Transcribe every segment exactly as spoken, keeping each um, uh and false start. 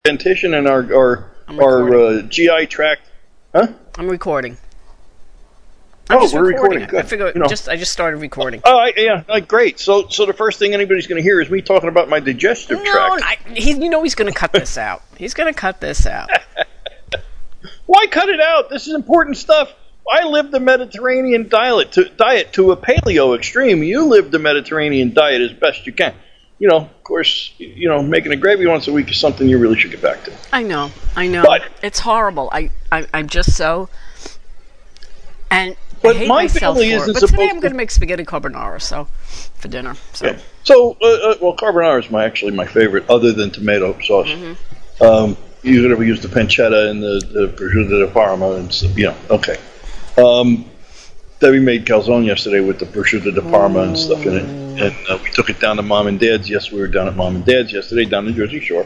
dentition and our our, our uh, G I tract. Huh? I'm recording. I'm oh, just we're recording. recording. I figured you know. just I just started recording. Oh, uh, yeah, uh, great. So, so the first thing anybody's going to hear is me talking about my digestive no, tract. I, he, you know he's going to cut this out. He's going to cut this out. Why cut it out? This is important stuff. I live the Mediterranean diet to, diet to a paleo extreme. You live the Mediterranean diet as best you can. You know, of course, you know, making a gravy once a week is something you really should get back to. I know, I know. But, it's horrible. I, I, I'm just so... And but I hate my myself family for isn't it. But today I'm to... going to make spaghetti carbonara so for dinner. So, yeah. so uh, uh, well, carbonara is my actually my favorite, other than tomato sauce. Mm-hmm. Um, you could ever use the pancetta and the, the prosciutto di Parma and stuff. You know, okay. Um, Debbie made calzone yesterday with the prosciutto di Parma and stuff in it, and uh, we took it down to Mom and Dad's. Yes, we were down at Mom and Dad's yesterday, down the Jersey Shore.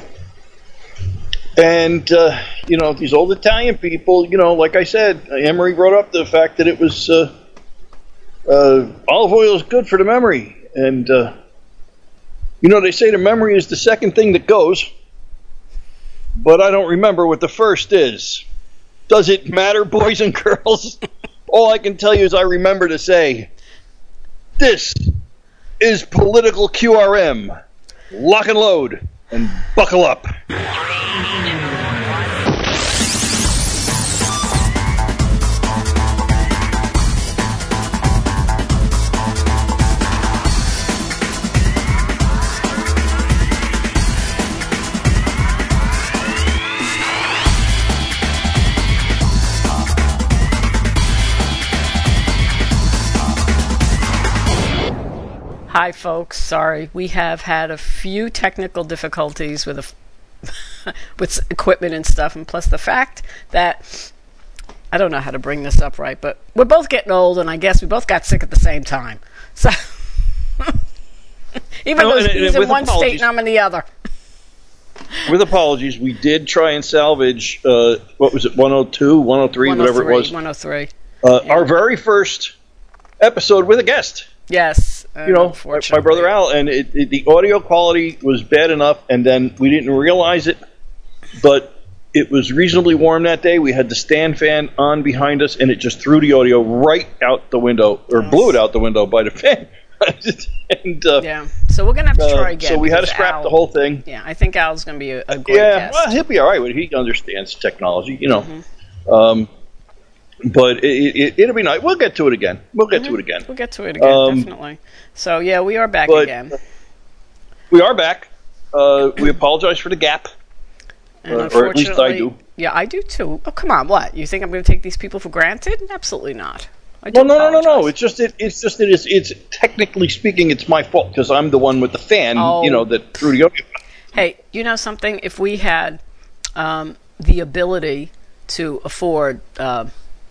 And, uh, you know, these old Italian people, you know, like I said, Emery brought up the fact that it was, uh, uh, olive oil is good for the memory. And, uh, you know, they say the memory is the second thing that goes, but I don't remember what the first is. Does it matter, boys and girls? All I can tell you is I remember to say, this is political Q R M. Lock and load and buckle up. Hi, folks. Sorry, we have had a few technical difficulties with a, with equipment and stuff, and plus the fact that I don't know how to bring this up right, but we're both getting old, and I guess we both got sick at the same time. So even though he's in one state and I'm in the other. With apologies, we did try and salvage uh, what was it, one oh two, one oh three, whatever it was. one oh three. Uh, yeah. Our very first episode with a guest. Yes, you know, my, my brother Al, and it, it, the audio quality was bad enough, and then we didn't realize it, but it was reasonably warm that day. We had the stand fan on behind us, and it just threw the audio right out the window, or yes. blew it out the window by the fan. and, uh, yeah, so we're going to have to try again. Uh, so we had to scrap Al, the whole thing. Yeah, I think Al's going to be a, a great yeah, guest. Well, he'll be all right with it. He understands technology, you know. Mm-hmm. Um, but it, it, it'll be nice. We'll get to it again. We'll get mm-hmm. to it again. We'll get to it again, um, definitely. So, yeah, we are back again. We are back. Uh, we apologize for the gap. And uh, or at least I do. Yeah, I do too. Oh, come on, what? You think I'm going to take these people for granted? Absolutely not. I well, no, no, no, no. It's just it, it's just it is it's technically speaking, it's my fault because I'm the one with the fan, oh. you know, that threw the audio. Hey, you know something? If we had um, the ability to afford uh,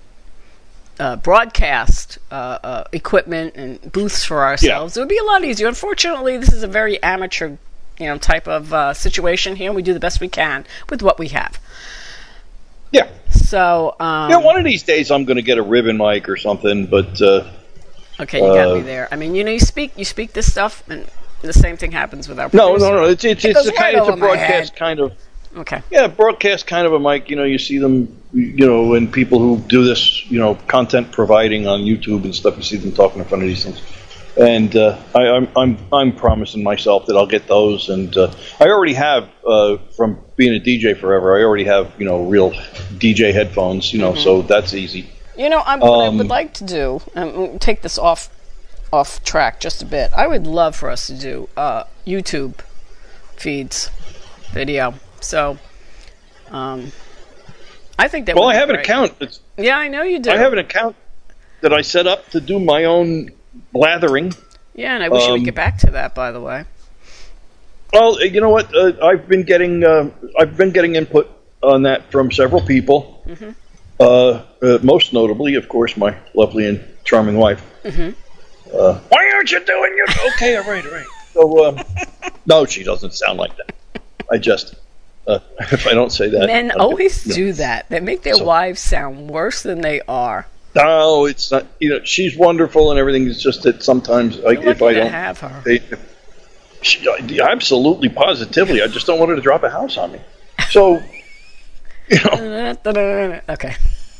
uh, broadcast uh, uh, equipment and booths for ourselves, yeah. it would be a lot easier. Unfortunately, this is a very amateur, you know, type of uh, situation here. And we do the best we can with what we have. Yeah. So, um, yeah, one of these days I'm going to get a ribbon mic or something, but uh, okay, you got uh, me there. I mean, you know, you speak, you speak this stuff, and the same thing happens with our no, producer. no, no. It's it's it it's a right kind it's a broadcast kind of. Okay. Yeah, broadcast kind of a mic. You know, you see them, you know, when people who do this, you know, content providing on YouTube and stuff, you see them talking in front of these things. And uh, I, I'm I'm I'm promising myself that I'll get those, and uh, I already have uh, from being a D J forever. I already have you know real D J headphones, you know, mm-hmm. so that's easy. You know, I'm, um, what I would like to do, um, take this off off track just a bit. I would love for us to do uh, YouTube feeds, video. So, um, I think that. Well, would I have be an great. account. That's, yeah, I know you do. I have an account that I set up to do my own blathering. Yeah, and I wish um, you would get back to that, by the way. Well, you know what? Uh, I've been getting uh, I've been getting input on that from several people. Mm-hmm. Uh, uh, most notably, of course, my lovely and charming wife. Mm-hmm. Uh, Why aren't you doing it? Okay, all right, all right. So, um, no, she doesn't sound like that. I just, uh, if I don't say that, men I'll always get, do know. that. They make their So, wives sound worse than they are. No, it's not. You know, she's wonderful and everything. It's just that sometimes, I, if I don't have her, they, she, absolutely, positively, I just don't want her to drop a house on me. So, you know. Okay.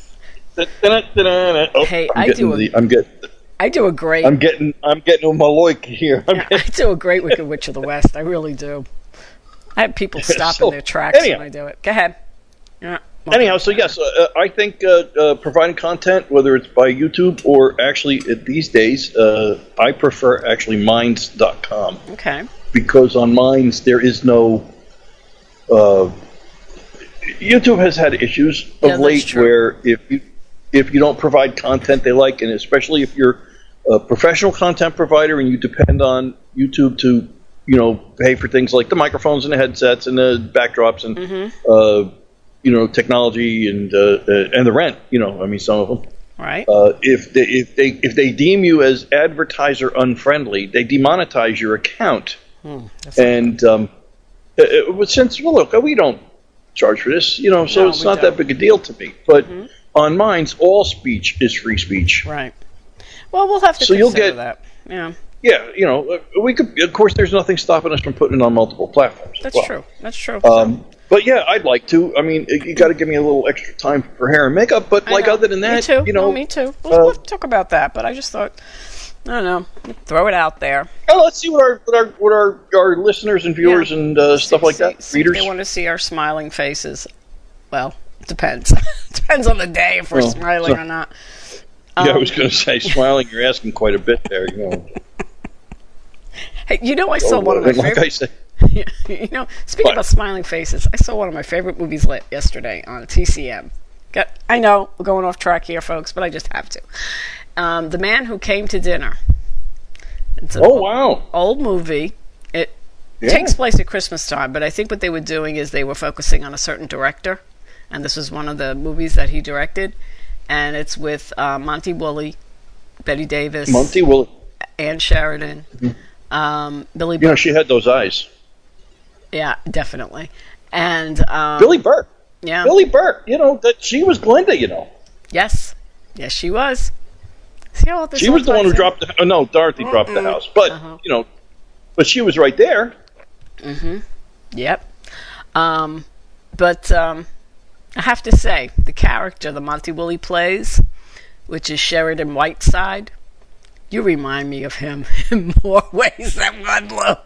Oh, Hey, I'm I getting do a- the, I'm getting. I do a great. I'm getting. I'm getting a Maloik here. I'm Yeah, getting, I do a great Wicked Witch of the West. I really do. I have people stop So, in their tracks anyhow. when I do it. Go ahead. Yeah. Anyhow, so yes, uh, I think uh, uh, providing content, whether it's by YouTube or actually uh, these days, uh, I prefer actually Minds dot com. Okay. Because on Minds there is no. Uh, YouTube has had issues of Yeah, that's late true. where if you if you don't provide content they like, and especially if you're a professional content provider and you depend on YouTube to, you know, pay for things like the microphones and the headsets and the backdrops and Mm-hmm. uh, you know, technology and uh, uh, and the rent. You know, I mean, some of them. Right. Uh, if they if they if they deem you as advertiser unfriendly, they demonetize your account. Hmm, that's And um, uh, uh, since well, look, we don't charge for this, you know, so No, it's we not don't. that big a deal to me. But Mhm. on Minds, all speech is free speech. right. Well, we'll have to So you'll consider get- that. Yeah, Yeah, you know, uh, we could. Of course, there's nothing stopping us from putting it on multiple platforms. as that's well. true. That's true. Um, but yeah, I'd like to. I mean, you got to give me a little extra time for hair and makeup. But I like, know. other than that, me too. you know, no, me too. We'll, uh, we'll talk about that. But I just thought, I don't know, throw it out there. oh, let's see what our what our what our, our listeners and viewers Yeah. and uh, stuff like See- that, see if readers. they want to see our smiling faces. Well, it depends. Depends on the day if we're Well, smiling so- or not. yeah, I Um, was going to say, smiling. You're asking quite a bit there. You know, Hey, you know, I saw Oh, one of my like favorite. I said, you know, speaking What? about smiling faces, I saw one of my favorite movies lit yesterday on T C M. Got, I know we're going off track here, folks, but I just have to. Um, The Man Who Came to Dinner. It's an oh old, wow, old movie. It Yeah. takes place at Christmas time, but I think what they were doing is they were focusing on a certain director, and this was one of the movies that he directed, and it's with uh, Monty Woolley, Betty Davis, Monty. Well, Ann Sheridan, um, Billy you know, Burke. she had those eyes. Yeah, definitely. And um, Billy Burke. yeah, Billy Burke. You know that she was Glinda. You know, yes, yes, she was. See how all this she all was the one who ties in? dropped the. Oh, no, Dorothy dropped the house. But Uh-huh. you know, but she was right there. Yep. Um, but um, I have to say, the character that Monty Woolley plays, which is Sheridan Whiteside, you remind me of him in more ways than one, Lou.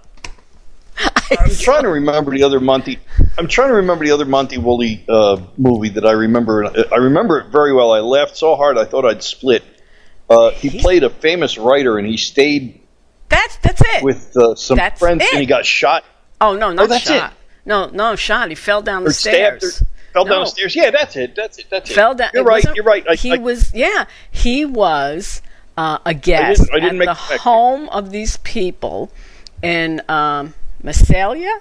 I'm trying to remember the other Monty. I'm trying to remember the other Monty Woolley uh, movie that I remember. I remember it very well. I laughed so hard I thought I'd split. Uh, he played a famous writer, and he stayed That's that's it. with uh, some That's friends, it. and he got shot oh no, not that's shot. it. No, no shot. He fell down the or stabbed stairs. or fell down No. the stairs. Yeah, that's it. That's it. That's Fell it. down. You're it right. wasn't- You're right. I, he I, was. Yeah, he was uh, a guest I didn't at make the the connection. home of these people in um, Massalia.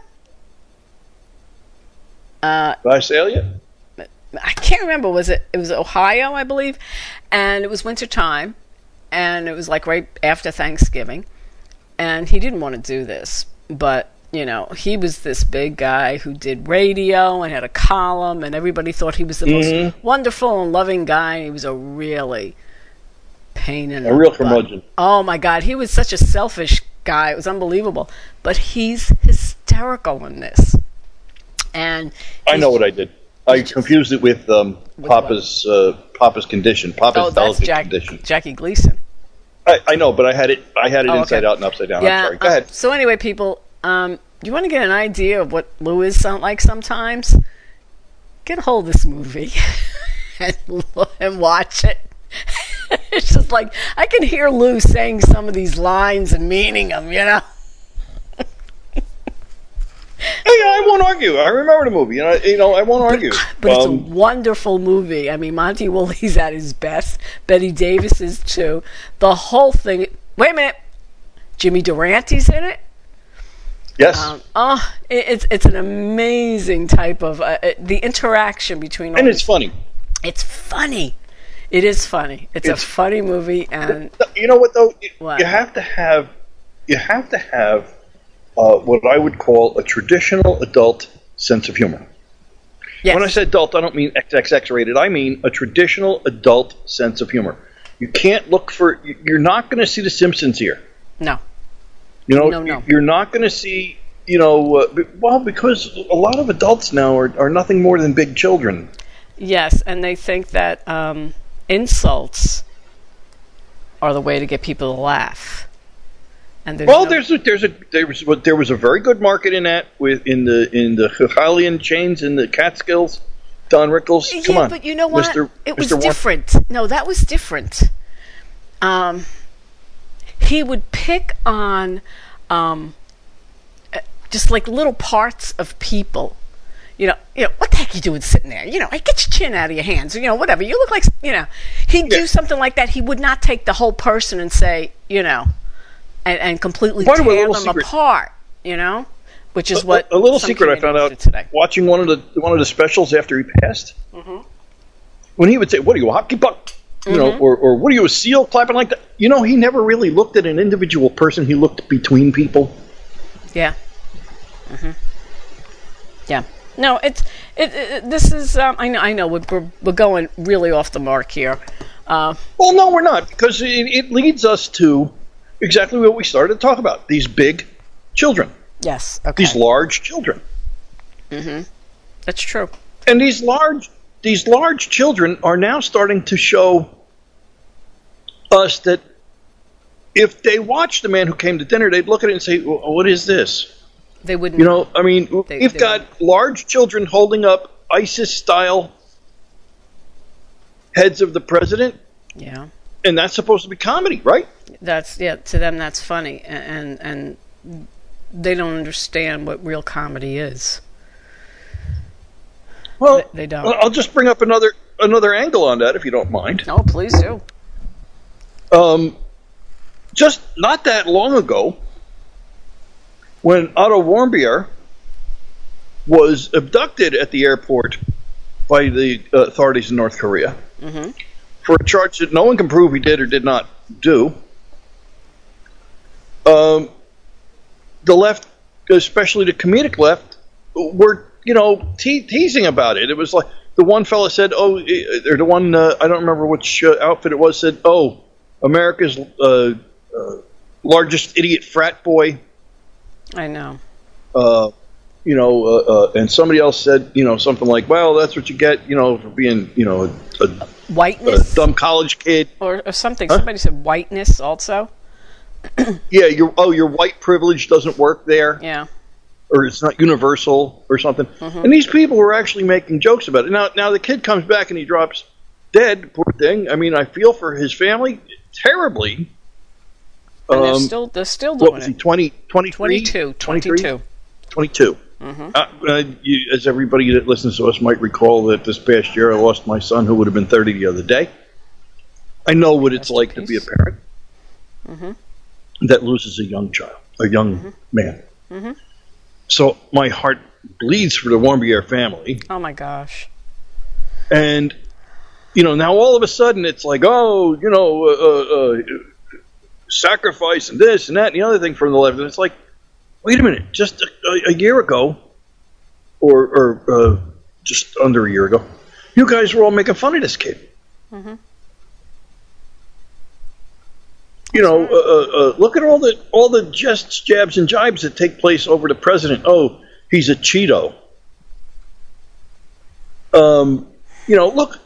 Uh, Visalia? I can't remember. Was it? It was Ohio, I believe, and it was winter time, and it was like right after Thanksgiving, and he didn't want to do this, but you know, he was this big guy who did radio and had a column, and everybody thought he was the Mhm. most wonderful and loving guy. And he was a really pain in A the real butt. curmudgeon. Oh my God, he was such a selfish guy. It was unbelievable, but he's hysterical in this. And I know he's- what I did. I just- confused it with um, With Papa's uh, Papa's condition. Papa's Oh, that's delicate Jack, condition. Jackie Gleason. I, I know, but I had it. I had it Oh, inside okay. out and upside down. Yeah. I'm sorry. Go uh, ahead. So anyway, people, um, you want to get an idea of what Lou is sound like sometimes? Get a hold of this movie and, lo- and watch it. It's just like I can hear Lou saying some of these lines and meaning them, you know. Hey, I won't argue. I remember the movie, and I, you know, I won't argue. But it's a Um, wonderful movie. I mean, Monty Woolley's at his best. Betty Davis is too. The whole thing. Wait a minute. Jimmy Durante's in it. yes, Um, oh, it, it's it's an amazing type of uh, it, the interaction between. All and it's these- funny. It's funny. It is funny. It's, It's- a funny movie, and You know what though? You, What? you have to have, you have to have, uh, what I would call a traditional adult sense of humor. yes, When I say adult, I don't mean X X rated. I mean a traditional adult sense of humor. You can't look for. You're not going to see The Simpsons here. no, You know, No, no. you're not going to see you know, uh, well, because a lot of adults now are, are nothing more than big children. Yes, and they think that um, insults are the way to get people to laugh. And there's well, no- there's a, there's a there was there was a very good market in that with in the in the Hylian chains in the Catskills. Don Rickles, come yeah, on, but you know what? Mister It was Mister Warren. different. No, that was different. Um, he would pick on um, uh, just like little parts of people. You know, you know, what the heck are you doing sitting there? You know, hey, get your chin out of your hands. You know, whatever. You look like, you know. He'd Yeah. do something like that. He would not take the whole person and say, you know, and, and completely By the way, a tear little them secret. apart. You know, which is A- what a, a little some secret I found comedians out do today. watching one of the one of the specials after he passed. Mm-hmm. When he would say, "What are you, a hockey puck?" You know, Mm-hmm. or, or what are you, a seal clapping like that? You know, he never really looked at an individual person. He looked between people. Yeah. Mm-hmm. Yeah. No, it's it. it this is. Um, I know. I know. We're, we're we're going really off the mark here. Uh, Well, no, we're not, because it, it leads us to exactly what we started to talk about: these big children, yes. Okay. these large children, That's true. and these large these large children are now starting to show us that if they watched the Man Who Came to Dinner, they'd look at it and say, "Well, what is this?" They wouldn't. You know, I mean, They- we've they got large children holding up ISIS-style heads of the president, Yeah. and that's supposed to be comedy, right? That's yeah. To them, that's funny, and and, and they don't understand what real comedy is. Well, They- they don't. I'll just bring up another another angle on that, if you don't mind. Oh, please do. Um, just not that long ago, when Otto Warmbier was abducted at the airport by the uh, authorities in North Korea Mm-hmm. for a charge that no one can prove he did or did not do, um, the left, especially the comedic left, were, you know, te- teasing about it. It was like the one fella said, oh, or the one, uh, I don't remember which uh, outfit it was, said, oh, America's uh, uh, largest idiot frat boy. I know. Uh, you know, uh, uh, and somebody else said, you know, something like, well, that's what you get, you know, for being, you know, a, a, a Whiteness dumb college kid. or, or something. Huh? Somebody said whiteness also. Yeah, your oh, your white privilege doesn't work there, Yeah. or it's not universal, or something. Mm-hmm. And these people were actually making jokes about it. Now, now the kid comes back and he drops dead. Poor thing. I mean, I feel for his family terribly. And they're Um, still they're still doing what was he? it. twenty, twenty-three? twenty-two. twenty-three? twenty-two. twenty-two. Mm-hmm. Uh, uh, you, as everybody that listens to us might recall, that this past year I lost my son, who would have been thirty the other day. I know what it's Rest in like to be a peace. parent Mm-hmm. that loses a young child, a young Mm-hmm. man. Mm-hmm. So my heart bleeds for the Warmbier family. Oh my gosh. And, you know, now all of a sudden it's like, oh, you know, uh, uh, uh, sacrifice and this and that and the other thing from the left. And it's like, wait a minute, just a, a year ago, or, or uh, just under a year ago, you guys were all making fun of this kid. Mm-hmm. You know, uh, uh, uh, look at all the all the jests, jabs, and jibes that take place over the president. Oh, he's a Cheeto. Um, you know, look,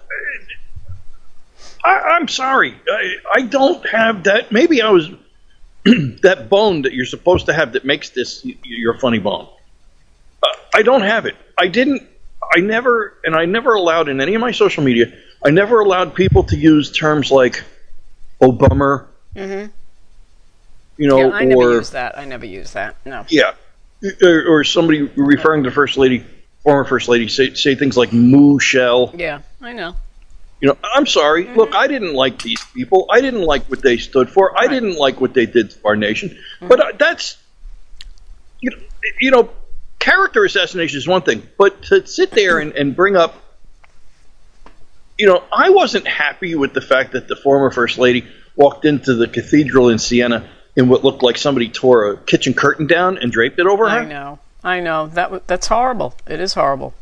I, I'm sorry, I, I don't have that. Maybe I was that bone that you're supposed to have that makes this y- your funny bone. Uh, I don't have it. I didn't. I never, and I never allowed in any of my social media. I never allowed people to use terms like "oh bummer." Mm-hmm. You know, Yeah, I never or use that. I never use that. No. yeah, or, or somebody referring to First Lady, former First Lady, say say things like "moo shell." Yeah, I know. You know, I'm sorry. Mm-hmm. Look, I didn't like these people. I didn't like what they stood for. I Right. didn't like what they did to our nation. Mm-hmm. But uh, that's, you know, you know, character assassination is one thing, but to sit there and, and bring up, you know, I wasn't happy with the fact that the former First Lady walked into the cathedral in Siena in what looked like somebody tore a kitchen curtain down and draped it over her. I know. I know. That w- that's horrible. It is horrible.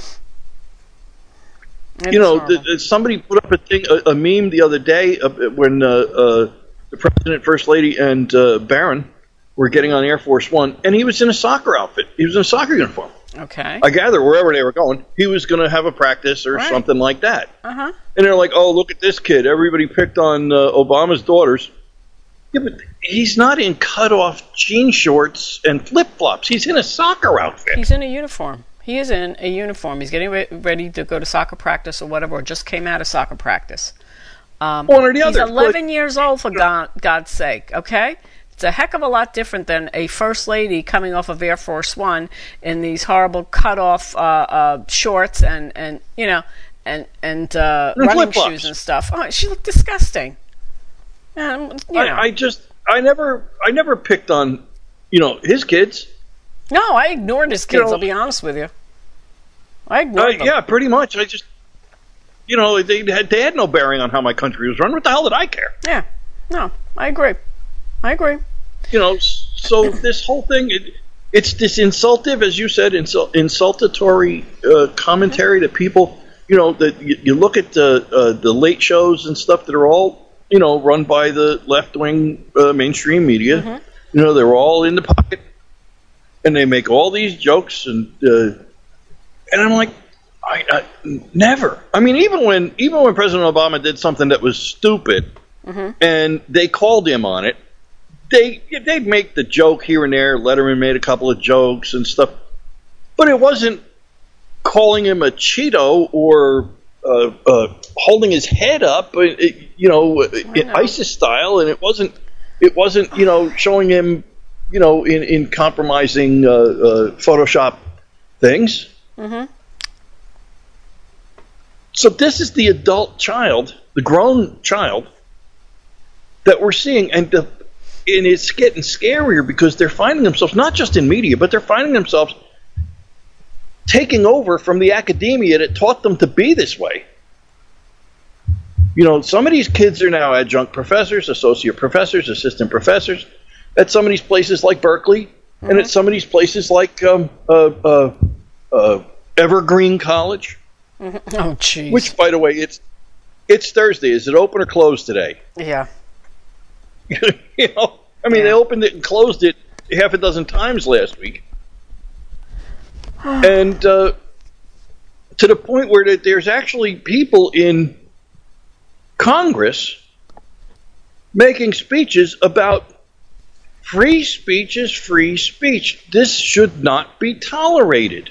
It You is know, horrible. the, the- somebody put up a thing, a, a meme the other day uh, when uh, uh, the president, first lady, and uh, Barron were getting on Air Force One, and he was in a soccer outfit. He was in a soccer uniform. Okay. I gather wherever they were going, he was going to have a practice or Right. something like that. Uh-huh. And they're like, oh, look at this kid. Everybody picked on uh, Obama's daughters. Yeah, but he's not in cut-off jean shorts and flip-flops. He's in a soccer outfit. He's in a uniform. He is in a uniform. He's getting re- ready to go to soccer practice or whatever, or just came out of soccer practice. Um, One or the he's other. eleven But, years old, for God, God's sake, okay? It's a heck of a lot different than a first lady coming off of Air Force One in these horrible cut-off uh, uh, shorts and, and, you know, and, and, uh, And running flip-flops. shoes and stuff. Oh, she looked disgusting. Um, you know. I, I just, I never, I never picked on, you know, his kids. No, I ignored his kids, You know- I'll be honest with you. I ignored Uh, them. yeah, pretty much. I just, you know, they had, they had no bearing on how my country was run. What the hell did I care? Yeah. No, I agree. I agree. You know, so this whole thing, it, it's this insultive, as you said, insult, insultatory uh, commentary to people. You know, that you, you look at the uh, the late shows and stuff that are all, you know, run by the left wing uh, mainstream media. Mm-hmm. You know, they're all in the pocket, and they make all these jokes, and uh, and I'm like, I, I never. I mean, even when even when President Obama did something that was stupid, Mm-hmm. and they called him on it. They they'd make the joke here and there. Letterman made a couple of jokes and stuff, but it wasn't calling him a Cheeto or uh, uh, holding his head up, it, you know, in know. ISIS style, and it wasn't it wasn't you know showing him you know in in compromising uh, uh, Photoshop things. Mm-hmm. So this is the adult child, the grown child that we're seeing, and the and it's getting scarier because they're finding themselves, not just in media, but they're finding themselves taking over from the academia that taught them to be this way. You know, some of these kids are now adjunct professors, associate professors, assistant professors at some of these places like Berkeley, mm-hmm. and at some of these places like um, uh, uh, uh, Evergreen College. Mm-hmm. Oh, jeez. Which, by the way, it's it's Thursday. Is it open or closed today? Yeah. you know, I mean, Yeah. they opened it and closed it half a dozen times last week, and uh, to the point where that there's actually people in Congress making speeches about free speech is free speech. This should not be tolerated.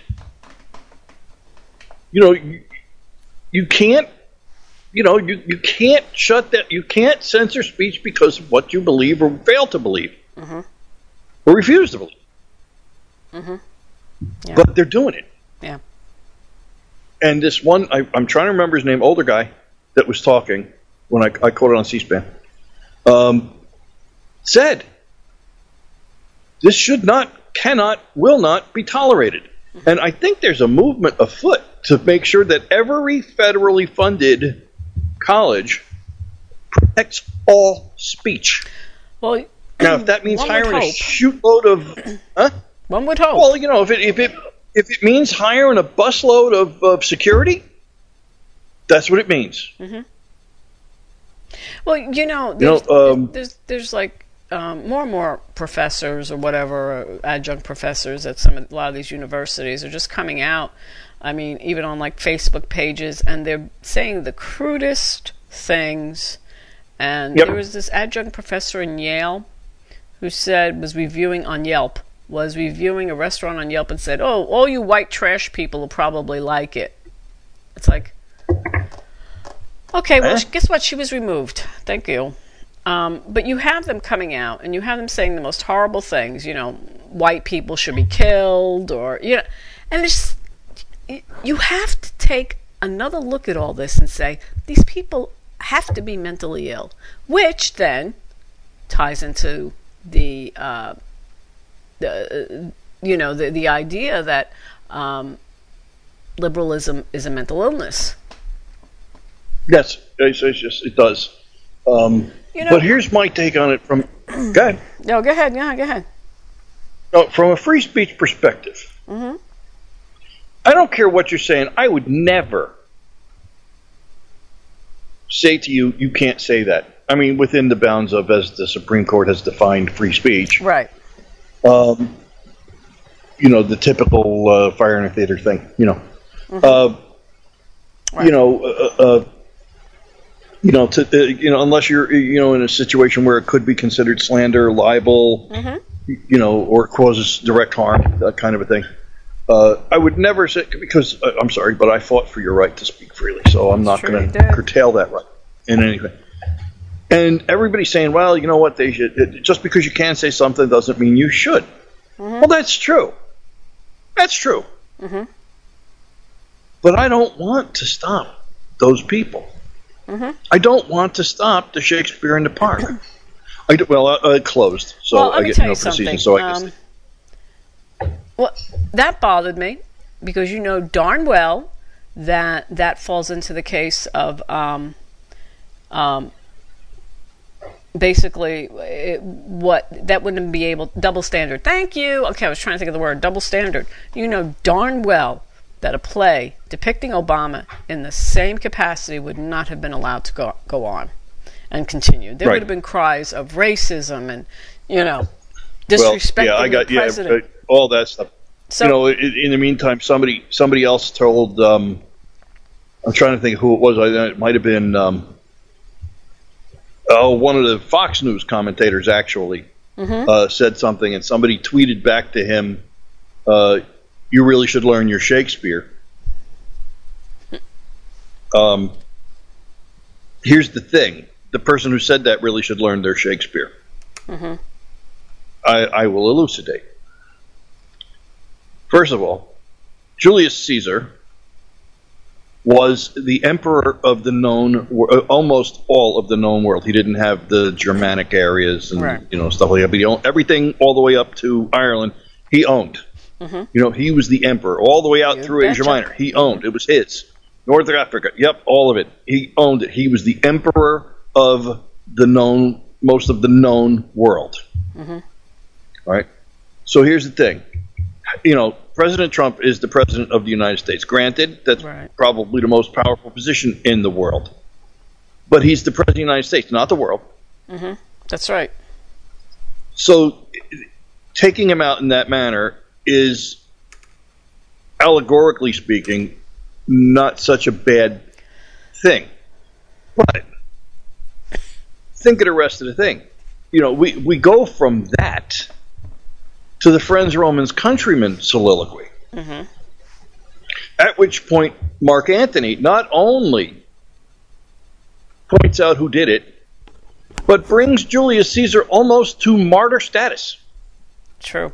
You know, you, you can't. You know, you, you can't shut that. You can't censor speech because of what you believe or fail to believe, Mm-hmm. or refuse to believe. Mm-hmm. Yeah. But they're doing it. Yeah. And this one, I, I'm trying to remember his name, older guy that was talking when I, I caught it on C-SPAN, um, said, "This should not, cannot, will not be tolerated." Mm-hmm. And I think there's a movement afoot to make sure that every federally funded college protects all speech. Well, Now, if that means one would hiring a hope. shootload of, huh? One would hope. Well, you know, if it if it if it means hiring a busload of, of security, that's what it means. Mm-hmm. Well, you know, You there's, know, um, there's, there's like um, more and more professors or whatever, uh, adjunct professors at some a lot of these universities are just coming out. I mean, even on like Facebook pages, and they're saying the crudest things. And Yep. there was this adjunct professor in Yale who said, was reviewing on Yelp, was reviewing a restaurant on Yelp and said, "Oh, all you white trash people will probably like it." It's like, okay, well, Huh? guess what? She was removed. Thank you. Um, but you have them coming out, and you have them saying the most horrible things. You know, white people should be killed, or you know, and it's you have to take another look at all this and say these people have to be mentally ill, which then ties into the uh, the uh, you know the the idea that um, liberalism is a mental illness. Yes, it's, it's just it does. Um, You know- but here's my take on it from go ahead. No, go ahead. Yeah, go ahead. No, from a free speech perspective. Mm-hmm. I don't care what you're saying. I would never say to you, you can't say that. I mean, within the bounds of, as the Supreme Court has defined free speech. Right. Um, you know, the typical uh, fire in a theater thing. You know, Mm-hmm. uh, Right. you know, uh, uh, you know, to, uh, you know, unless you're, you know, in a situation where it could be considered slander, libel, Mm-hmm. you know, or causes direct harm, that kind of a thing. Uh, I would never say, because uh, I'm sorry, but I fought for your right to speak freely, so I'm not Sure going you to did. curtail that right in anything. And everybody's saying, well, you know what, they should, it, just because you can say something doesn't mean you should. Mm-hmm. Well, that's true. That's true. Mm-hmm. But I don't want to stop those people. Mm-hmm. I don't want to stop the Shakespeare in the Park. I do, well, uh, it closed, so Well, let I me get tell no you for the season. something. So I guess Um, Well, that bothered me because you know darn well that that falls into the case of um, um, basically it, what that wouldn't be able double standard. Thank you. Okay, I was trying to think of the word double standard. You know darn well that a play depicting Obama in the same capacity would not have been allowed to go go on and continue. There Right. would have been cries of racism and you know well, disrespecting yeah, I got the yeah, president. uh, all that stuff. So, you know, in, in the meantime, somebody somebody else told. Um, I'm trying to think who it was. I it might have been um, oh one of the Fox News commentators actually Mhm. uh, said something, and somebody tweeted back to him, uh, "You really should learn your Shakespeare." Um, here's the thing: the person who said that really should learn their Shakespeare. Mhm. I, I will elucidate. First of all, Julius Caesar was the emperor of the known, uh, almost all of the known world. He didn't have the Germanic areas and Right. you know stuff like that, but he owned everything all the way up to Ireland. He owned. Mhm. You know, he was the emperor all the way out You through Asia betcha. Minor. He owned. It was his. North Africa. Yep, all of it. He owned it. He was the emperor of the known, most of the known world. Mhm. All right. So here's the thing. You know, President Trump is the president of the United States. Granted, that's Right. probably the most powerful position in the world. But he's the president of the United States, not the world. Mhm. That's right. So taking him out in that manner is, allegorically speaking, not such a bad thing. But think of the rest of the thing. You know, we, we go from that to the Friends, Romans, Countrymen soliloquy. Mhm. At which point, Mark Antony not only points out who did it, but brings Julius Caesar almost to martyr status. True.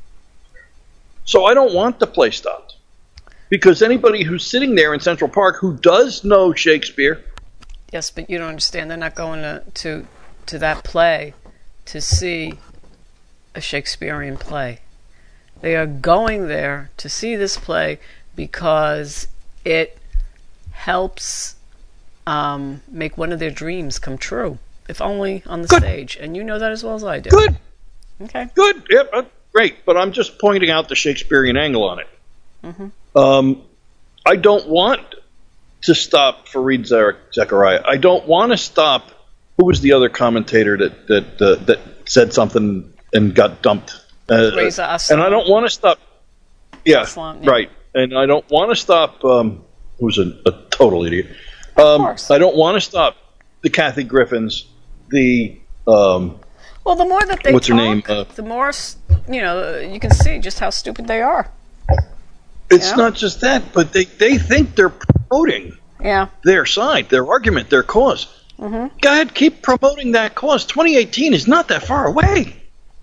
So I don't want the play stopped. Because anybody who's sitting there in Central Park who does know Shakespeare, Yes, but you don't understand. They're not going to to, to that play to see a Shakespearean play. They are going there to see this play because it helps um, make one of their dreams come true, if only on the Good. stage. And you know that as well as I do. good, Okay. good, yep, uh, great. But I'm just pointing out the Shakespearean angle on it. Mm-hmm. Um, I don't want to stop Fareed Zar- Zechariah. I don't want to stop. Who was the other commentator that that uh, that said something and got dumped? Uh, Reza Aslan. and I don't want to stop. Yeah, Aslan, yeah. right. And I don't want to stop. Um, who's a, a total idiot? Um, course. I don't want to stop the Kathy Griffins. The um, Well, the more that they What's her talk, name? Uh, the more s- you know. You can see just how stupid they are. it's Yeah. not just that, but they they think they're promoting Yeah. their side, their argument, their cause. Mm-hmm. Go ahead, keep promoting that cause. twenty eighteen is not that far away.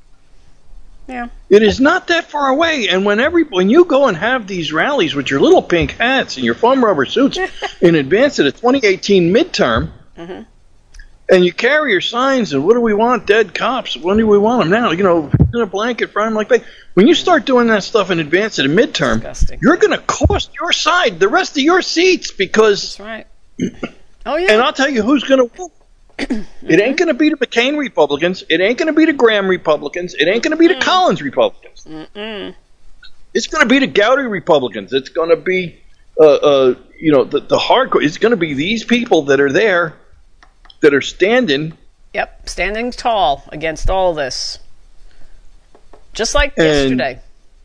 Yeah. It is not that far away. And when every when you go and have these rallies with your little pink hats and your foam rubber suits in advance of the twenty eighteen midterm, Mm-hmm. and you carry your signs and what do we want? Dead cops. When do we want them now? You know, in a blanket, fry them like that. When you start doing that stuff in advance of the midterm, Disgusting. you're going to cost your side the rest of your seats because. That's right. Oh yeah. And I'll tell you who's going to win. It ain't going to be the McCain Republicans. It ain't going to be the Graham Republicans. It ain't going to be the Collins Republicans. Mm-mm. It's going to be the Gowdy Republicans. It's going to be, uh, uh, you know, the, the hardcore. It's going to be these people that are there, that are standing. Yep. Standing tall against all this. Just like And- yesterday.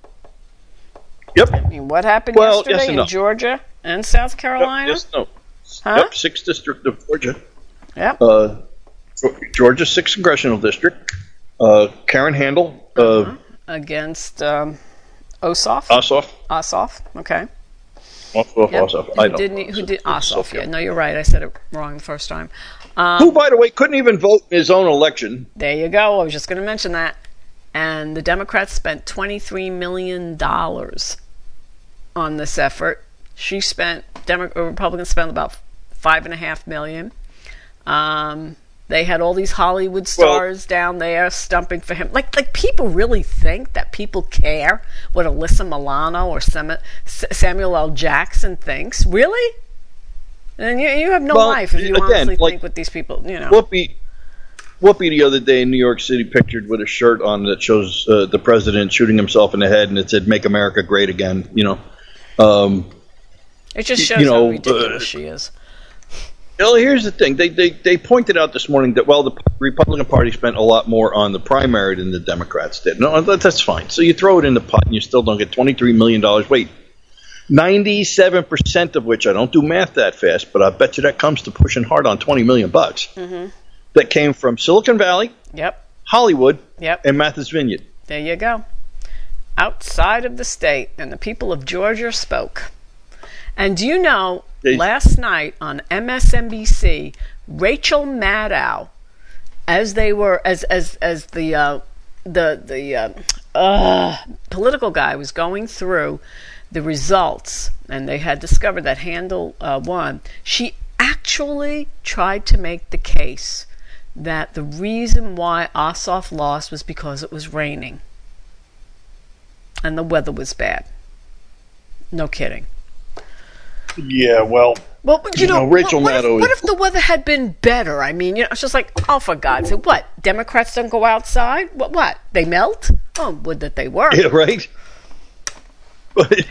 Yep. I mean, what happened Well, yesterday yes and in no. Georgia and South Carolina? Yep, yes, no. Huh? Yep, sixth district of Georgia. Yep. Uh, Georgia sixth congressional district. Uh, Karen Handel, uh, Uh-huh. Against um, Ossoff? Ossoff, Ossoff, okay. Ossoff, Yep. Ossoff. Who I don't did, know. who did It's so Ossoff? Yeah, good. no, you're right. I said it wrong the first time. Um, Who, by the way, couldn't even vote in his own election. There you go. I was just going to mention that. And the Democrats spent twenty-three million dollars on this effort. She spent, Demo- Republicans spent about five and a half million. Um, they had all these Hollywood stars down there stumping for him. Like, like people really think that people care what Alyssa Milano or Sam- Samuel L. Jackson thinks. Really? And you, you have no Well, life if you again, honestly like, think what these people, you know. Whoopi, Whoopi the other day in New York City pictured with a shirt on that shows uh, the president shooting himself in the head, and it said "Make America Great Again." You know, um, It just shows you know, how ridiculous uh, she is. well, here's the thing: they, they they pointed out this morning that well, the Republican Party spent a lot more on the primary than the Democrats did. No, that, that's fine. So you throw it in the pot, and you still don't get twenty-three million dollars. Wait. ninety-seven percent of which I don't do math that fast, but I bet you that comes to pushing hard on twenty million bucks. Mm-hmm. That came from Silicon Valley, Yep, Hollywood, yep. and Martha's Vineyard. There you go. Outside of the state, and the people of Georgia spoke. And do you know, They- last night on M S N B C, Rachel Maddow, as they were, as as as the uh, the the uh, uh, political guy was going through the results, and they had discovered that Handel uh, won. She actually tried to make the case that the reason why Ossoff lost was because it was raining and the weather was bad. No kidding. Yeah, well, Well, but you, You know, know, Rachel what, what, Maddow if, what is- if the weather had been better? I mean, you know, it's just like, oh, for God's sake, what? Democrats don't go outside? What? What? They melt? Oh, would that they were. yeah, right. But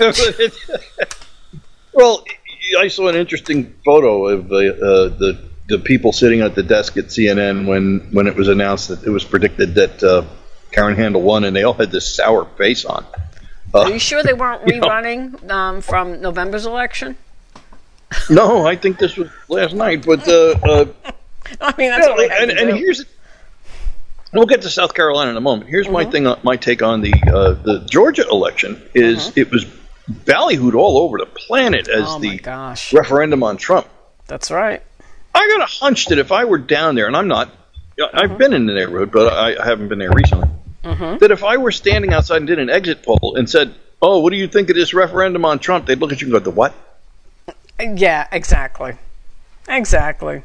well, I saw an interesting photo of the uh, the the people sitting at the desk at C N N when when it was announced that it was predicted that uh, Karen Handel won, and they all had this sour face on. Uh, Are you sure they weren't you know. rerunning um, from November's election? No, I think this was last night, but uh, uh, I mean, that's yeah, what they had and, to and do. here's, and we'll get to South Carolina in a moment. Here's my Mhm. thing, on, my take on the uh, the Georgia election is Mhm. it was ballyhooed all over the planet as Oh, my the gosh. referendum on Trump. That's right. I got a hunch that if I were down there, and I'm not, you know, Mm-hmm. I've been in the neighborhood, but I, I haven't been there recently. Mhm. That if I were standing outside and did an exit poll and said, "Oh, what do you think of this referendum on Trump?" They'd look at you and go, "The what?" Yeah, exactly. Exactly.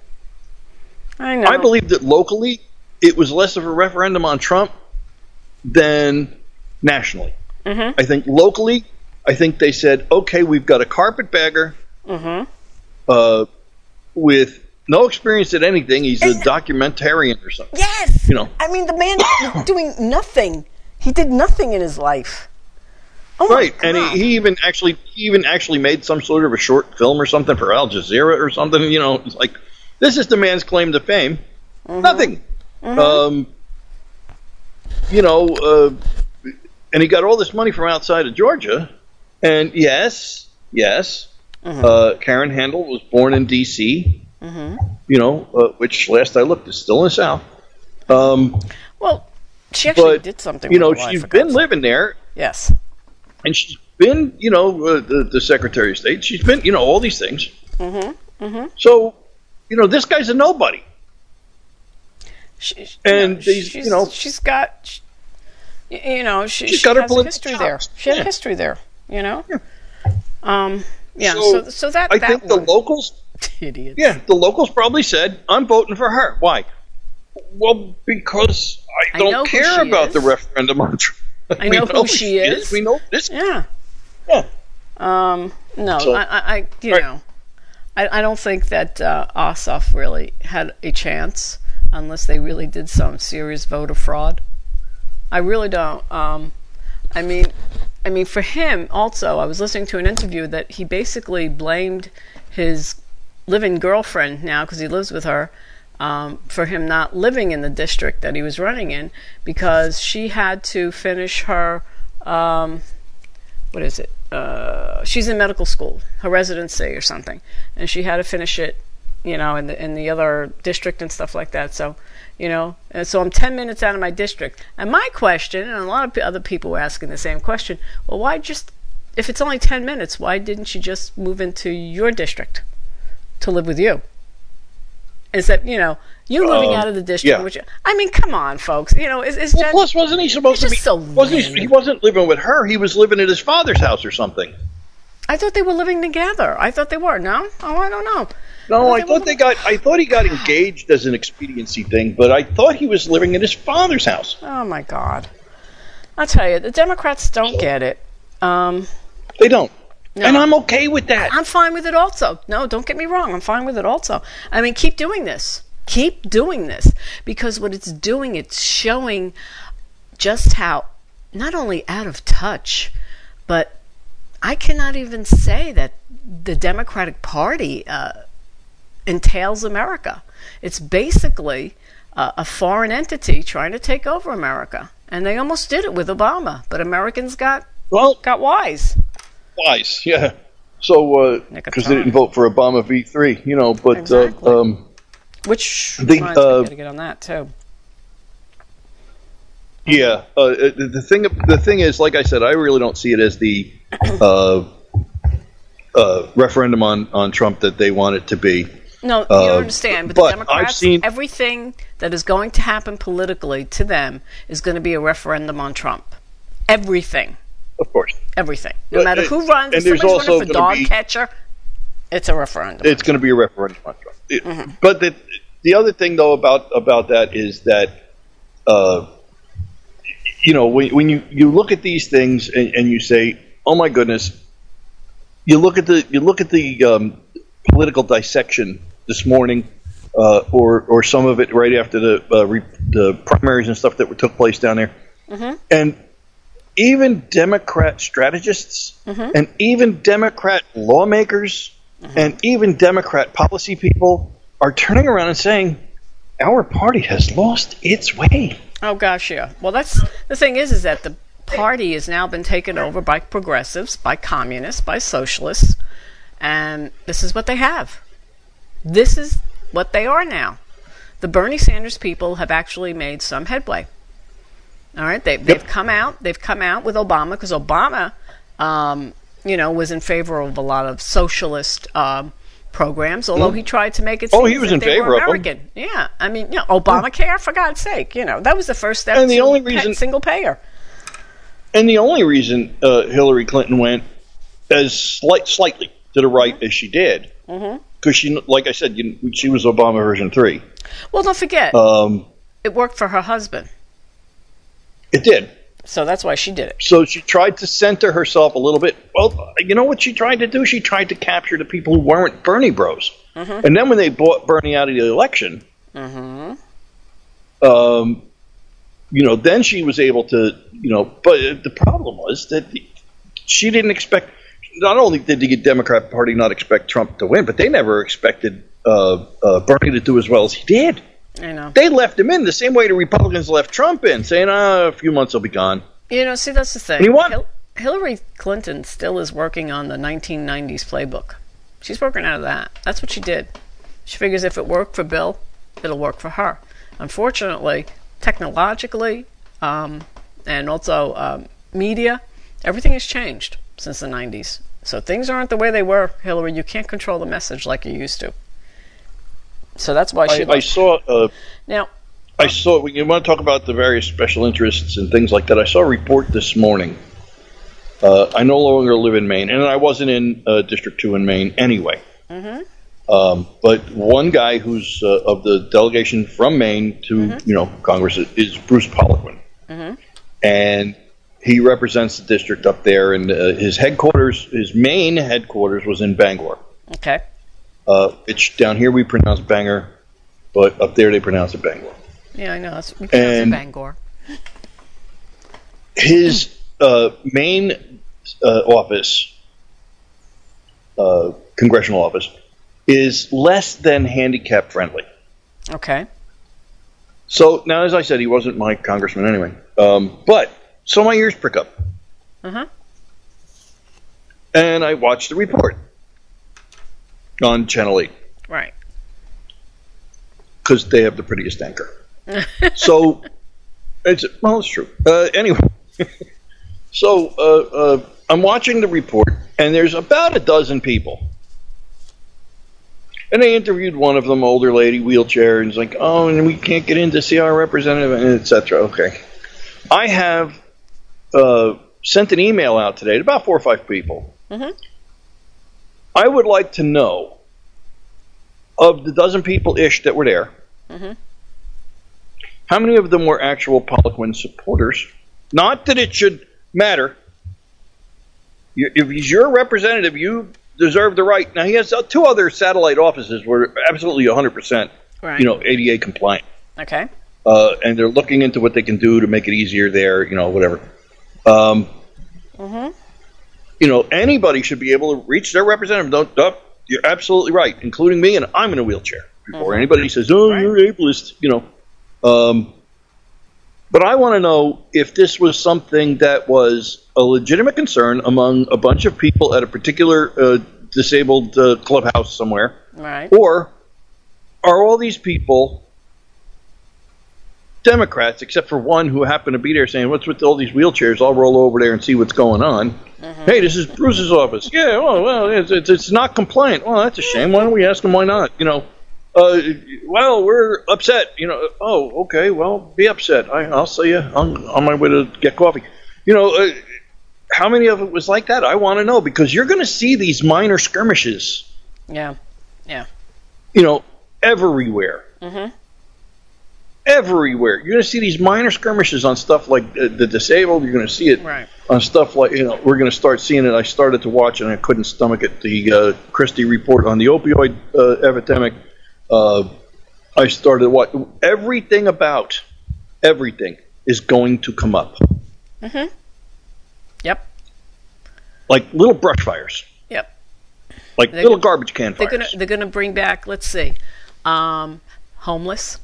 I know. I believe that locally, it was less of a referendum on Trump than nationally. Mhm. I think locally, I think they said, "Okay, we've got a carpetbagger Mhm. uh, with no experience at anything. He's a And- documentarian or something." Yes. You know. I mean, the man was doing nothing. He did nothing in his life. Oh my Right, and God. he, he even actually he even actually made some sort of a short film or something for Al Jazeera or something. You know, it's like this is the man's claim to fame. Mm-hmm. Nothing. Um, you know, uh, and he got all this money from outside of Georgia. And yes, yes, Mhm. uh, Karen Handel was born in D C. Mhm. You know, uh, which last I looked is still in the South. Um, Well, she actually but did something. you know, with her life, she's for been God's sake. living there. Yes. And she's been, you know, uh, the, the Secretary of State. She's been, you know, all these things. Mm-hmm. Mm-hmm. So, you know, this guy's a nobody. She, she- And you know, these, she's, you know- she's got, she, you know, she, She's she got her has a political history there. chops. She has Yeah. a history there. You know. Um. Yeah. So, So, so, that I that think the one, locals, idiot. yeah, the locals probably said, "I'm voting for her." Why? Well, because I I don't know who care she about is. the referendum on Trump. I We know who she is. We know this. Yeah. Yeah. Um. No. So- I. I. I you Right. know. I, I don't think that uh, Ossoff really had a chance unless they really did some serious voter fraud. I really don't. Um, I mean, I mean, for him also, I was listening to an interview that he basically blamed his living girlfriend now because he lives with her um, for him not living in the district that he was running in, because she had to finish her, um, what is it? Uh, she's in medical school, her residency or something, and she had to finish it, you know, in the in the other district and stuff like that. So, you know, and so I'm ten minutes out of my district. And my question, and a lot of other people were asking the same question, well, why just, if it's only ten minutes, why didn't she just move into your district to live with you? Is that, you know, you living Um, out of the district, yeah. which, I mean, come on, folks. You know, it's, it's Well, just, plus, wasn't he supposed it's to be? just so wasn't he, lame. he wasn't living with her. He was living at his father's house or something. I thought they were living together. I thought they were. No? Oh, I don't know. No, I were thought they living- got. I thought he got engaged as an expediency thing, but I thought he was living at his father's house. Oh, my God. I'll tell you, the Democrats don't get it. Um, They don't, No. and I'm okay with that. I'm fine with it also. No, don't get me wrong. I'm fine with it also. I mean, keep doing this. Keep doing this. Because what it's doing, it's showing just how not only out of touch, but I cannot even say that the Democratic Party uh, entails America. It's basically uh, a foreign entity trying to take over America. And they almost did it with Obama, but Americans got Well, got wise. wise, yeah. So, Nick of because they time. didn't vote for Obama v three, you know, but Exactly. uh, um, Which The, reminds me, uh, I gotta get on that too. yeah. Uh, the, the thing, the thing is, like I said, I really don't see it as the uh, uh, referendum on, on Trump that they want it to be. No, you uh, don't understand. But, but the I've Democrats, seen- everything that is going to happen politically to them is going to be a referendum on Trump. Everything, Of course, everything. No But matter it- who runs, and if there's somebody's also running for gonna dog be- catcher, it's a referendum. it's going to be a referendum on Trump. It- But the the other thing, though, about about that is that, uh, you know, when, when you, you look at these things and, and you say, "Oh my goodness," you look at the you look at the um, political dissection this morning, uh, or or some of it right after the uh, re, the primaries and stuff that were, took place down there, and even Democrat strategists and even Democrat lawmakers and even Democrat policy people are turning around and saying, our party has lost its way. Oh gosh, yeah. Well, that's the thing is, is that the party has now been taken over by progressives, by communists, by socialists, and this is what they have. This is what they are now. The Bernie Sanders people have actually made some headway. All right, they, they've come out. They've come out with Obama because Obama, um, you know, was in favor of a lot of socialist um, programs. Although he tried to make it seem Oh, he as was if in they favor were of them. American. Yeah, I mean, you know, Obamacare, for God's sake, you know, that was the first step. And the to only pay- reason- single payer. And the only reason uh, Hillary Clinton went as slight, slightly to the right as she did, because she, like I said, you, she was Obama version three. Well, don't forget, Um, it worked for her husband, it did. so that's why she did it. So she tried to center herself a little bit. Well, you know what she tried to do? She tried to capture the people who weren't Bernie bros. And then when they bought Bernie out of the election, um, you know, then she was able to, you know, but the problem was that she didn't expect, not only did the Democrat Party not expect Trump to win, but they never expected uh, uh, Bernie to do as well as he did. I know. They left him in the same way the Republicans left Trump in, saying, ah, a few months he'll be gone. You know, see, that's the thing. And he won. Hil- Hillary Clinton still is working on the nineteen nineties playbook. She's working out of that. That's what she did. She figures if it worked for Bill, it'll work for her. Unfortunately, technologically, um, and also um, media, everything has changed since the nineties. So things aren't the way they were, Hillary. You can't control the message like you used to. So that's why she. I, I saw... Uh, now, I saw, when you want to talk about the various special interests and things like that, I saw a report this morning. Uh, I no longer live in Maine, and I wasn't in uh, District two in Maine anyway. Mm-hmm. Um, but one guy who's uh, of the delegation from Maine to, mm-hmm. you know, Congress is Bruce Poliquin. Mm-hmm. And he represents the district up there, and uh, his headquarters, his main headquarters was in Bangor. okay. Uh, it's down here we pronounce Bangor, but up there they pronounce it Bangor. Yeah, I know. That's, we pronounce it And- Bangor. His uh, main uh, office, uh, congressional office, is less than handicap friendly. Okay. So now, as I said, he wasn't my congressman anyway. Um, but so my ears prick up, Uh-huh. and I watched the report on Channel eight Right. because they have the prettiest anchor. So it's well, it's true. Uh, anyway, so uh, uh, I'm watching the report, and there's about a dozen people. And they interviewed one of them, older lady, wheelchair, and it's like, oh, and we can't get in to see our representative, and et cetera. Okay. I have uh, sent an email out today to about four or five people. Mm-hmm. I would like to know, of the dozen people-ish that were there, Mm-hmm. how many of them were actual Poliquin supporters? Not that it should matter. You- If he's your representative, you deserve the right. Now, he has uh, two other satellite offices where absolutely one hundred percent, Right. you know, A D A compliant. Okay. Uh, and they're looking into what they can do to make it easier there, you know, whatever. Um, Mm-hmm. you know, anybody should be able to reach their representative. Don't, don't you're absolutely right, including me, and I'm in a wheelchair. Before Mhm. anybody says, "Oh, Right. you're ableist," you know. Um, but I want to know if this was something that was a legitimate concern among a bunch of people at a particular uh, disabled uh, clubhouse somewhere, Right. or are all these people Democrats, except for one who happened to be there saying, "What's with all these wheelchairs? I'll roll over there and see what's going on." Mm-hmm. Hey, this is Bruce's office. Yeah, well, well it's, it's, it's not compliant. Well, that's a shame. Why don't we ask him why not? You know, uh, well, we're upset. You know, oh, okay, well, be upset. I, I'll see you on, on my way to get coffee. You know, uh, how many of it was like that? I want to know, because you're going to see these minor skirmishes, Yeah. Yeah. you know, everywhere. Mm-hmm. Everywhere. You're going to see these minor skirmishes on stuff like uh, the disabled. You're going to see it Right. on stuff like, you know, we're going to start seeing it. I started to watch and I couldn't stomach it. The uh, Christie report on the opioid uh, epidemic. Uh, I started what everything about everything is going to come up. Mm-hmm. Yep. Like little brush fires. Yep. Like They're little gonna- garbage can They're fires. gonna they're gonna bring back. Let's see, um, homeless.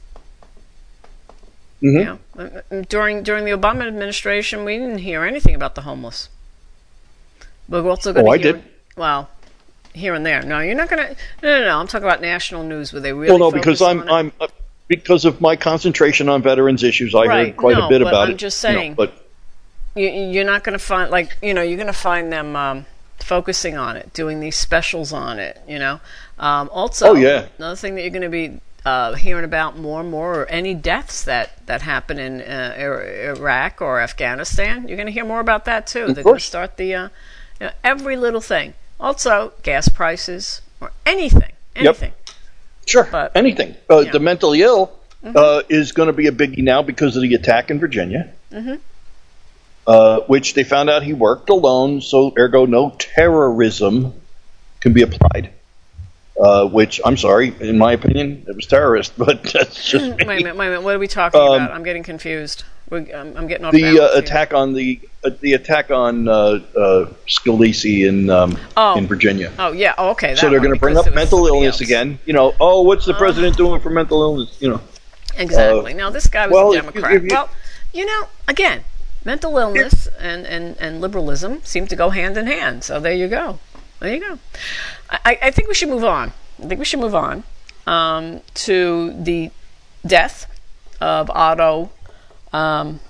Mhm. You know, uh, during during the Obama administration, we didn't hear anything about the homeless. But we're also going to Oh, I hear, did. well, here and there. No, you're not going to. No, no, no. I'm talking about national news where they really. Well, no, because focus I'm on it. I'm uh, because of my concentration on veterans issues. I Right. heard quite No, a bit but about I'm it. just you know, saying. but You, you're not going to find, like, you know, you're going to find them um, focusing on it, doing these specials on it, you know. Um, also, Oh, yeah. another thing that you're going to be uh, hearing about more and more are any deaths that, that happen in uh, Ir- Iraq or Afghanistan. You're going to hear more about that, too. They're going to course. start the, uh, you know, every little thing. Also, gas prices or anything, anything. Sure, But- anything. Uh, yeah. The mentally ill uh, is going to be a biggie now because of the attack in Virginia, Mm-hmm. uh, which they found out he worked alone, so ergo no terrorism can be applied. Uh, which, I'm sorry, in my opinion, it was terrorist, but that's just me. Wait a minute, wait a minute. What are we talking Um, about? I'm getting confused. We're, I'm, I'm getting off The balance uh, here. attack on the uh, the attack on uh, uh, Scalise in um, Oh. in Virginia. Oh, yeah. Oh, okay. So that they're one, going to bring because up it was mental somebody illness else. again. You know, oh, what's the president doing for mental illness? You know, Exactly. Uh, now, this guy was well, a if you- Democrat. if you- well, you know, again, mental illness and, and, and liberalism seem to go hand in hand. So there you go. There you go. I, I think we should move on. I think we should move on um, to the death of Otto um,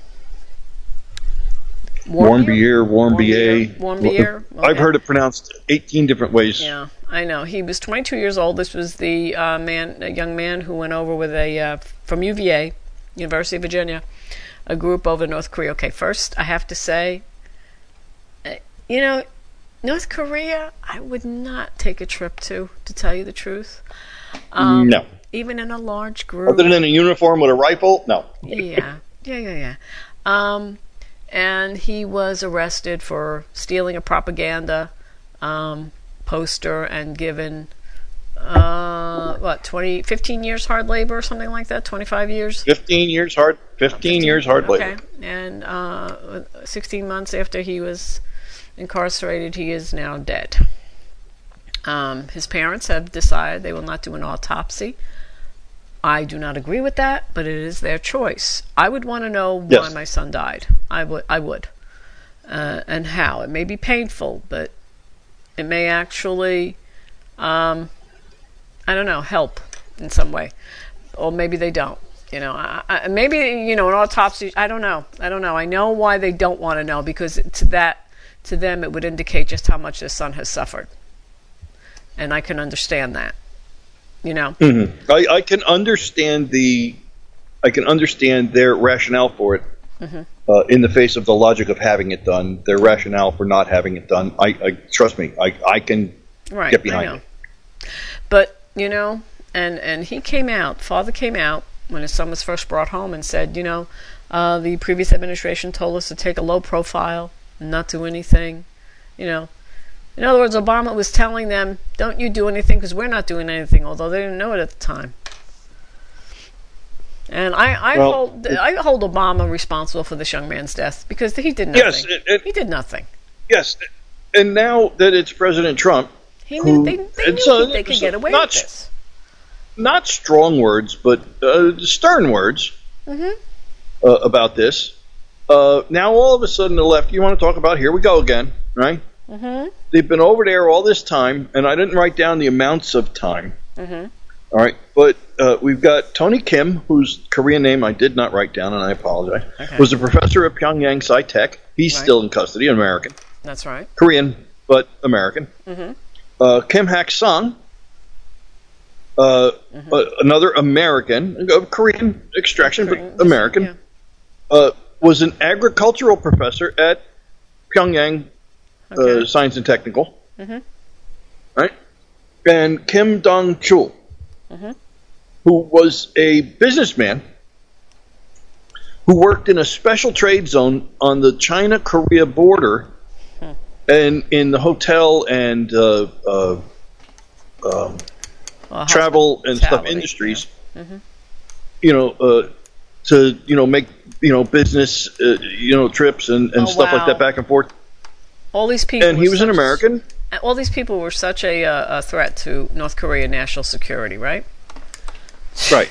Warmbier, Warmbier. Warmbier. I've Okay. heard it pronounced eighteen different ways. Yeah, I know. He was twenty-two years old. This was the uh, man, a young man who went over with a uh, from U V A, University of Virginia, a group over North Korea. Okay, first I have to say, uh, you know, North Korea, I would not take a trip to, to tell you the truth. Um, No. Even in a large group. Other than in a uniform with a rifle, no. Yeah, yeah, yeah, yeah. Um, and he was arrested for stealing a propaganda um, poster and given, uh, what, twenty, fifteen years hard labor or something like that? twenty-five years? Fifteen years hard. Fifteen years hard Okay. labor. And uh, sixteen months after he was incarcerated, he is now dead. Um, his parents have decided they will not do an autopsy I do not agree with that, but it is their choice. I would want to know why Yes. my son died. I would. I would. Uh, and how. It may be painful, but it may actually, um, I don't know, help in some way. Or maybe they don't. You know, I, I, maybe, you know, an autopsy, I don't know. I don't know. I know why they don't want to know, because to that, to them, it would indicate just how much their son has suffered. And I can understand that, you know. Mm-hmm. I, I can understand the, I can understand their rationale for it. Mm-hmm. Uh, in the face of the logic of having it done, their rationale for not having it done, I, I trust me, I, I can right, get behind I know. it. But, you know, and, and he came out, father came out when his son was first brought home and said, you know, uh, the previous administration told us to take a low profile and not do anything, you know. In other words, Obama was telling them, don't you do anything because we're not doing anything, although they didn't know it at the time. And I, I well, hold I hold Obama responsible for this young man's death because he did nothing. Yes, it, it, he did nothing. Yes, and now that it's President Trump, he knew, who, they, they knew uh, they could get away not, with this. Not strong words, but uh, stern words Mm-hmm. uh, about this. Uh, now all of a sudden the left, you want to talk about, here we go again, right? Mm-hmm. They've been over there all this time, and I didn't write down the amounts of time. Mm-hmm. All right, but uh, we've got Tony Kim, whose Korean name I did not write down, and I apologize, Okay. was a professor at Pyongyang Sci-Tech. He's Right. still in custody, an American. That's right. Korean, but American. Mm-hmm. Uh, Kim Hak-sung, uh, Mm-hmm. uh, another American, of Korean extraction, Korean, but American, yeah. uh, was an agricultural professor at Pyongyang Okay. uh, Science and Technical. Mhm. Right? And Kim Dong-chul, Mhm. who was a businessman who worked in a special trade zone on the China-Korea border Hmm. and in the hotel and uh, uh, um, Well, travel and stuff hospitality, industries, yeah. Mhm. you know, uh, to, you know, make, you know, business, uh, you know, trips and, and Oh, stuff like wow. that back and forth. All these people. And he were was an such- American. All these people were such a, uh, a threat to North Korean national security, right? Right.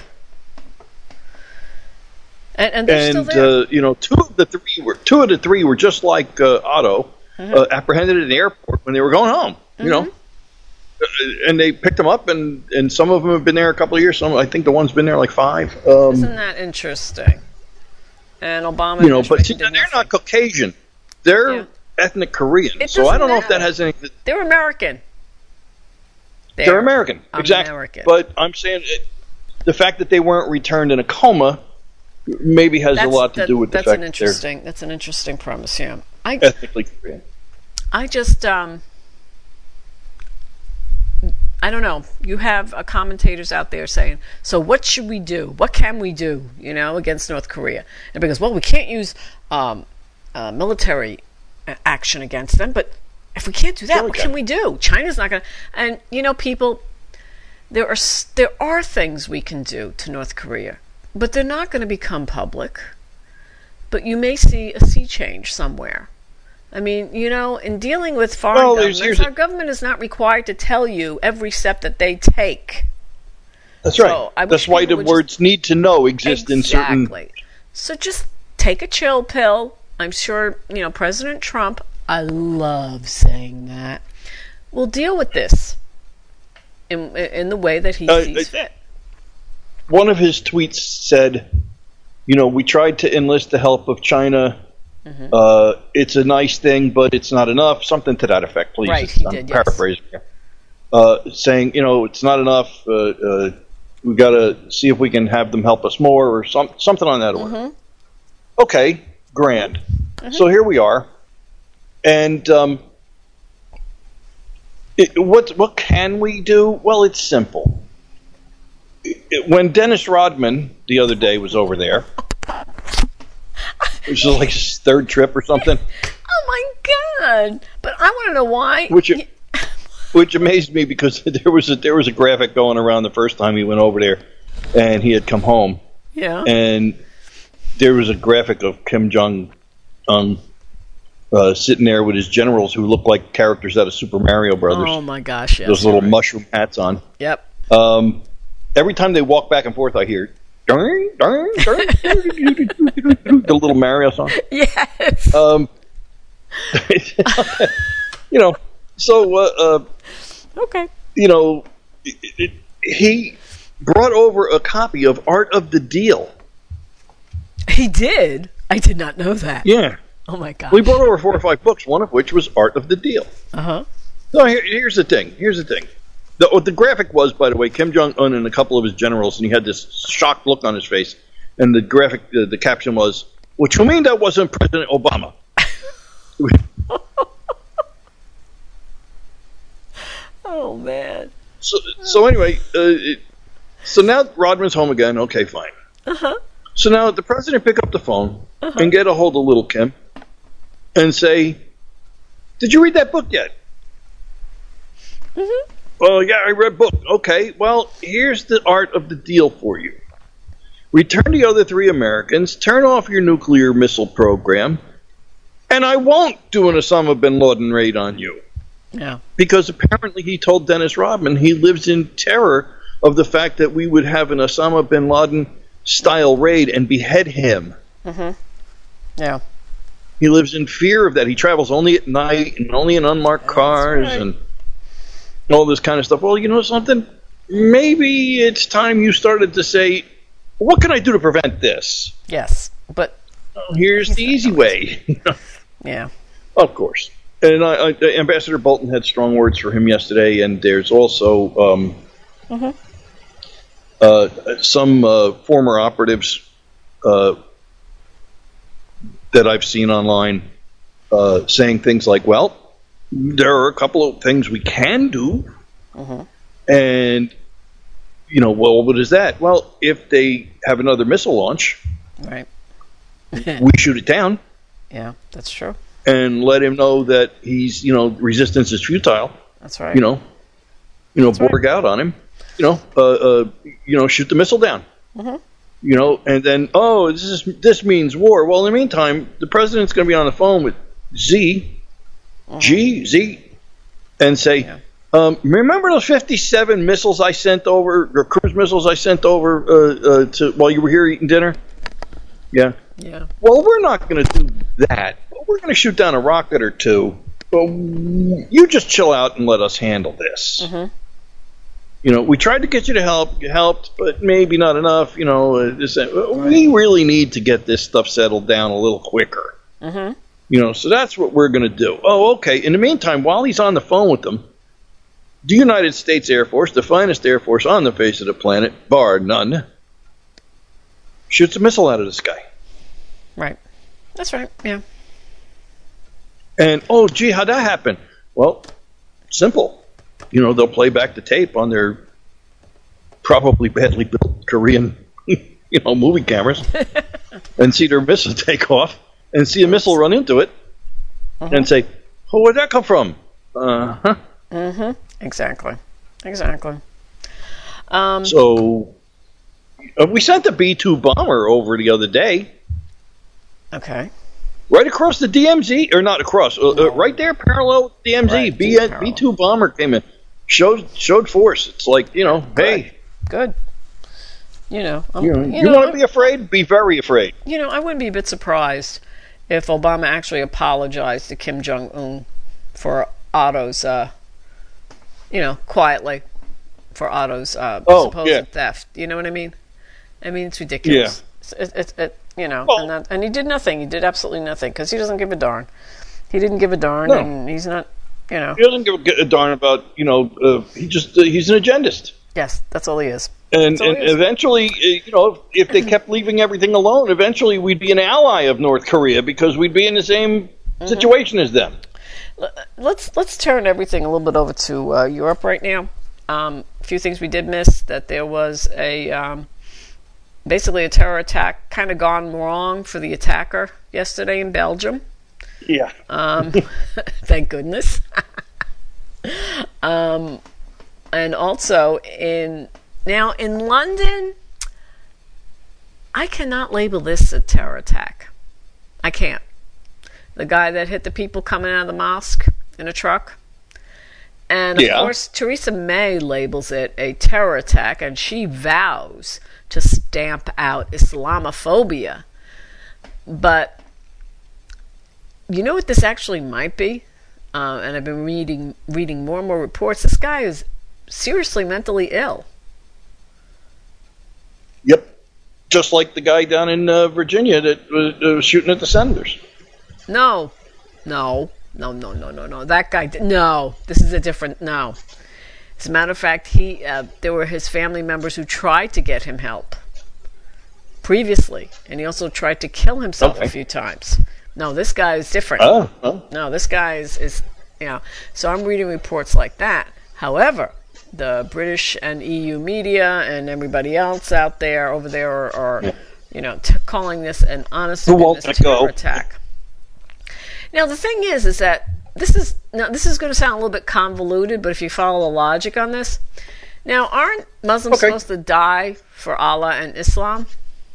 And, and they're still And, there. uh, you know, two of the three were, two of the three were just like uh, Otto, Mm-hmm. uh, apprehended at the airport when they were going home, you know. Uh, And they picked them up, and, and some of them have been there a couple of years. Some, I think the one's been there like five. Um, Isn't that interesting? And Obama, you know, but see, administration they're did nothing. not Caucasian. They're Yeah. ethnic Korean. It So I doesn't don't know if that matter. has anything. They're American. They're American, exactly. American. But I'm saying it, the fact that they weren't returned in a coma maybe has That's, a lot to that- do with the that's fact an that they're interesting. That's an interesting premise. Yeah, I, ethnically Korean. I just, um, I don't know. You have uh, commentators out there saying, "So what should we do? What can we do? You know, against North Korea?" And because, well, we can't use um, uh, military uh, action against them, but if we can't do that, Sure we what can. can we do? China's not going to. And you know, people, there are s- there are things we can do to North Korea, but they're not going to become public. But you may see a sea change somewhere. I mean, you know, in dealing with foreign Well, there's- governments, here's our a- government is not required to tell you every step that they take. That's right. So, I wish That's why people the would words "need to know" exist in certain. Exactly. So just take a chill pill. I'm sure, you know, President Trump, I love saying that, will deal with this in in the way that he Uh, sees uh, fit. One of his tweets said, "You know, we tried to enlist the help of China. Mm-hmm. Uh, it's a nice thing, but it's not enough." Something to that effect, please. Right, It's- he I'm did, yes. paraphrasing here. Uh, saying, you know, it's not enough. Uh, uh, we got to see if we can have them help us more, or some something on that order. Mm-hmm. Okay, grand. So here we are, and um, it, what what can we do? Well, it's simple. It- when Dennis Rodman the other day was over there, which is like his third trip or something, Oh my God! But I want to know why. which which amazed me because there was a there was a graphic going around the first time he went over there, and he had come home, yeah. and there was a graphic of Kim Jong Un uh, sitting there with his generals who looked like characters out of Super Mario Brothers. Oh my gosh! Yes. those you're little right. mushroom hats on. Yep. Um, every time they walk back and forth, I hear darn, darn, darn, the little Mario song. Yes. Um, you know, so uh, uh, okay. You know, it, it, he brought over a copy of Art of the Deal. He did? I did not know that. Yeah. Oh, my God. We brought over four or five books, one of which was Art of the Deal. Uh-huh. So here, here's the thing. Here's the thing. The, what the graphic was, by the way, Kim Jong-un and a couple of his generals, and he had this shocked look on his face, and the graphic, uh, the caption was, "What you mean that wasn't President Obama?" Oh, man. So, so anyway, uh, it, so now Rodman's home again. Okay, fine. Uh-huh. So now the president pick up the phone uh-huh. and get a hold of little Kim and say, "Did you read that book yet?" Mm-hmm. "Well, yeah, I read book." "Okay, well, here's the Art of the Deal for you. Return the other three Americans, turn off your nuclear missile program, and I won't do an Osama bin Laden raid on you." Yeah. Because apparently he told Dennis Rodman he lives in terror of the fact that we would have an Osama bin Laden style raid and behead him. Mm-hmm. Yeah. He lives in fear of that. He travels only at night and only in unmarked That's cars right. and all this kind of stuff. Well, you know something? Maybe it's time you started to say, what can I do to prevent this? Yes, but Well, here's the easy way. Yeah. Of course. And I, I, Ambassador Bolton had strong words for him yesterday, and there's also um, Mm-hmm. uh, some uh, former operatives uh, that I've seen online uh, saying things like, well, there are a couple of things we can do. Mm-hmm. And, you know, well, what is that? Well, if they have another missile launch, Right. we shoot it down Yeah, that's true. and let him know that he's, you know, resistance is futile. That's right. You know, you know, That's right. Borg out on him. You know, uh, uh, you know, shoot the missile down. Mm-hmm. You know, and then, oh, this is this means war. Well, in the meantime, the president's going to be on the phone with Z, Mm-hmm. G, Z, and say, Yeah. um, remember those fifty-seven missiles I sent over, or cruise missiles I sent over uh, uh, to while you were here eating dinner? Yeah. Yeah. Well, we're not going to do that. We're going to shoot down a rocket or two. Well, you just chill out and let us handle this. Mm-hmm. You know, we tried to get you to help, you helped, but maybe not enough. You know, uh, this, uh, we really need to get this stuff settled down a little quicker. Mm-hmm. You know, so that's what we're going to do. Oh, okay. In the meantime, while he's on the phone with them, the United States Air Force, the finest Air Force on the face of the planet, bar none, shoots a missile out of the sky. Right. That's right. Yeah. And, oh, gee, how'd that happen? Well, simple. You know, they'll play back the tape on their probably badly built Korean, you know, movie cameras and see their missile take off and see a missile run into it Mm-hmm. and say, oh, where'd that come from? Uh-huh. Mm-hmm. Exactly. Exactly. Um, So uh, we sent the B two bomber over the other day, okay. right across the D M Z, or not across, uh, uh, right there, parallel with D M Z. Right, B, parallel. B two bomber came in, showed showed force. It's like, you know, hey, Good. You know, I'm, you, know, you you know, want I'm- to be afraid? Be very afraid. You know, I wouldn't be a bit surprised if Obama actually apologized to Kim Jong Un for Otto's, uh, you know, quietly for Otto's uh, Oh, supposed yeah. theft. You know what I mean? I mean, it's ridiculous. Yeah. It's, it, it, it, you know, Well- and, that, and he did nothing. He did absolutely nothing because he doesn't give a darn. He didn't give a darn, No. and he's not, you know. He doesn't give a darn about, you know, uh, he just uh, he's an agendist. Yes, that's all he is. And, That's all and he is. eventually, uh, you know, if they kept leaving everything alone, eventually we'd be an ally of North Korea because we'd be in the same Mm-hmm. situation as them. Let's let's turn everything a little bit over to uh, Europe right now. Um, a few things we did miss: that there was a um, basically a terror attack, kind of gone wrong for the attacker yesterday in Belgium. Yeah. Um, thank goodness. um, and also in now in London, I cannot label this a terror attack. I can't. The guy that hit the people coming out of the mosque in a truck. And of Yeah. course, Theresa May labels it a terror attack, and she vows to stamp out Islamophobia. But you know what this actually might be? Uh, and I've been reading reading more and more reports. This guy is seriously mentally ill. Yep. Just like the guy down in uh, Virginia that was uh, shooting at the senators. No, no, no, no, no, no, no. That guy. Did, no, this is a different. No. As a matter of fact, he uh, there were his family members who tried to get him help previously, and he also tried to kill himself Okay. a few times. No, this guy is different. Oh, oh. No, this guy is, is, you know. So I'm reading reports like that. However, the British and E U media and everybody else out there over there are, are Yeah. you know, t- calling this an honest to Who won't goodness let terror go? attack. Now the thing is, is that this is now this is going to sound a little bit convoluted, but if you follow the logic on this, now aren't Muslims Okay. supposed to die for Allah and Islam?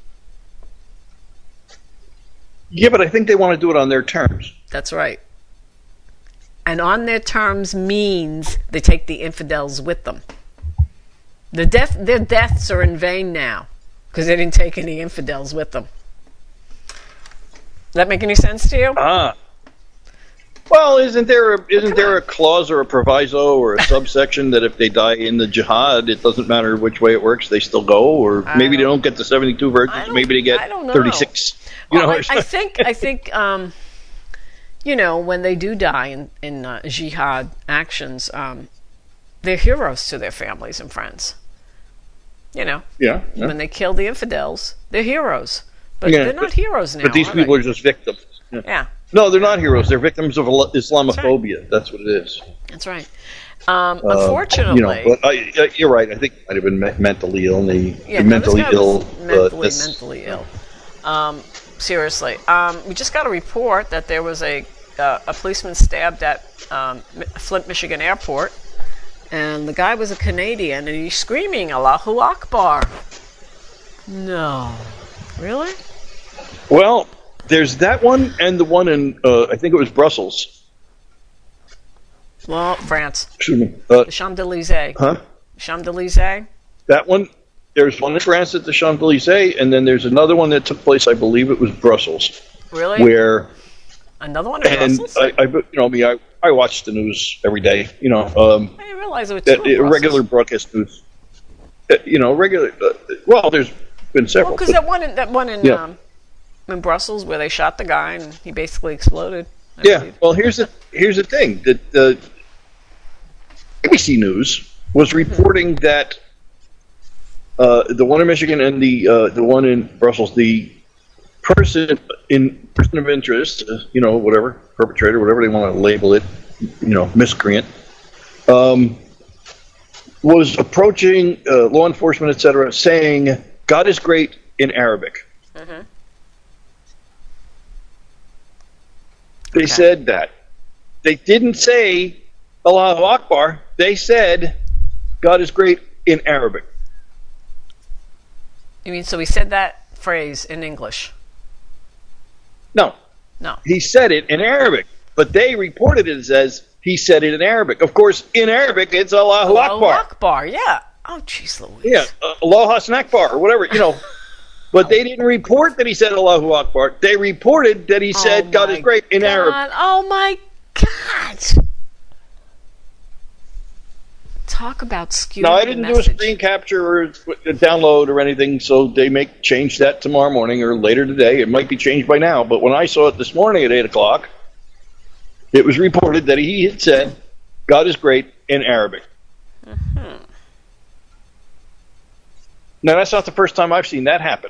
Yeah, but I think they want to do it on their terms. That's right. And on their terms means they take the infidels with them. The death, their deaths are in vain now because they didn't take any infidels with them. Does that make any sense to you? Ah. Well, isn't there a, isn't there a clause or a proviso or a subsection that if they die in the jihad, it doesn't matter which way it works, they still go? Or I maybe they don't- don't get the seventy-two I virgins, don't- maybe they get I don't know. thirty-six. You Well, know, I, it's I not- think I think um, you know, when they do die in in uh, jihad actions, um, they're heroes to their families and friends. You know, yeah, yeah. when they kill the infidels, they're heroes. But Yeah, they're not but- heroes now. But these are people they? are just victims. Yeah. Yeah, No, they're not heroes. They're victims of Isla- Islamophobia. That's what it is. that's right. Um, Uh, unfortunately, you know, but I, I, you're right. I think it might have been me- mentally ill. The, yeah, the no, mentally this guy ill. was uh, mentally, this- mentally ill. Um, seriously, um, we just got a report that there was a uh, a policeman stabbed at um, Mi- Flint, Michigan airport, and the guy was a Canadian, and he's screaming "Allahu Akbar." No, really? Well, there's that one and the one in uh, I think it was Brussels. Well, France, Excuse me. Uh, the Champs Elysees, huh? Champs Elysees. That one. There's one in France at the Champs Elysees, and then there's another one that took place. I believe it was Brussels, Really? where Another one in and Brussels? I, I, you know, me, I, I watch the news every day. You know, um, I didn't realize it was two that, in uh, regular Brussels. broadcast news. Uh, you know, regular. Uh, well, there's been several. Well, because but- that one in that one in Yeah. um, in Brussels where they shot the guy and he basically exploded. I Yeah. believe. Well, here's the here's the thing that uh, A B C News was reporting that uh, the one in Michigan and the uh, the one in Brussels, the person in person of interest, uh, you know, whatever perpetrator, whatever they want to label it, you know, miscreant, um, was approaching uh, law enforcement, et cetera, saying "God is great" in Arabic. Mhm. They Okay. said that. They didn't say Allahu Akbar. They said God is great in Arabic. You mean so he said that phrase in English? No, No. he said it in Arabic, but they reported it as he said it in Arabic. Of course, in Arabic, it's Allahu Allahu Akbar. Akbar, yeah. Oh, jeez Louise. Yeah, uh, Allah Hassan Akbar, or whatever, you know. But they didn't report that he said Allahu Akbar. They reported that he said Oh God my is great in God. Arabic. Oh my God. Talk about skewing Now, I the didn't do a message. screen capture or a download or anything, so they may change that tomorrow morning or later today. It might be changed by now, but when I saw it this morning at eight o'clock, it was reported that he had said, God is great in Arabic. Mhm. Now, that's not the first time I've seen that happen.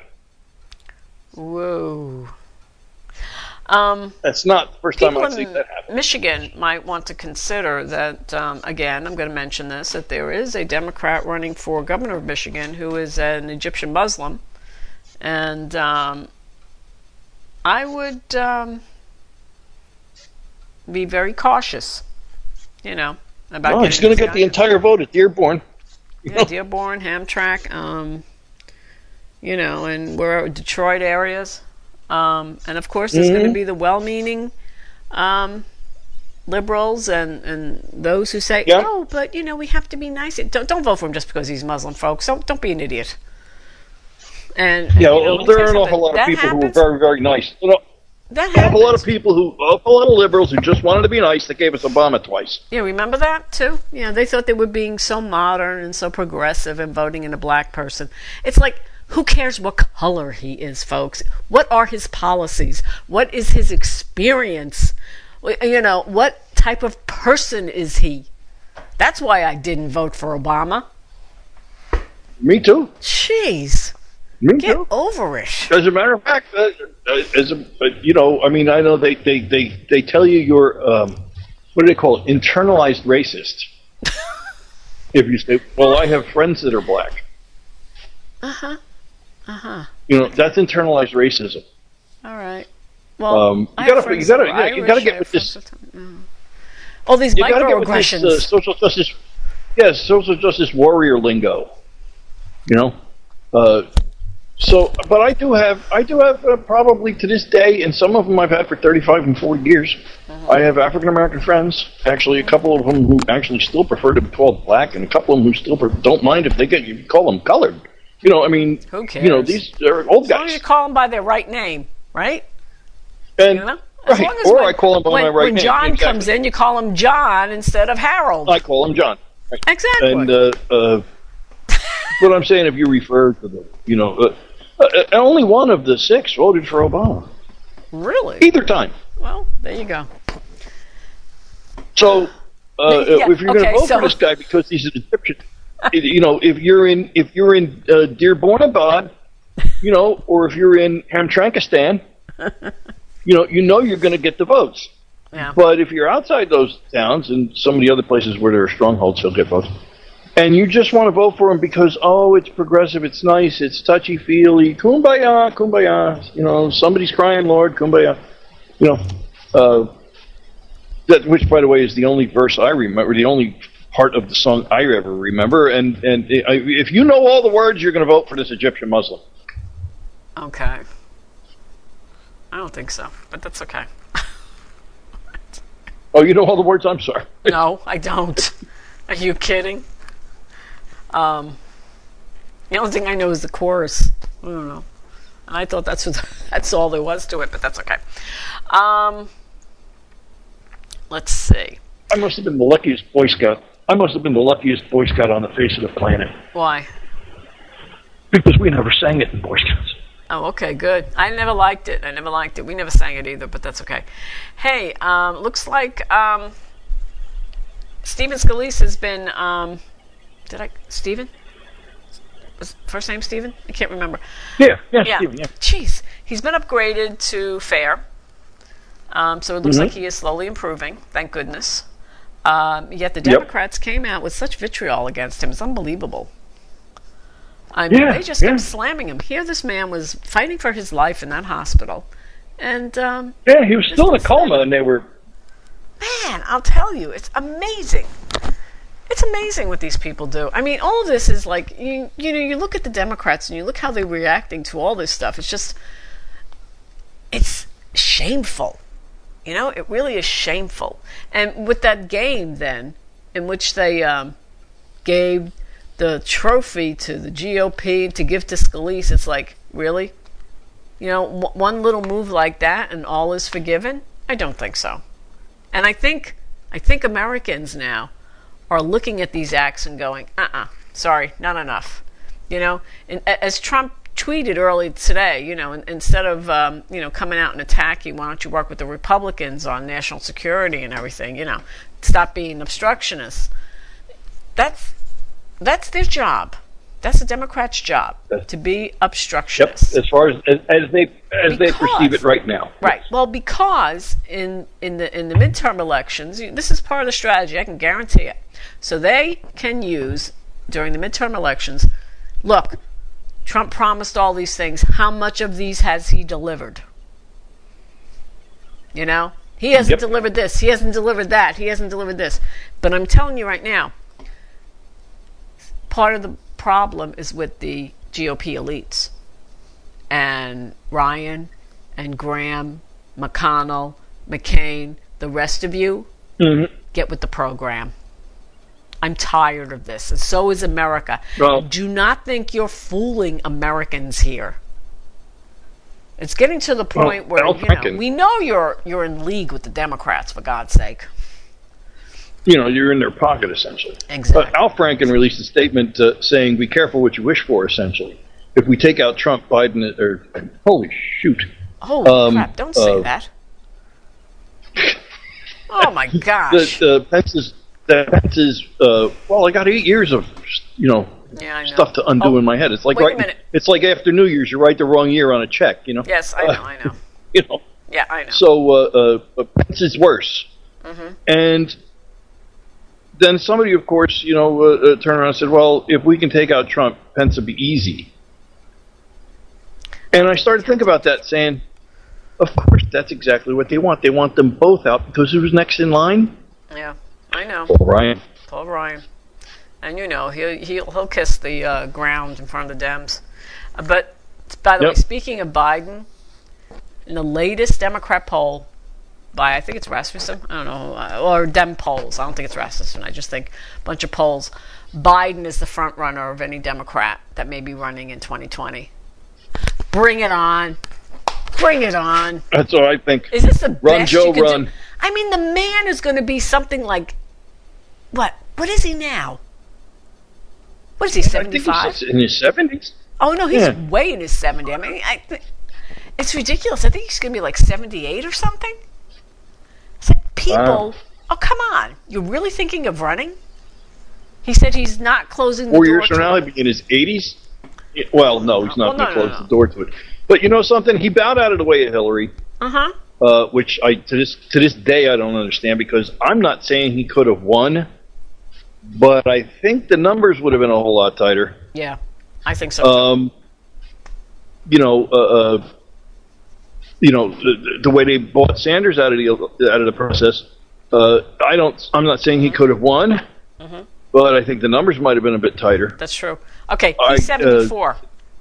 Whoa. Um, That's not the first time people I've seen in that happen. Michigan might want to consider that, um, again, I'm going to mention this, that there is a Democrat running for governor of Michigan who is an Egyptian Muslim. And um, I would um, be very cautious, you know, about Oh, getting he's going to this get guy- the entire vote at Dearborn. Yeah, Dearborn, Hamtramck, um, you know, and we're Detroit areas. Um, and of course, there's going to Mhm. be the well-meaning um, liberals and, and those who say, Yeah. oh, but, you know, we have to be nice. Don't, don't vote for him just because he's Muslim, folks. Don't, don't be an idiot. And, and Yeah, you know, well, there are an something. awful lot of That people happens. who are very, very nice. You know, That an awful lot of happens. people who, awful lot of liberals who just wanted to be nice that gave us Obama twice. Yeah, remember that too? Yeah, they thought they were being so modern and so progressive and voting in a black person. It's like, who cares what color he is, folks? What are his policies? What is his experience? You know, what type of person is he? That's why I didn't vote for Obama. Me too. Jeez, Me get too. over it. As a matter of fact, uh, uh, as a, uh, you know, I mean, I know they, they, they, they tell you you're, um, what do they call it, internalized racist. If you say, well, I have friends that are black. Uh-huh. Uh-huh. You know, that's internalized racism. All right. Well, Um, you I have gotta- friends you gotta- that are you gotta Irish, get I with have this- friends that- mm. All these You got to get with this microaggressions. uh, social justice, yes, social justice warrior lingo. You know, uh, so, but I do have, I do have uh, probably to this day, and some of them I've had for thirty-five and forty years. I have African American friends, actually a couple of them who actually still prefer to be called black, and a couple of them who still pre- don't mind if they get you call them colored. You know, I mean, Who you know, cares? these are old As long as guys, you call them by their right name, right? and You know? As right, long as or when, I call them by when, my right when name. John Exactly. comes in, you call him John instead of Harold. I call him John. Right. Exactly. And uh, uh, what I'm saying, if you refer to the, you know, uh, uh, only one of the six voted for Obama. Really? Either time. Well, there you go. So, uh, Yeah, if you're going to okay, vote so- for this guy because he's an Egyptian, you know, if you're in if you're in uh, Dearborn Abad, you know, or if you're in Hamtrankistan, you know, you know you're going to get the votes. Yeah. But if you're outside those towns and some of the other places where there are strongholds, he'll get votes. And you just want to vote for him because, oh, it's progressive, it's nice, it's touchy-feely, kumbaya, kumbaya, you know, somebody's crying, Lord, kumbaya. You know, uh, that, which, by the way, is the only verse I remember, the only part of the song I ever remember. And, and I, if you know all the words, you're going to vote for this Egyptian Muslim. Okay. I don't think so, but that's okay. Oh, you know all the words? I'm sorry. No, I don't. Are you kidding? Um, the only thing I know is the chorus. I don't know. And I thought that's what, that's all there was to it, but that's okay. Um, let's see. I must have been the luckiest Boy Scout. I must have been the luckiest Boy Scout on the face of the planet. Why? Because we never sang it in Boy Scouts. Oh, okay, good. I never liked it. I never liked it. We never sang it either, but that's okay. Hey, um, looks like um, Stephen Scalise has been. Um, did I Stephen? Was first name Stephen? I can't remember. Yeah, yeah, Yeah. Stephen, yeah. Jeez, he's been upgraded to fair. Um, so it looks Mhm. like he is slowly improving. Thank goodness. Um, yet the Yep. Democrats came out with such vitriol against him. It's unbelievable. I mean, Yeah, they just kept yeah. slamming him. Here, this man was fighting for his life in that hospital, and um, Yeah, he was still in a Just coma, and they were. man, I'll tell you, it's amazing. It's amazing what these people do. I mean, all of this is like you. You know, you look at the Democrats and you look how they're reacting to all this stuff. It's just, it's shameful. You know, it really is shameful. And with that game, then, in which they um, gave the trophy to the G O P to give to Scalise, it's like, really? You know, w- one little move like that and all is forgiven? I don't think so. And I think, I think Americans now are looking at these acts and going, uh-uh, sorry, not enough. You know, and a- as Trump tweeted early today, you know, in, instead of, um, you know, coming out and attacking, why don't you work with the Republicans on national security and everything, you know, stop being obstructionists. That's, that's their job. That's the Democrats' job, to be Yep, obstructionists. as far as as, as they as they Because- perceive it right now. Right. Well, because in in the in the midterm elections, you- this is part of the strategy. I can guarantee it. So they can use during the midterm elections. Look, Trump promised all these things. How much of these has he delivered? You know, he hasn't Yep. delivered this. He hasn't delivered that. He hasn't delivered this. But I'm telling you right now, part of the problem is with the G O P elites and Ryan and Graham, McConnell, McCain, the rest of you, Mm-hmm. Get with the program. I'm tired of this, and so is America. Well, do not think you're fooling Americans here. It's getting to the point well, where you know, we know you're you're in league with the Democrats, for God's sake. You know, you're in their pocket, essentially. Exactly. Uh, Al Franken released a statement uh, saying, be careful what you wish for, essentially. If we take out Trump, Biden, or, holy shoot. Holy um, crap, don't say uh, that. Oh, my gosh. The, the Pence's, the Pence's uh, well, I got eight years of, you know, yeah, I know. stuff to undo oh, in my head. It's like wait right, a minute. It's like after New Year's, you write the wrong year on a check, you know? Yes, I know, uh, I know. You know? Yeah, I know. So, uh, uh, Pence is worse. Mm-hmm. And then somebody, of course, you know, uh, uh, turned around and said, well, if we can take out Trump, Pence will be easy. And I started to think about that, saying, of course, that's exactly what they want. They want them both out because who's next in line? Yeah, I know. Paul Ryan. Paul Ryan. And, you know, he'll, he'll, he'll kiss the uh, ground in front of the Dems. Uh, but, by the Yep. way, speaking of Biden, in the latest Democrat poll, by, I think it's Rasmussen, I don't know, uh, or Dem polls, I don't think it's Rasmussen, I just think a bunch of polls, Biden is the front runner of any Democrat that may be running in twenty twenty. Bring it on. Bring it on. That's what I think. Is this the Run, best Joe, you can run. do? I mean, the man is going to be something like, what? What is he now? What is he, seventy-five? I think he's in his seventies. Oh, no, he's Yeah. way in his seventies. I mean, I, it's ridiculous. I think he's going to be like seventy-eight or something. It's like, people, Wow. oh, come on. You're really thinking of running? He said he's not closing the Four door years from to now, it. he'll be in his eighties. Well, no, he's not Well, no, going to no, close no. the door to it. But you know something? He bowed out of the way of Hillary, Uh-huh. uh, which I to this to this day I don't understand because I'm not saying he could have won, but I think the numbers would have been a whole lot tighter. Yeah, I think so. Um, you know, uh, uh, you know the, the way they bought Sanders out of the out of the process. Uh, I don't. I'm not saying he could have won, mm-hmm. but I think the numbers might have been a bit tighter. That's true. Okay, I, uh, he's seventy-four.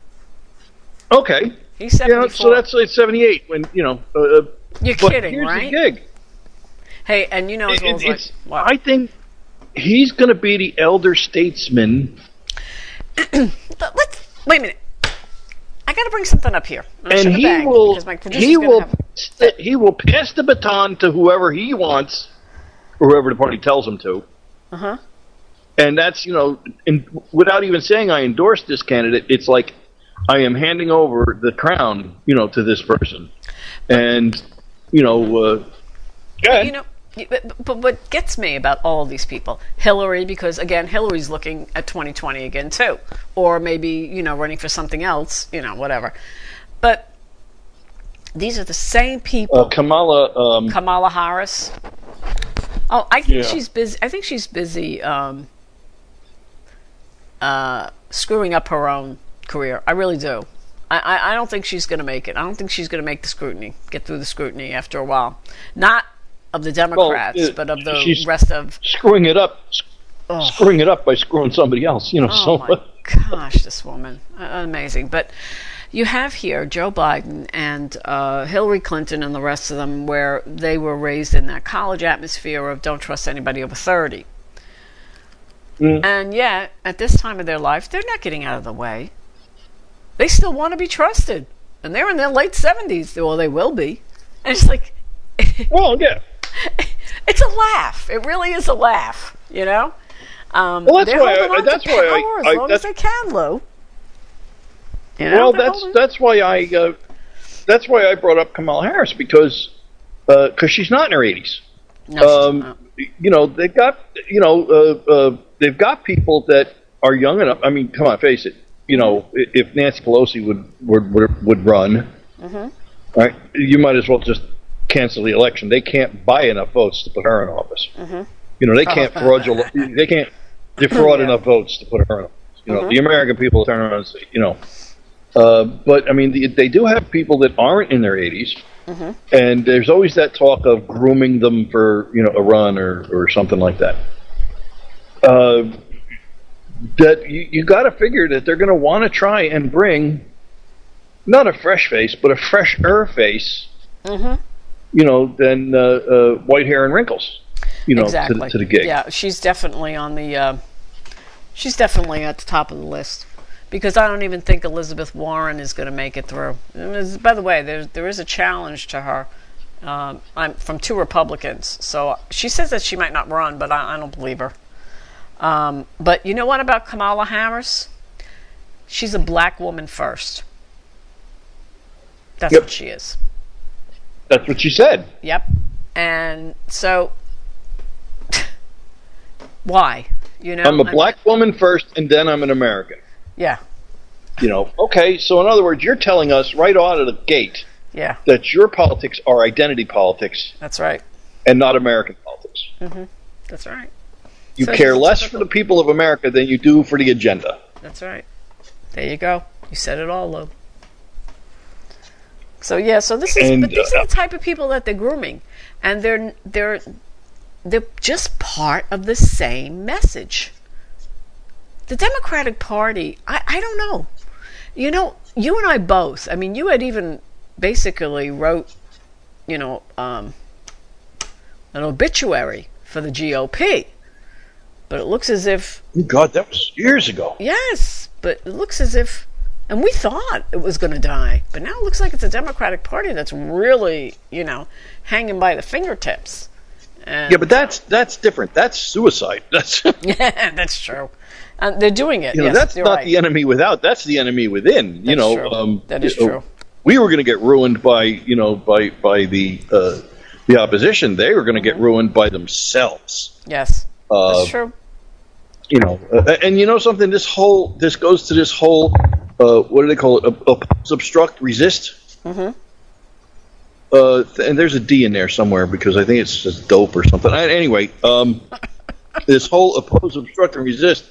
Okay. He's seventy-four. Yeah, so that's like seventy-eight. When you know, uh, You're but kidding, here's right? the gig. Hey, and you know as well It- as like, it's, wow. I think he's going to be the elder statesman, But let's wait a minute. I got to bring something up here. I'm and gonna he bang, will because my producer's he gonna will have- st- he will pass the baton to whoever he wants, or whoever the party tells him to. Uh-huh. And that's, you know, in, without even saying I endorse this candidate, it's like I am handing over the crown, you know, to this person. And, you know, uh, go ahead. You know, but, but what gets me about all of these people, Hillary, because again, Hillary's looking at twenty twenty again too, or maybe, you know, running for something else, you know, whatever. But these are the same people. uh, Kamala, um, Kamala Harris. Oh, I think Yeah. she's busy. I think she's busy um, uh, screwing up her own career. I really do. I, I, I don't think she's going to make it. I don't think she's going to make the scrutiny, get through the scrutiny after a while. Not of the Democrats, Well, uh, but of the she's- rest of. screwing it up, sc- Oh, screwing it up by screwing somebody else, you know. oh so my gosh, this woman, uh, amazing. But you have here Joe Biden and uh, Hillary Clinton and the rest of them, where they were raised in that college atmosphere of don't trust anybody over thirty. Mm. And yet, at this time of their life, they're not getting out of the way. They still want to be trusted. And they're in their late seventies. Well, they will be. And it's like, well, yeah. it's a laugh. It really is a laugh, you know? Um, Well, that's they're why holding I- on that's to why I- power as I- long as that's- they can, Lou. You know, Well, they're that's holding- that's why I uh, that's why I brought up Kamala Harris because because she's not in her eighties. No, she's Um, not. you know, they've got you know uh, uh, they've got people that are young enough. I mean, come on, face it. You know, i- if Nancy Pelosi would would would, would run, Mm-hmm. right, you might as well just cancel the election. They can't buy enough votes to put her in office. Mm-hmm. You know, they can't fraudulent. They can't defraud Yeah. enough votes to put her in office. You know, Mhm. the American people turn around and say, you know. Uh, but I mean, the, they do have people that aren't in their eighties, Mhm. and there's always that talk of grooming them for you know a run or, or something like that. Uh, that you, you got to figure that they're going to want to try and bring not a fresh face, but a fresher face, Mm-hmm. you know, than uh, uh, white hair and wrinkles. you know, exactly. to, the, to the gig. Yeah, she's definitely on the. Uh, she's definitely at the top of the list, because I don't even think Elizabeth Warren is going to make it through. By the way, there there is a challenge to her. Um, I'm from two Republicans, so she says that she might not run, but I, I don't believe her. Um, but you know what about Kamala Harris? She's a black woman first. That's Yep. what she is. That's what she said. Yep. And so, why? You know, I'm a I black mean, woman first, and then I'm an American. Yeah. You know, okay, so in other words, you're telling us right out of the gate Yeah. that your politics are identity politics That's right. and not American politics. Mm-hmm. That's right. You So care it's less typical. for the people of America than you do for the agenda. That's right. There you go. You said it all, Lou. So yeah, so this is, And, but these uh, are the type of people that they're grooming, and they're they're they're just part of the same message. The Democratic Party, I, I don't know. You know, you and I both. I mean, you had even basically wrote, you know, um, an obituary for the G O P, but it looks as if God, that was years ago. yes, but it looks as if. And we thought it was going to die, but now it looks like it's a Democratic Party that's really, you know, hanging by the fingertips. And Yeah, but that's that's different. That's suicide. That's you yeah, that's true. And they're doing it. know, yes, that's you're not right. the enemy without. That's the enemy within. You That's know, true. um, That is you know, true. We were going to get ruined by you know by by the uh, the opposition. They were going to get ruined by themselves. Yes, Uh, that's true. You know, uh, and you know something. This whole this goes to this whole uh, what do they call it? Oppose, obstruct, resist. Mm-hmm. Uh, th- and there's a D in there somewhere because I think it's just dope or something. I, anyway, um, this whole oppose, obstruct, and resist.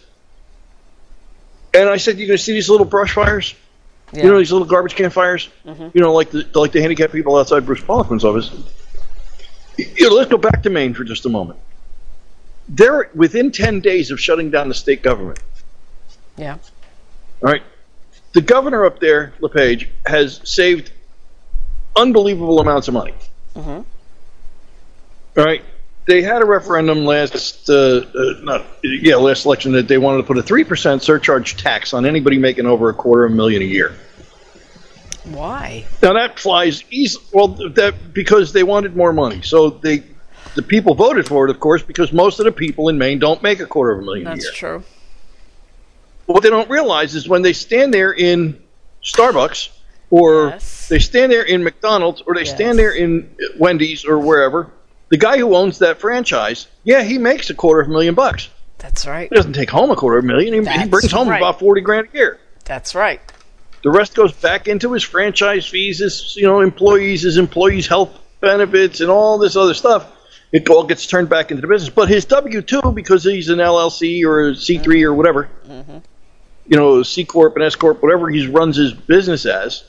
And I said, you're going to see these little brush fires? Yeah. You know, these little garbage can fires? Mm-hmm. You know, like the like the handicapped people outside Bruce Poliquin's office. You know, let's go back to Maine for just a moment. They're within ten days of shutting down the state government. Yeah. All right. The governor up there, LePage, has saved unbelievable amounts of money. Mm-hmm. All right. They had a referendum last, uh, uh, not yeah, last election that they wanted to put a three percent surcharge tax on anybody making over a quarter of a million a year. Why? Now that flies easy. Well, that because they wanted more money. So they, the people voted for it, of course, because most of the people in Maine don't make a quarter of a million That's a year. true. What they don't realize is when they stand there in Starbucks, or Yes. they stand there in McDonald's, or they Yes. stand there in Wendy's or wherever, the guy who owns that franchise, yeah, he makes a quarter of a million bucks. That's right. He doesn't take home a quarter of a million. He, he That's brings home right. about forty grand a year. That's right. The rest goes back into his franchise fees, his you know employees, his employees' health benefits, and all this other stuff. It all gets turned back into the business. But his W two, because he's an L L C or a C three or whatever, Mm-hmm. you know, C corp and S corp, whatever he runs his business as,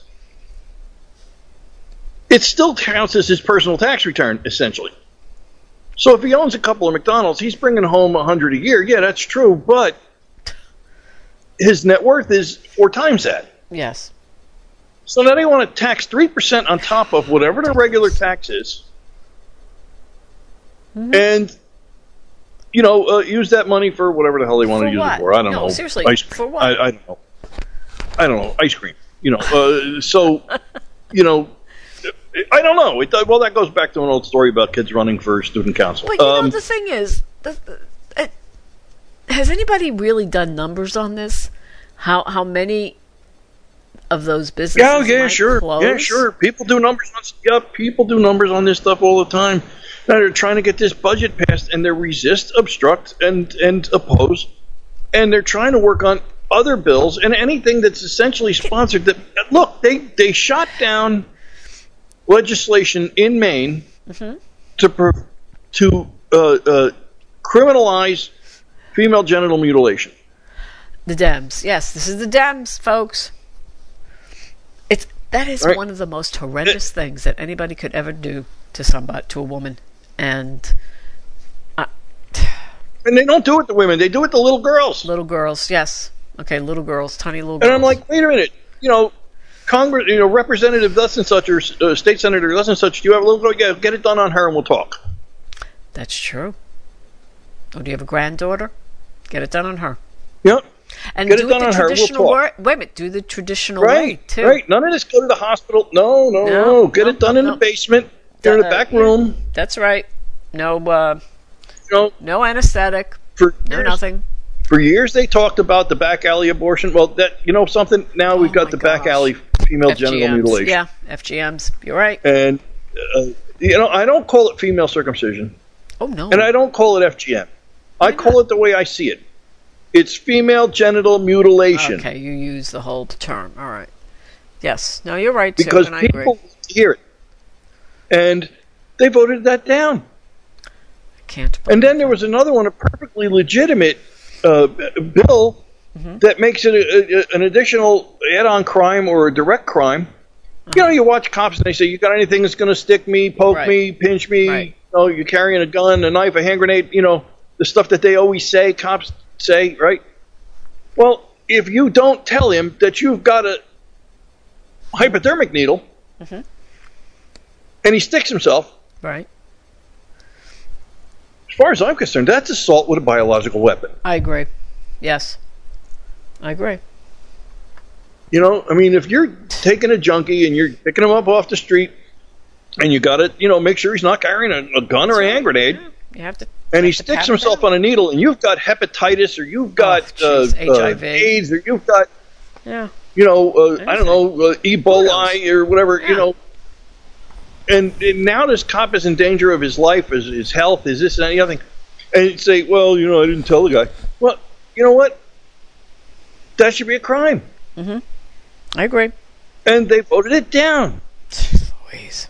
it still counts as his personal tax return, essentially. So if he owns a couple of McDonald's, he's bringing home a hundred a year. Yeah, that's true, but his net worth is four times that. Yes. So now they want to tax three percent on top of whatever the regular tax is. Mm-hmm. And, you know, uh, use that money for whatever the hell they want For to use what? it for. I don't No, know. seriously, Ice for cream. what? I, I don't know. I don't know. Ice cream. You know, uh, so, you know, I don't know. It, well, that goes back to an old story about kids running for student council. But you know, Um, the thing is, the, uh, has anybody really done numbers on this? How how many of those businesses Yeah, yeah, might sure. close? Yeah, sure. People do numbers on yeah, people do numbers on this stuff all the time. Now they're trying to get this budget passed, and they resist, obstruct, and and oppose, and they're trying to work on other bills and anything that's essentially sponsored. That look, they they shot down legislation in Maine Mm-hmm. to per, to uh, uh, criminalize female genital mutilation. The Dems. Yes, this is the Dems, folks. It's that is Right. one of the most horrendous things that anybody could ever do to somebody, to a woman, and uh, And they don't do it to women; they do it to little girls. little girls. Yes, okay, little girls, tiny little girls. And I'm like, wait a minute, you know, Congress, you know, Representative thus and such, or uh, State Senator thus and such. Do you have a little girl? Yeah, get it done on her, and we'll talk. that's true. Oh, do you have a granddaughter? Get it done on her. Yep. And Get do it done the on her. We'll traditional talk. way. Wait a minute. Do the traditional Right, way, too. right. None of this go to the hospital. No, no, no. No, Get no, it done no, in no. the basement. You're in the Uh, back yeah. room. That's right. No, uh, You know, no anesthetic. for No years, nothing. for years they talked about the back alley abortion. Well, that you know something. Now we've Oh, got my the back gosh. alley female F G Ms. genital mutilation. Yeah, F G Ms. You're right. And uh, you know, I don't call it female circumcision, Oh, no. and I don't call it F G M. I Why call not? it the way I see it. It's female genital mutilation. Okay, you use the whole term. All right. Yes. No, you're right, too, Because and I people agree. hear it, and they voted that down. Can't And then there was another one, a perfectly legitimate uh, bill Mm-hmm. that makes it a, a, an additional add-on crime or a direct crime. You know, you watch cops and they say, "You got anything that's going to stick me, poke Right. me, pinch me? Right. You know, you're carrying a gun, a knife, a hand grenade." You know, the stuff that they always say, cops say, right? Well, if you don't tell him that you've got a hypodermic needle, Mm-hmm. and he sticks himself, Right. as far as I'm concerned, that's assault with a biological weapon. I agree. Yes. I agree. You know, I mean, if you're taking a junkie and you're picking him up off the street, and you got to, you know, make sure he's not carrying a, a gun or a hand grenade, You have to. and he have to sticks pat him himself down. on a needle, and you've got hepatitis, or you've got Oh, jeez, uh, H I V. uh, AIDS, or you've got, Yeah. you know, uh, I don't know, uh, Ebola Kudos. or whatever, Yeah. you know. And, and now this cop is in danger of his life, his, his health, his this and that, other thing. And you say, well, you know, I didn't tell the guy. Well, you know what? That should be a crime. I agree. And they voted it down. Louise.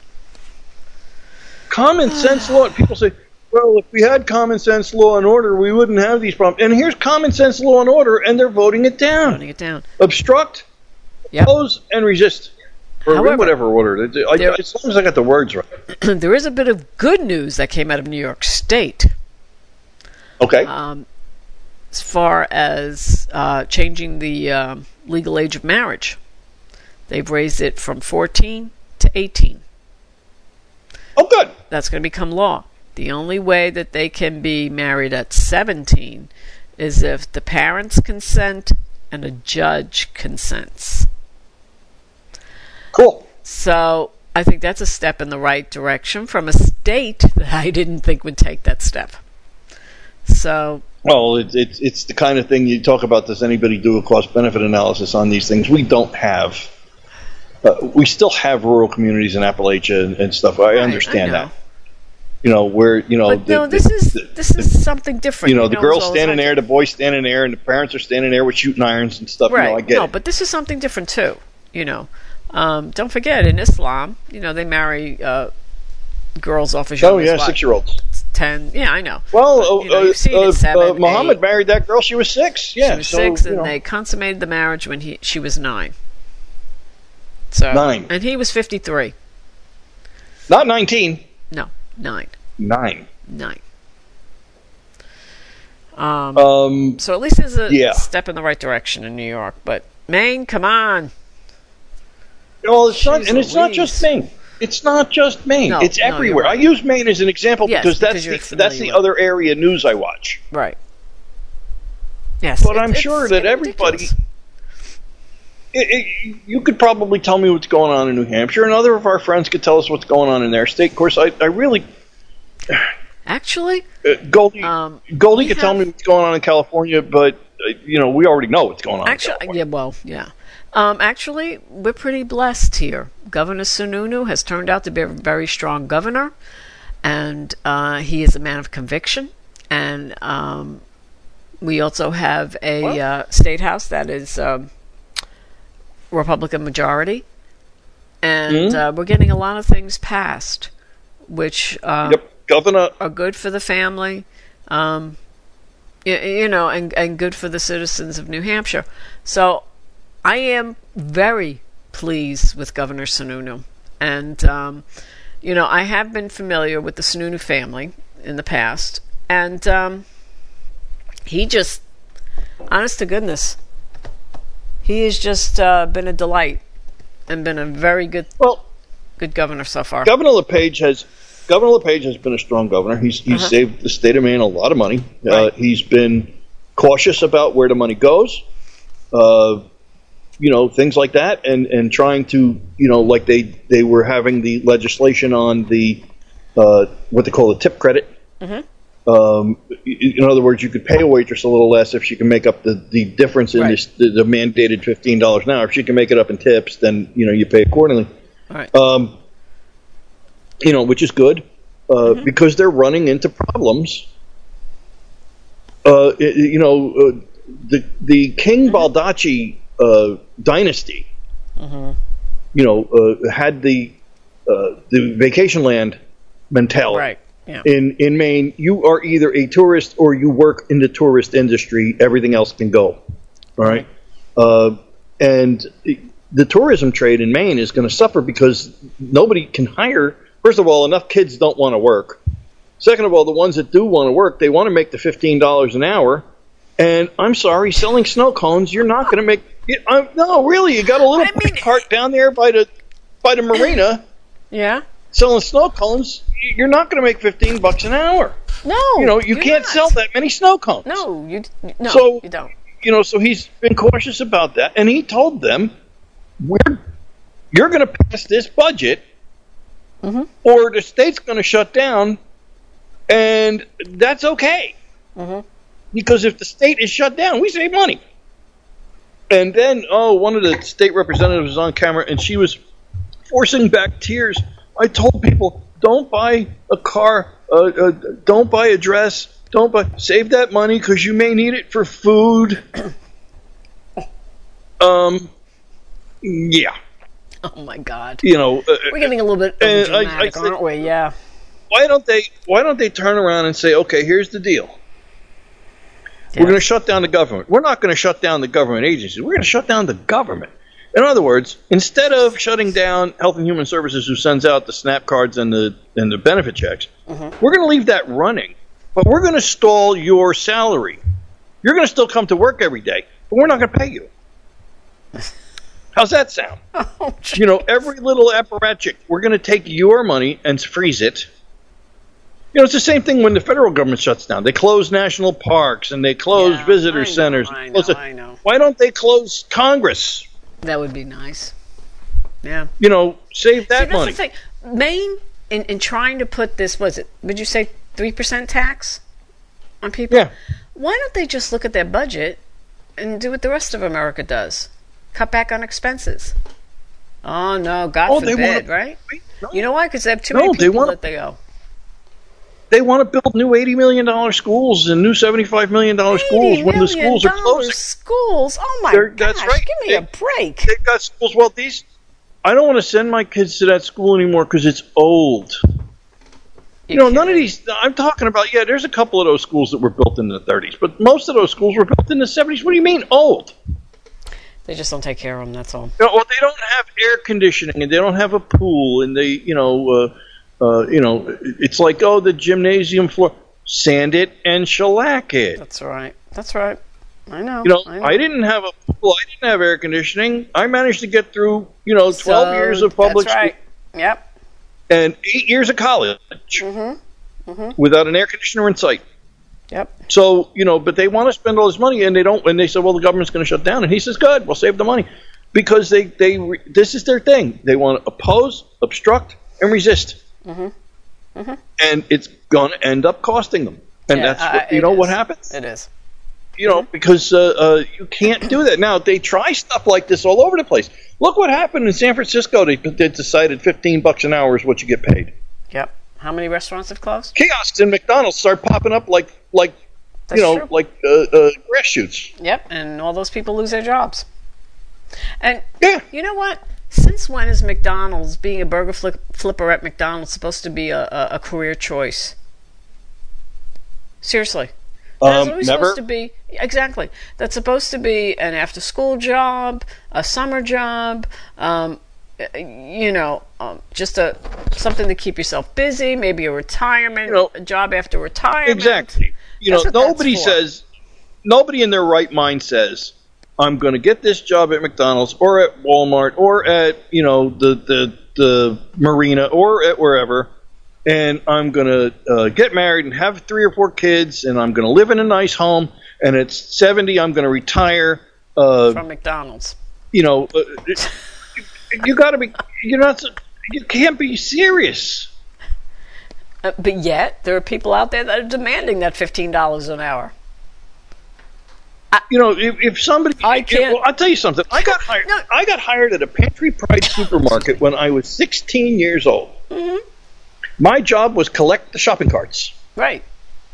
Common sense law. And people say, well, if we had common sense law and order, we wouldn't have these problems. And here's common sense law and order, and they're voting it down. Putting it down. Obstruct, Yep. oppose, and resist. Or However, whatever order. I, there- as long as I got the words right. There is a bit of good news that came out of New York State. Okay. Um, as far as uh, changing the um, legal age of marriage. They've raised it from fourteen to eighteen. Oh, good. That's going to become law. The only way that they can be married at seventeen is if the parents consent and a judge consents. Cool. So I think that's a step in the right direction from a state that I didn't think would take that step. So Well, it's it's it's the kind of thing you talk about. Does anybody do a cost benefit analysis on these things? We don't have. Uh, we still have rural communities in Appalachia and, and stuff. I Right, understand I know. that. You know where you know. But the, no, this the- is the- this is something different. You know, the as girl's well as standing I there, do. the boy's standing there, and the parents are standing there with shooting irons and stuff. Right. You know, I get no, it. but this is something different too. You know, um, don't forget in Islam, you know, they marry uh, girls off as young Oh as yeah, what, six year olds. ten. Yeah, I know. Well, But, you know, uh, you've seen it uh, seven, uh, Muhammad eight. married that girl. She was six. Yeah, She was so, six, you and know. they consummated the marriage when he she was nine. So Nine. and he was fifty-three. Not nineteen. No, nine, Nine. nine. Um, Um. so at least there's a yeah. step in the right direction in New York. But Maine, come on. Well, it's not, Jeez and it's not Louise. just Maine. It's not just Maine. No, it's no, you're everywhere. right. I use Maine as an example Yes, because that's because you're the that's familiar the with other area news I watch. Right. Yes. But it- I'm it's sure that getting everybody. ridiculous. It, it, you could probably tell me what's going on in New Hampshire, and other of our friends could tell us what's going on in their state. Of course, I, I really Actually, uh, Goldie Um, Goldie we could tell have- me what's going on in California, but uh, you know we already know what's going on. actually, in California. yeah, well, yeah. Um, actually, we're pretty blessed here. Governor Sununu has turned out to be a very strong governor, and uh, he is a man of conviction. And um, we also have a Well- uh, state house that is um, Republican majority, and Mhm. uh, we're getting a lot of things passed, which uh, Yep, Governor. are good for the family, um, you, you know, and, and good for the citizens of New Hampshire. So I am very pleased with Governor Sununu. And, um, you know, I have been familiar with the Sununu family in the past. And um, he just, honest to goodness, he has just uh, been a delight and been a very good Well, good governor so far. Governor LePage has Governor LePage has been a strong governor. He's he's uh-huh. saved the state of Maine a lot of money. Right. Uh, he's been cautious about where the money goes, uh, you know, things like that, and, and trying to, you know, like they, they were having the legislation on the uh, what they call the tip credit. Mm-hmm. Um, in other words, you could pay a waitress a little less if she can make up the, the difference in right. this, the, the mandated fifteen dollars an hour. If she can make it up in tips, then, you know, you pay accordingly. Right. Um, you know, which is good uh, mm-hmm. because they're running into problems. Uh, you know, uh, the the King mm-hmm. Baldacci uh, dynasty, mm-hmm. you know, uh, had the uh, the vacation land mentality. Right. Yeah. In in Maine, you are either a tourist or you work in the tourist industry. Everything else can go. All right, uh, and the tourism trade in Maine is going to suffer because nobody can hire. First of all, enough kids don't want to work. Second of all, the ones that do want to work, they want to make the fifteen dollars an hour. And I'm sorry, selling snow cones, you're not going to make. I'm, no, really, you got a little I mean, cart down there by the by the marina. Yeah. Selling snow cones, you're not going to make fifteen bucks an hour. No, you know you can't not. sell that many snow cones. No, you no, so, you don't. You know, so he's been cautious about that, and he told them, "We're you're going to pass this budget, mm-hmm. or the state's going to shut down, and that's okay, mm-hmm. because if the state is shut down, we save money." And then, oh, one of the state representatives was on camera, and she was forcing back tears. I told people, don't buy a car, uh, uh, don't buy a dress, don't buy, save that money because you may need it for food. um, yeah. Oh my God. You know, uh, we're getting a little bit dramatic, I, I said, aren't we? Yeah. Why don't they? Why don't they turn around and say, okay, here's the deal. Yeah. We're going to shut down the government. We're not going to shut down the government agencies. We're going to shut down the government. In other words, instead of shutting down Health and Human Services, who sends out the SNAP cards and the and the benefit checks, mm-hmm. we're going to leave that running, but we're going to stall your salary. You're going to still come to work every day, but we're not going to pay you. How's that sound? Oh, you know, every little apparatchik, we're going to take your money and freeze it. You know, it's the same thing when the federal government shuts down. They close national parks and they close yeah, visitor I know, centers. I know, I know. Why don't they close Congress? That would be nice. Yeah. You know, save that See, money. That's the thing. Maine, in, in trying to put this, was it, would you say three percent tax on people? Yeah. Why don't they just look at their budget and do what the rest of America does? Cut back on expenses. Oh, no, God oh, forbid, they wanna, right? No. You know why? Because they have too no, many people they wanna, that they owe. They want to build new eighty million dollars schools and new seventy-five million dollars schools when the schools are closing. Schools? Oh, my They're, gosh. That's right. Give me they, a break. They've got schools. Well, these, I don't want to send my kids to that school anymore because it's old. You, you know, none of these, I'm talking about, yeah, there's a couple of those schools that were built in the thirties, but most of those schools were built in the seventies. What do you mean old? They just don't take care of them, that's all. You know, well, they don't have air conditioning, and they don't have a pool, and they, you know, uh, uh, you know, it's like, oh, the gymnasium floor, sand it and shellac it. That's right. That's right. I know. You know, I, know. I didn't have a pool. I didn't have air conditioning. I managed to get through, you know, twelve so, years of public that's right. school. Yep. And eight years of college mm-hmm. Mm-hmm. without an air conditioner in sight. Yep. So, you know, but they want to spend all this money, and they don't. And they said, well, the government's going to shut down. And he says, good, we'll save the money. Because they, they this is their thing. They want to oppose, obstruct, and resist. Mm-hmm. Mm-hmm. And it's going to end up costing them. And yeah, that's, what, uh, you know, is. what happens? It is. You know, mm-hmm. because uh, uh, you can't do that. Now, they try stuff like this all over the place. Look what happened in San Francisco. They, they decided fifteen bucks an hour is what you get paid. Yep. How many restaurants have closed? Kiosks in McDonald's start popping up like, like That's you know, true. like uh, uh, grass shoots. Yep, and all those people lose their jobs. And yeah. You know what? Since when is McDonald's, being a burger flip, flipper at McDonald's, supposed to be a, a, a career choice? Seriously. That's Um, always never. supposed to be, exactly. That's supposed to be an after-school job, a summer job, um, you know, um, just a something to keep yourself busy, maybe a retirement, you know, a job after retirement. Exactly. You That's know, nobody says, nobody in their right mind says, I'm going to get this job at McDonald's or at Walmart or at, you know, the, the, the marina or at wherever, and I'm going to uh, get married and have three or four kids, and I'm going to live in a nice home, and at seventy I'm going to retire. Uh, From McDonald's. You know, uh, you got to be, you're not, you can't be serious. Uh, but yet, there are people out there that are demanding that fifteen dollars an hour. You know, if, if somebody, I can't. Well, I'll tell you something. I got hired. No. I got hired at a Pantry Pride supermarket when I was sixteen years old. Mm-hmm. My job was collect the shopping carts. Right.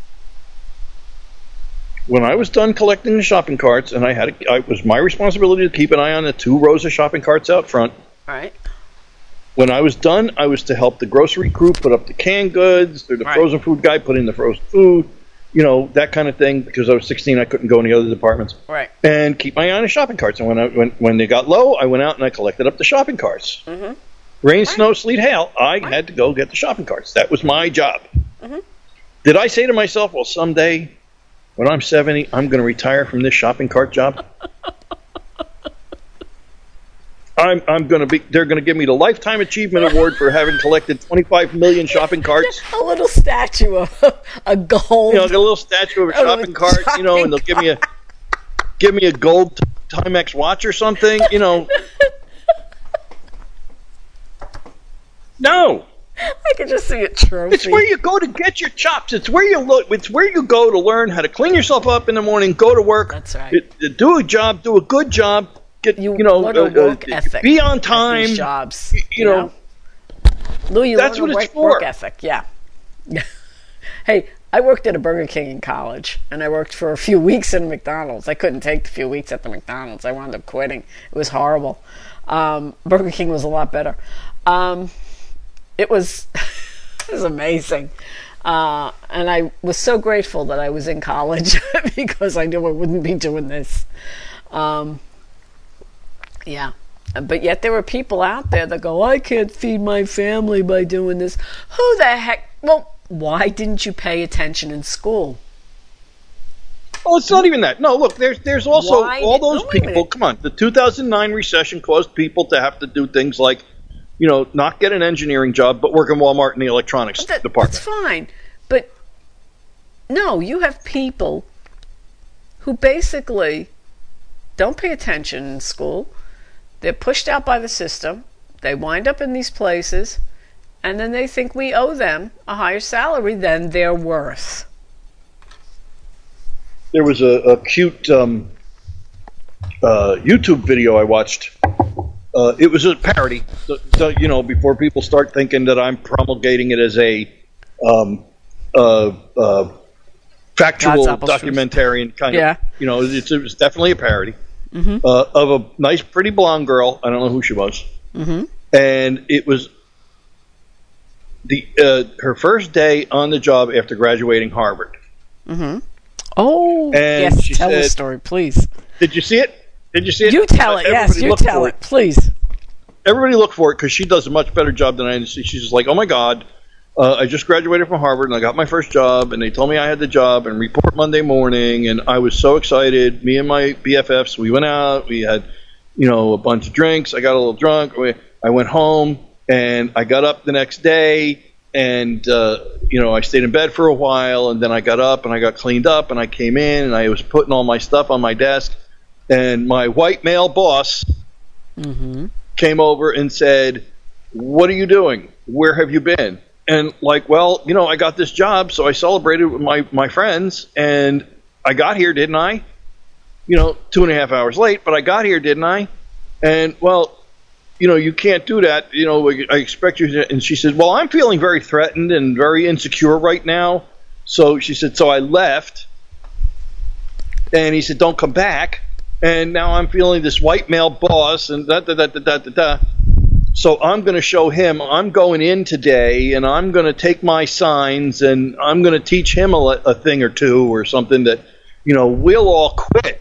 When I was done collecting the shopping carts, and I had, a, I, it was my responsibility to keep an eye on the two rows of shopping carts out front. Right. When I was done, I was to help the grocery crew put up the canned goods, or the Right. frozen food guy put in the frozen food. You know, that kind of thing, because I was sixteen, I couldn't go in the other departments. Right. And keep my eye on the shopping carts. And when I, when when they got low, I went out and I collected up the shopping carts. Mm-hmm. Rain, snow, sleet, hail, I had to go get the shopping carts. That was my job. Mm-hmm. Did I say to myself, well, someday, when I'm seventy, I'm going to retire from this shopping cart job? I'm I'm going to be. They're going to give me the Lifetime Achievement Award for having collected twenty-five million shopping carts. A little statue of a gold. You know, like a little statue of a shopping cart. You know, and they'll give me a give me a gold Timex watch or something. You know, no. I could just see a trophy. It's where you go to get your chops. It's where you look. It's where you go to learn how to clean yourself up in the morning. Go to work. That's right. It, do a job. Do a good job. Get you, You you know. learn a uh, work uh, ethic Be on at time. these jobs. You, you know. Lou, you That's learn what a it's work, work for. ethic. Yeah. Hey, I worked at a Burger King in college, and I worked for a few weeks in McDonald's. I couldn't take the few weeks at the McDonald's. I wound up quitting. It was horrible. Um, Burger King was a lot better. Um, it was. It was amazing. Uh, and I was so grateful that I was in college because I knew I wouldn't be doing this. Um, yeah. But yet there were people out there that go, I can't feed my family by doing this. Who the heck? Well, why didn't you pay attention in school? Oh, it's not even that. No, look, there's there's also Why all did- those oh, wait a people. minute. Come on, the two thousand nine recession caused people to have to do things like, you know, not get an engineering job, but work in Walmart in the electronics That- department. That's fine. But no, you have people who basically don't pay attention in school. They're pushed out by the system. They wind up in these places, and then they think we owe them a higher salary than they're worth. There was a, a cute um, uh, YouTube video I watched. Uh, it was a parody, so, so, you know, before people start thinking that I'm promulgating it as a um, uh, uh, factual God's apple strudel. documentarian kind Yeah. of, you know, it's, it was definitely a parody Mm-hmm. uh, of a nice, pretty blonde girl. I don't know who she was. Mm-hmm. And it was the uh, her first day on the job after graduating Harvard. Mm-hmm. Oh, And yes, she tell the said- story, please. Did you see it? Did you see it? You tell it, Uh, yes, everybody you look tell for it, please. Everybody look for it because she does a much better job than I do. She's just like, oh my God, uh, I just graduated from Harvard and I got my first job and they told me I had the job and report Monday morning and I was so excited. Me and my B F Fs, we went out, we had, you know, a bunch of drinks. I got a little drunk. We- I went home and I got up the next day and, uh, you know, I stayed in bed for a while and then I got up and I got cleaned up and I came in and I was putting all my stuff on my desk and my white male boss Mm-hmm. came over and said, what are you doing? Where have you been? And like, well, you know, I got this job, so I celebrated with my, my friends, and I got here, didn't I? You know, two and a half hours late, but I got here, didn't I? And, well, you know, you can't do that. You know, I expect you to. And she said, well, I'm feeling very threatened and very insecure right now. So she said, so I left. And he said, don't come back. And now I'm feeling this white male boss and da da da da da da da. So I'm going to show him I'm going in today and I'm going to take my signs and I'm going to teach him a, a thing or two or something that, you know, we'll all quit.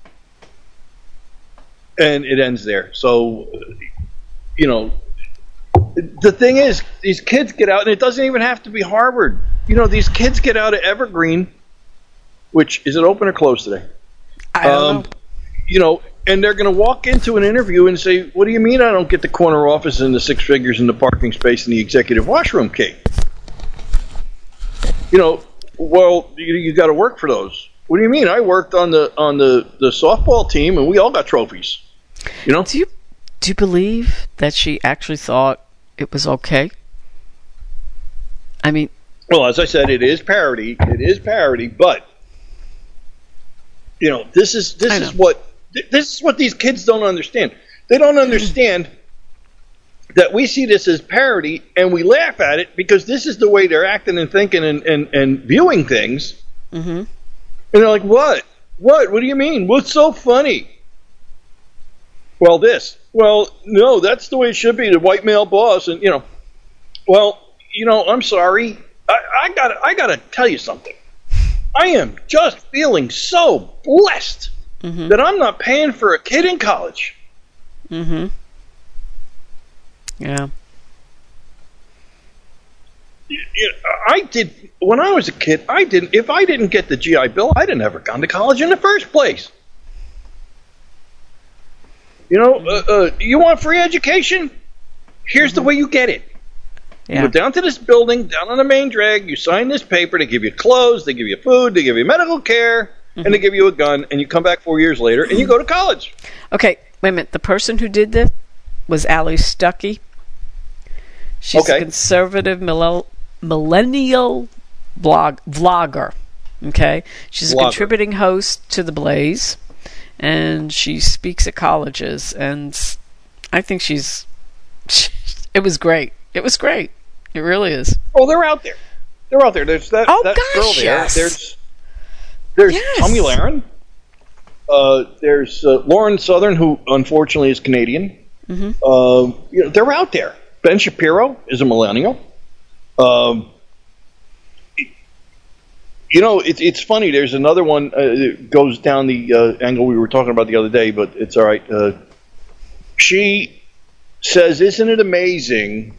And it ends there. So, you know, the thing is, these kids get out, and it doesn't even have to be Harvard. You know, these kids get out of Evergreen, which, is it open or closed today? I don't Um, know. You know, and they're going to walk into an interview and say, what do you mean I don't get the corner office and the six figures and the parking space and the executive washroom key? You know, well, you, you got to work for those. What do you mean? I worked on the on the, the softball team, and we all got trophies. You know? Do you do you believe that she actually thought it was okay? I mean, well, as I said, it is parody. It is parody, but you know, this is this is what this is what these kids don't understand. They don't understand that we see this as parody and we laugh at it because this is the way they're acting and thinking and, and, and viewing things. Mm-hmm. And they're like, what? What? What do you mean? What's so funny? Well, this. Well, no, that's the way it should be, the white male boss. And, you know, well, you know, I'm sorry. I, I gotta, I gotta tell you something. I am just feeling so blessed mm-hmm. that I'm not paying for a kid in college. Mm-hmm. Yeah. I did when I was a kid. I didn't. If I didn't get the G I Bill, I'd have never gone to college in the first place. You know, uh, uh, you want free education? Here's mm-hmm. the way you get it. Yeah. You go down to this building, down on the main drag. You sign this paper. They give you clothes. They give you food. They give you medical care, mm-hmm. and they give you a gun. And you come back four years later, and you go to college. Okay, wait a minute. The person who did this was Allie Stuckey. She's okay. a conservative millennial. millennial blog vlogger. Okay, she's a vlogger. Contributing host to The Blaze, and she speaks at colleges, and I think she's she, it was great it was great it really is. Oh, they're out there they're out there there's that, oh, that gosh, girl there yes. there's there's yes. Tommy Lahren, uh, there's uh, Lauren Southern, who unfortunately is Canadian. Mm-hmm. uh, you know, they're out there. Ben Shapiro is a millennial. Um, you know, it's it's funny. There's another one uh, that goes down the uh, angle we were talking about the other day, but it's all right. Uh, she says, "Isn't it amazing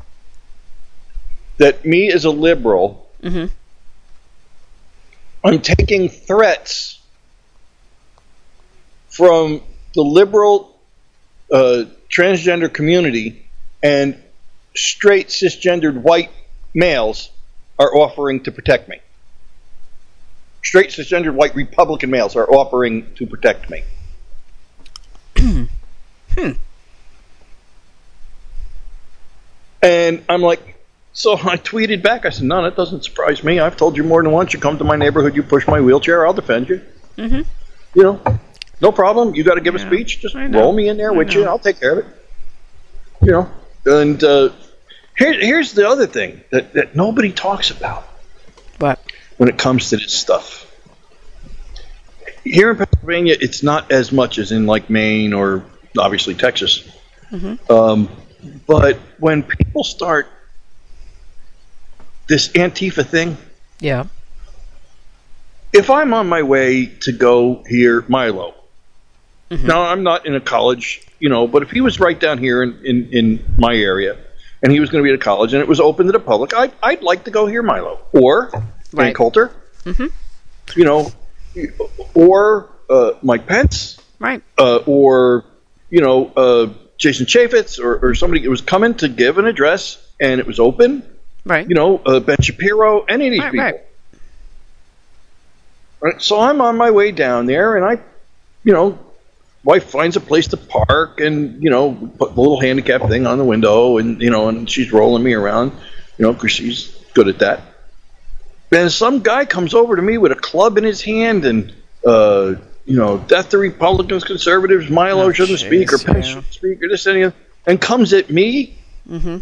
that me as a liberal, mm-hmm. I'm taking threats from the liberal uh, transgender community and straight cisgendered white males are offering to protect me. Straight cisgendered white Republican males are offering to protect me." hmm. And I'm like, so I tweeted back. I said, "No, that doesn't surprise me. I've told you more than once. You come to my neighborhood, you push my wheelchair, I'll defend you. Mm-hmm. You know, no problem. You got to give yeah, a speech. Just roll me in there I with know. you. I'll take care of it. You know." And uh, here, here's the other thing that, that nobody talks about. What? When it comes to this stuff. Here in Pennsylvania, it's not as much as in like Maine or obviously Texas. Mm-hmm. Um, but when people start this Antifa thing, yeah. if I'm on my way to go hear Milo, mm-hmm. now I'm not in a college, you know, but if he was right down here in, in, in my area and he was going to be at a college and it was open to the public, I'd, I'd like to go hear Milo. Or right. Ann Coulter, mm-hmm. you know, or uh, Mike Pence, right? Uh, or, you know, uh, Jason Chaffetz or, or somebody that was coming to give an address and it was open. Right. You know, uh, Ben Shapiro, any of these right, people. Right. Right. So I'm on my way down there and I, you know, wife finds a place to park and, you know, put the little handicap thing on the window and, you know, and she's rolling me around, you know, because she's good at that. And some guy comes over to me with a club in his hand and, uh, you know, death to Republicans, conservatives, Milo oh, shouldn't geez, speak or Pence yeah. shouldn't speak or this and the and comes at me. Mm-hmm.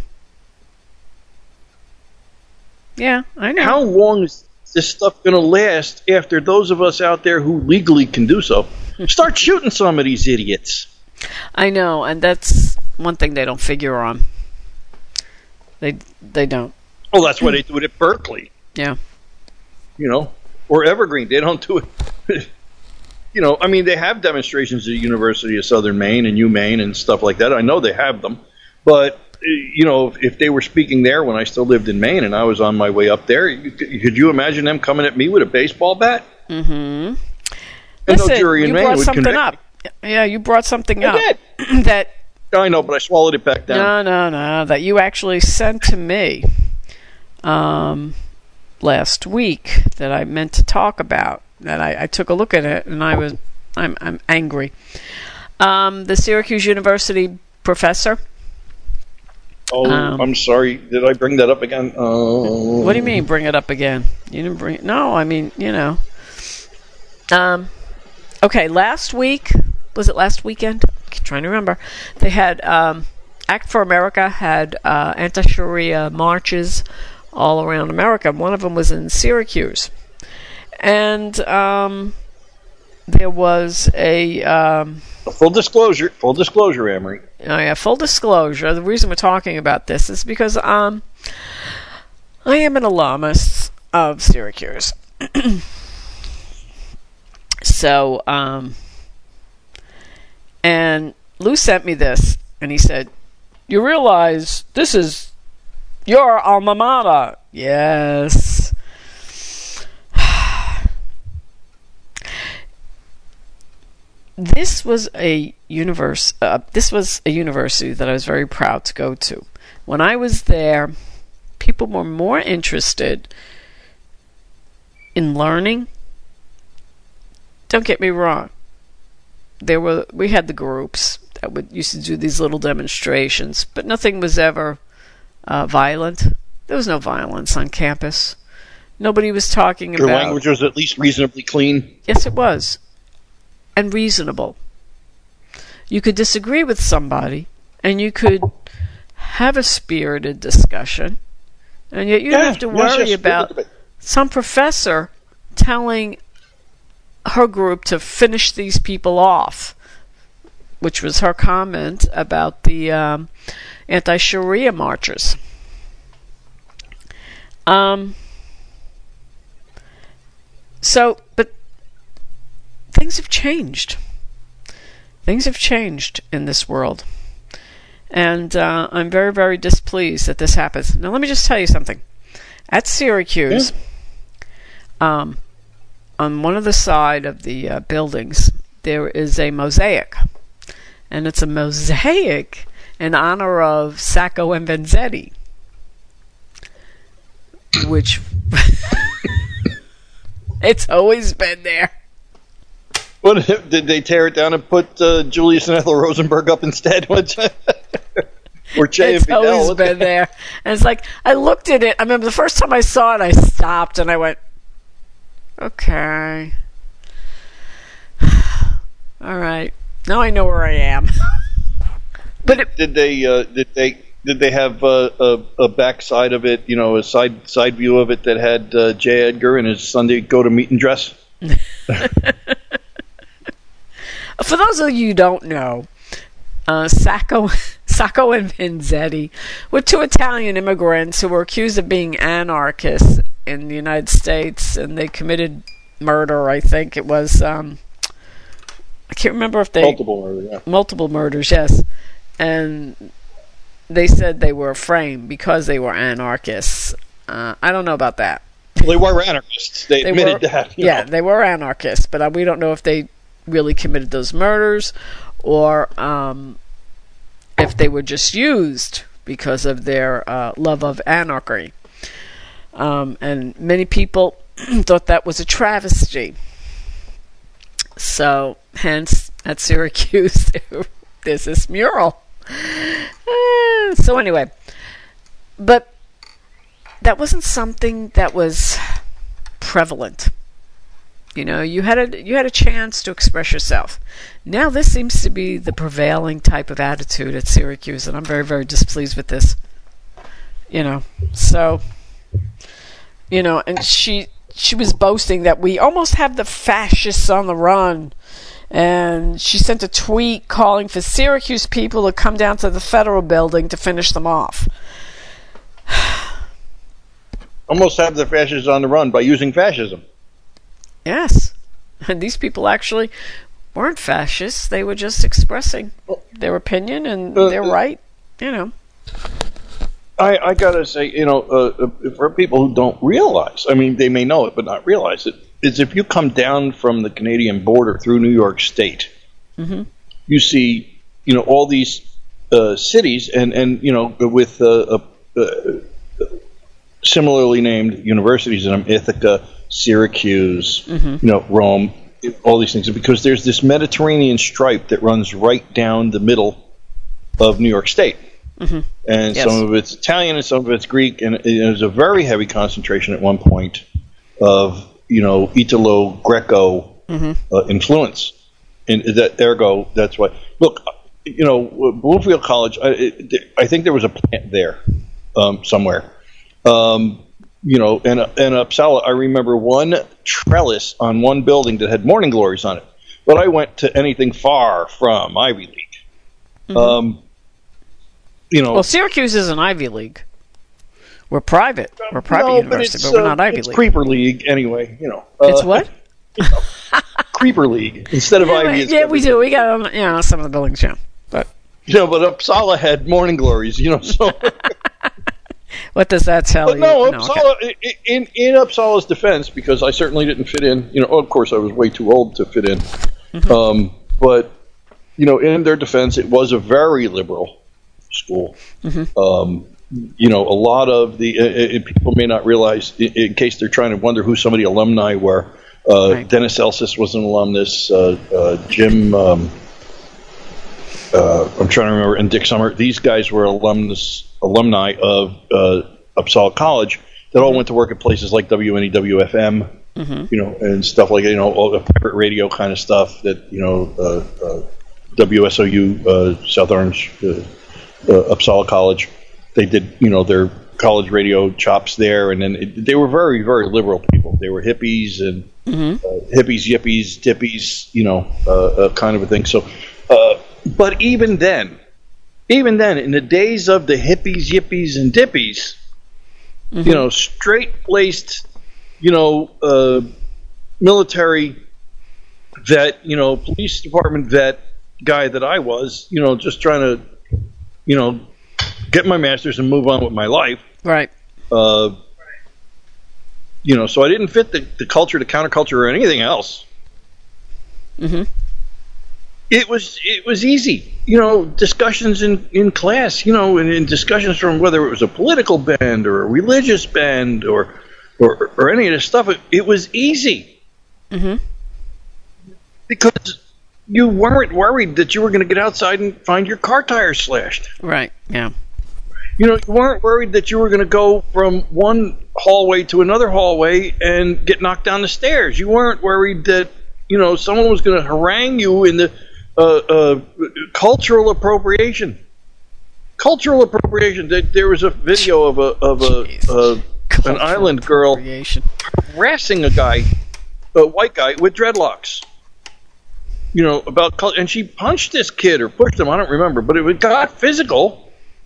Yeah, I know. How long is this stuff going to last after those of us out there who legally can do so start shooting some of these idiots? I know, and that's one thing they don't figure on. They they don't. Well, that's why they do it at Berkeley. Yeah. You know, or Evergreen. They don't do it. You know, I mean, they have demonstrations at the University of Southern Maine and UMaine and stuff like that. I know they have them. But, you know, if they were speaking there when I still lived in Maine and I was on my way up there, could you imagine them coming at me with a baseball bat? Mm-hmm. And Listen, no jury in you Maine brought would something convict up. me. Yeah, you brought something I up. did. that I know, but I swallowed it back down. No, no, no. That you actually sent to me. Um, last week that I meant to talk about. That I, I took a look at it and I was, I'm, I'm angry. Um, the Syracuse University professor. Oh, um, I'm sorry. Did I bring that up again? Uh, what do you mean, bring it up again? You didn't bring it. No, I mean, you know. Um, okay, last week, was it last weekend? I'm trying to remember. They had, um, Act for America had uh, anti-Sharia marches all around America. One of them was in Syracuse. And um, there was a... Um, full disclosure, full disclosure, Amory. Oh yeah, full disclosure. The reason we're talking about this is because um, I am an alumnus of Syracuse. so, um, and Lou sent me this, and he said, "You realize this is your alma mater?" Yes. This was a universe. Uh, this was a university that I was very proud to go to. When I was there, people were more interested in learning. Don't get me wrong. There were we had the groups that would used to do these little demonstrations, but nothing was ever uh, violent. There was no violence on campus. Nobody was talking Your about. Your language was at least reasonably clean. Yes, it was. And reasonable. You could disagree with somebody, and you could have a spirited discussion, and yet you don't yeah, have to yes, worry yes, about but, some professor telling her group to finish these people off, which was her comment about the um, anti-Sharia marchers. Um. So, but things have changed. Things have changed in this world. And uh, I'm very, very displeased that this happens. Now, let me just tell you something. At Syracuse, yeah. um, on one of the side of the uh, buildings, there is a mosaic. And it's a mosaic in honor of Sacco and Vanzetti, which it's always been there. What did they tear it down and put uh, Julius and Ethel Rosenberg up instead? Or Che it's and Fidel? always been there. And it's like, I looked at it. I remember the first time I saw it, I stopped and I went, okay. All right. Now I know where I am. But it, did they uh, did they did they have uh, a a backside of it? You know, a side side view of it that had uh, J. Edgar in his Sunday go to meeting dress. For those of you who don't know, uh, Sacco, Sacco and Vanzetti were two Italian immigrants who were accused of being anarchists in the United States, and they committed murder. I think it was. Um, I can't remember if they multiple murders. Yeah. Multiple murders, yes, and they said they were framed because they were anarchists. Uh, I don't know about that. Well, they were anarchists. They, they admitted were, that. Yeah, know. They were anarchists, but uh, we don't know if they really committed those murders or um, if they were just used because of their uh, love of anarchy. Um, and many people thought that was a travesty. So, hence, at Syracuse, there's this mural. Uh, so anyway, but that wasn't something that was prevalent. You know, you had a you had a chance to express yourself. Now this seems to be the prevailing type of attitude at Syracuse, and I'm very, very displeased with this. You know, so you know, and she she was boasting that we almost have the fascists on the run. And she sent a tweet calling for Syracuse people to come down to the Federal Building to finish them off. Almost have the fascists on the run by using fascism. Yes. And these people actually weren't fascists. They were just expressing their opinion and uh, their right, you know. I, I gotta say, you know, uh, for people who don't realize, I mean, they may know it but not realize it, is if you come down from the Canadian border through New York State, mm-hmm. you see, you know, all these uh, cities and, and, you know, with uh, uh, similarly named universities in them: Ithaca, Syracuse, mm-hmm. you know, Rome, all these things. Because there's this Mediterranean stripe that runs right down the middle of New York State. Mm-hmm. And yes. some of it's Italian and some of it's Greek, and there's a very heavy concentration at one point of, you know, Italo-Greco mm-hmm. uh, influence. And that, ergo, that's why. Look, you know, Bloomfield College, I, it, I think there was a plant there um, somewhere. Um, you know, and, and Uppsala, I remember one trellis on one building that had Morning Glories on it. But I went to anything far from Ivy League. Mm-hmm. Um, you know, well, Syracuse is an Ivy League. We're private. We're a private no, university, but, but we're uh, not Ivy it's League. Creeper League, anyway. You know, uh, it's what? You know, Creeper League instead of yeah, Ivy. Yeah, we do. We got you know some of the buildings, yeah. But you know, but Uppsala had Morning Glories. You know, so. What does that tell but you? No, no Uppsala, okay. in, in Uppsala's defense, because I certainly didn't fit in, you know, of course I was way too old to fit in, mm-hmm. um, but, you know, in their defense, it was a very liberal school. Mm-hmm. Um, you know, a lot of the, uh, uh, people may not realize, in, in case they're trying to wonder who some of the alumni were, uh, right. Dennis Elsis was an alumnus, uh, uh, Jim, um, uh, I'm trying to remember, and Dick Summer, these guys were alumnus, alumni of uh, Uppsala College that all went to work at places like W N E W F M, mm-hmm. you know, and stuff like, you know, all the pirate radio kind of stuff that, you know, uh, uh, W S O U, uh, South Orange, uh, uh, Uppsala College, they did, you know, their college radio chops there, and then it, they were very, very liberal people. They were hippies and mm-hmm. uh, hippies, yippies, dippies, you know, uh, uh, kind of a thing. So, uh, but even then, Even then, in the days of the hippies, yippies, and dippies, mm-hmm. you know, straight-laced, you know, uh, military vet, you know, police department vet guy that I was, you know, just trying to, you know, get my master's and move on with my life. Right. Uh, you know, so I didn't fit the, the culture, the counterculture, or anything else. Mm-hmm. It was it was easy, you know, discussions in, in class, you know, and in discussions from whether it was a political band or a religious band or or, or any of this stuff. It, it was easy mm-hmm. because you weren't worried that you were going to get outside and find your car tires slashed. Right. Yeah. You know, you weren't worried that you were going to go from one hallway to another hallway and get knocked down the stairs. You weren't worried that, you know, someone was going to harangue you in the Uh, uh, cultural appropriation. Cultural appropriation. There was a video of a of a uh, an island girl harassing a guy, a white guy with dreadlocks. You know about culture, and she punched this kid or pushed him. I don't remember, but it got physical.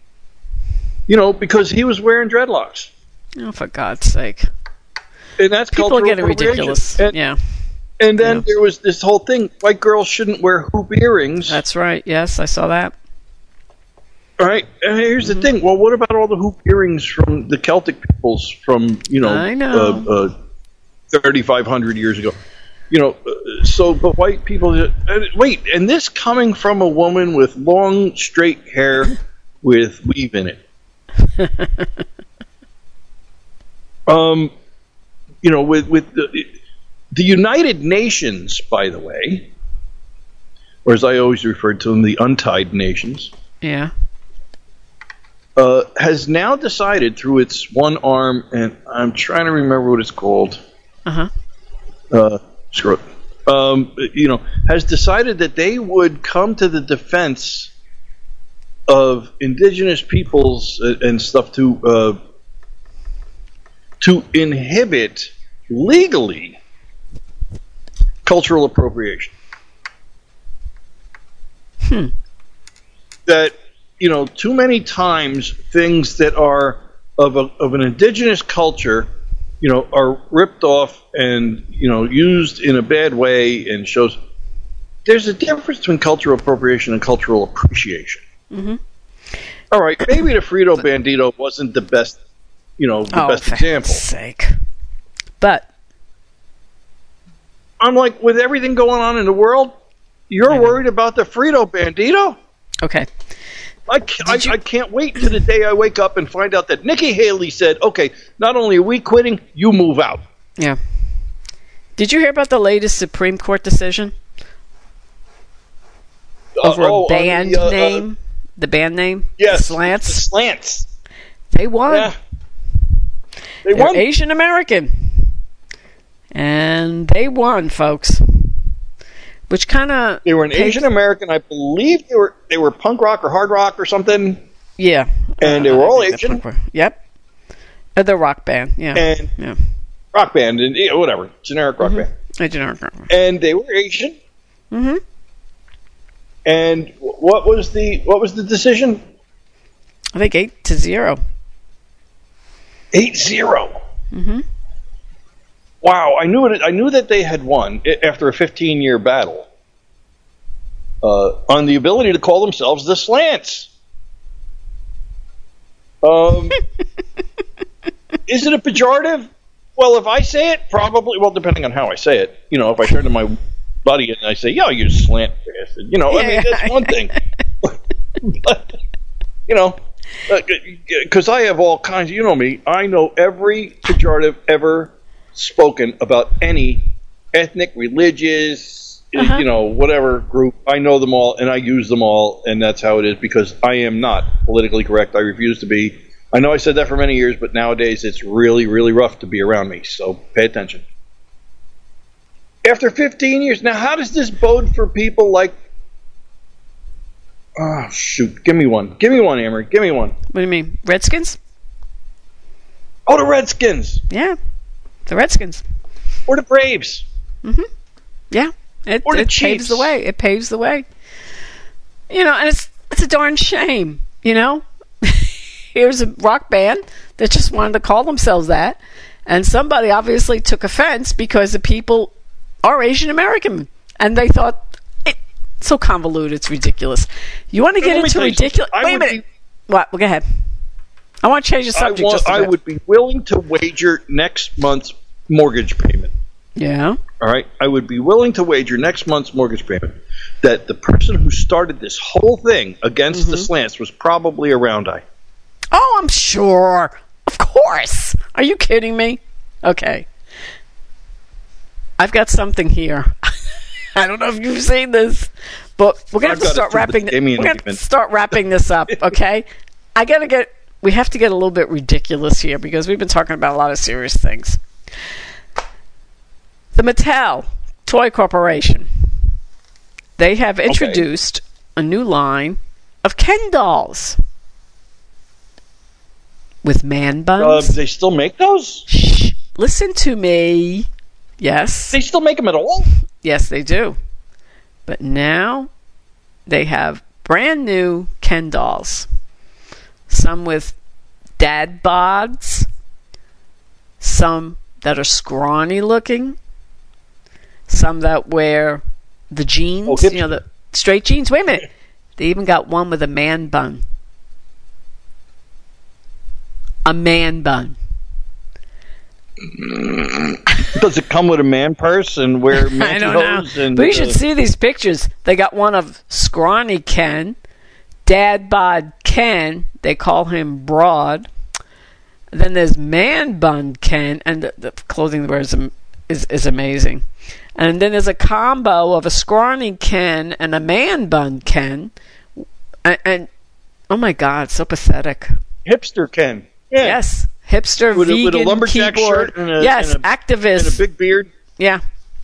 You know, because he was wearing dreadlocks. Oh, for God's sake! And that's people cultural are getting ridiculous. And, yeah. And then yeah. there was this whole thing, white girls shouldn't wear hoop earrings. That's right, yes, I saw that. All right, and here's mm-hmm. the thing. Well, what about all the hoop earrings from the Celtic peoples from, you know, I know. Uh, uh, thirty-five hundred years ago? You know, uh, so, but white people, uh, wait, and this coming from a woman with long, straight hair with weave in it. um, you know, with, with the... It, The United Nations, by the way, or as I always referred to them, the Untied Nations, yeah, uh, has now decided through its one arm, and I'm trying to remember what it's called. Uh-huh. Uh Screw it. Um, you know, has decided that they would come to the defense of indigenous peoples and stuff to uh, to inhibit legally cultural appropriation. Hmm. That, you know, too many times things that are of a, of an indigenous culture, you know, are ripped off and, you know, used in a bad way and shows. There's a difference between cultural appropriation and cultural appreciation. Mm-hmm. All right, maybe the Frito Bandito wasn't the best, you know, the oh, best for example. Sake. But I'm like, with everything going on in the world, you're worried about the Frito Bandito? Okay. I can't, I, you- I can't wait to the day I wake up and find out that Nikki Haley said, okay, not only are we quitting, you move out. Yeah. Did you hear about the latest Supreme Court decision over Uh, oh, a on band the, uh, name? The band name? Yes. The Slants? The Slants. They won. Yeah. They They're won. Asian American. And they won, folks. Which kind of... They were an Asian American. I believe they were they were punk rock or hard rock or something. Yeah. And they Uh, were I all think they're Asian. punk rock. Yep. Uh, the rock band. Yeah. And yeah. rock band and yeah, whatever. Generic rock Mhm. band. A generic rock band. And they were Asian. Mm-hmm. And what was the what was the decision? I think eight to zero. Eight zero. Mm-hmm. Wow, I knew it. I knew that they had won i- after a fifteen-year battle uh, on the ability to call themselves the Slants. Um, is it a pejorative? Well, if I say it, probably. Well, depending on how I say it, you know, if I turn to my buddy and I say, "Yo, you slant bastard," you know, I mean, that's one thing. But you know, because I have all kinds. You know me. I know every pejorative ever spoken about any ethnic, religious, Uh-huh. you know, whatever group. I know them all, and I use them all, and that's how it is. Because I am not politically correct. I refuse to be. I know I said that for many years, but nowadays it's really, really rough to be around me. So pay attention. After fifteen years, now how does this bode for people like? Oh shoot! Give me one. Give me one, Amory. Give me one. What do you mean? Redskins? Oh, the Redskins Yeah. The Redskins. or the Braves. Mm-hmm. Yeah. It, Or the it paves Chiefs. the way. It paves the way. You know, and it's it's a darn shame, you know? Here's a rock band that just wanted to call themselves that, and somebody obviously took offense because the people are Asian American, and they thought it's so convoluted, it's ridiculous. You want to get Let me into tell you ridiculous? something. I Wait a would minute. What? Well, go ahead. I want to change the I, subject want, just a I bit. would be willing to wager next month's mortgage payment. Yeah. All right, I would be willing to wager next month's mortgage payment that the person who started this whole thing against the Slants was probably a round eye. Oh, I'm sure. Of course. Are you kidding me? Okay. I've got something here. I don't know if you've seen this, but we're gonna have I've to got start it too, but wrapping. give me an We're gonna argument. start wrapping this up. Okay. I gotta get. We have to get a little bit ridiculous here because we've been talking about a lot of serious things. The Mattel Toy Corporation. They have introduced a new line of Ken dolls with man Uh, buns. they still make those? Shh. Listen to me. Yes. They still make them at all? Yes, they do. But now they have brand new Ken dolls. Some with dad bods. Some that are scrawny looking. Some that wear the jeans, Oh, hipster. you know, the straight jeans. Wait a minute. They even got one with a man bun. A man bun. Does it come with a man purse and wear I don't know. pantyhose? And, But you should uh, see these pictures. They got one of scrawny Ken, dad bod Ken. They call him broad. Then there's man bun Ken, and the, the clothing they wear is, is is amazing. And then there's a combo of a scrawny Ken and a man bun Ken, and, and oh my God, so pathetic. hipster Ken. Yeah. Yes, hipster With a- vegan with a lumberjack keyboard. shirt and a- yes, and a- activist. And a big beard. Yeah,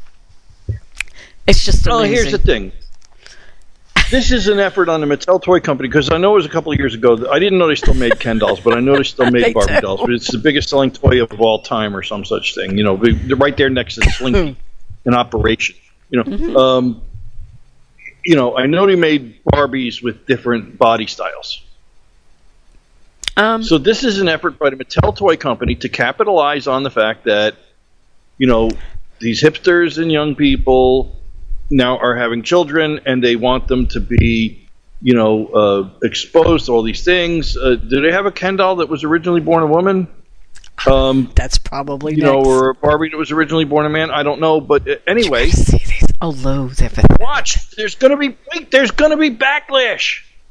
it's just Well, amazing. here's the thing. This is an effort on the Mattel Toy Company because I know it was a couple of years ago. That I didn't know they still made Ken dolls, but I know they still They made Barbie do. dolls. But it's the biggest selling toy of all time, or some such thing. You know, they're right there next to Slinky in operation. You know, Mm-hmm. um, you know, I know they made Barbies with different body styles. Um, So this is an effort by the Mattel Toy Company to capitalize on the fact that, you know, these hipsters and young people now are having children and they want them to be, you know, uh, exposed to all these things. Uh, do they have a Ken doll that was originally born a woman? Um, that's probably you next. know, or a Barbie that was originally born a man? I don't know. But uh, anyway, See these? Oh, loads of it. watch. There's going to be wait, there's going to be backlash.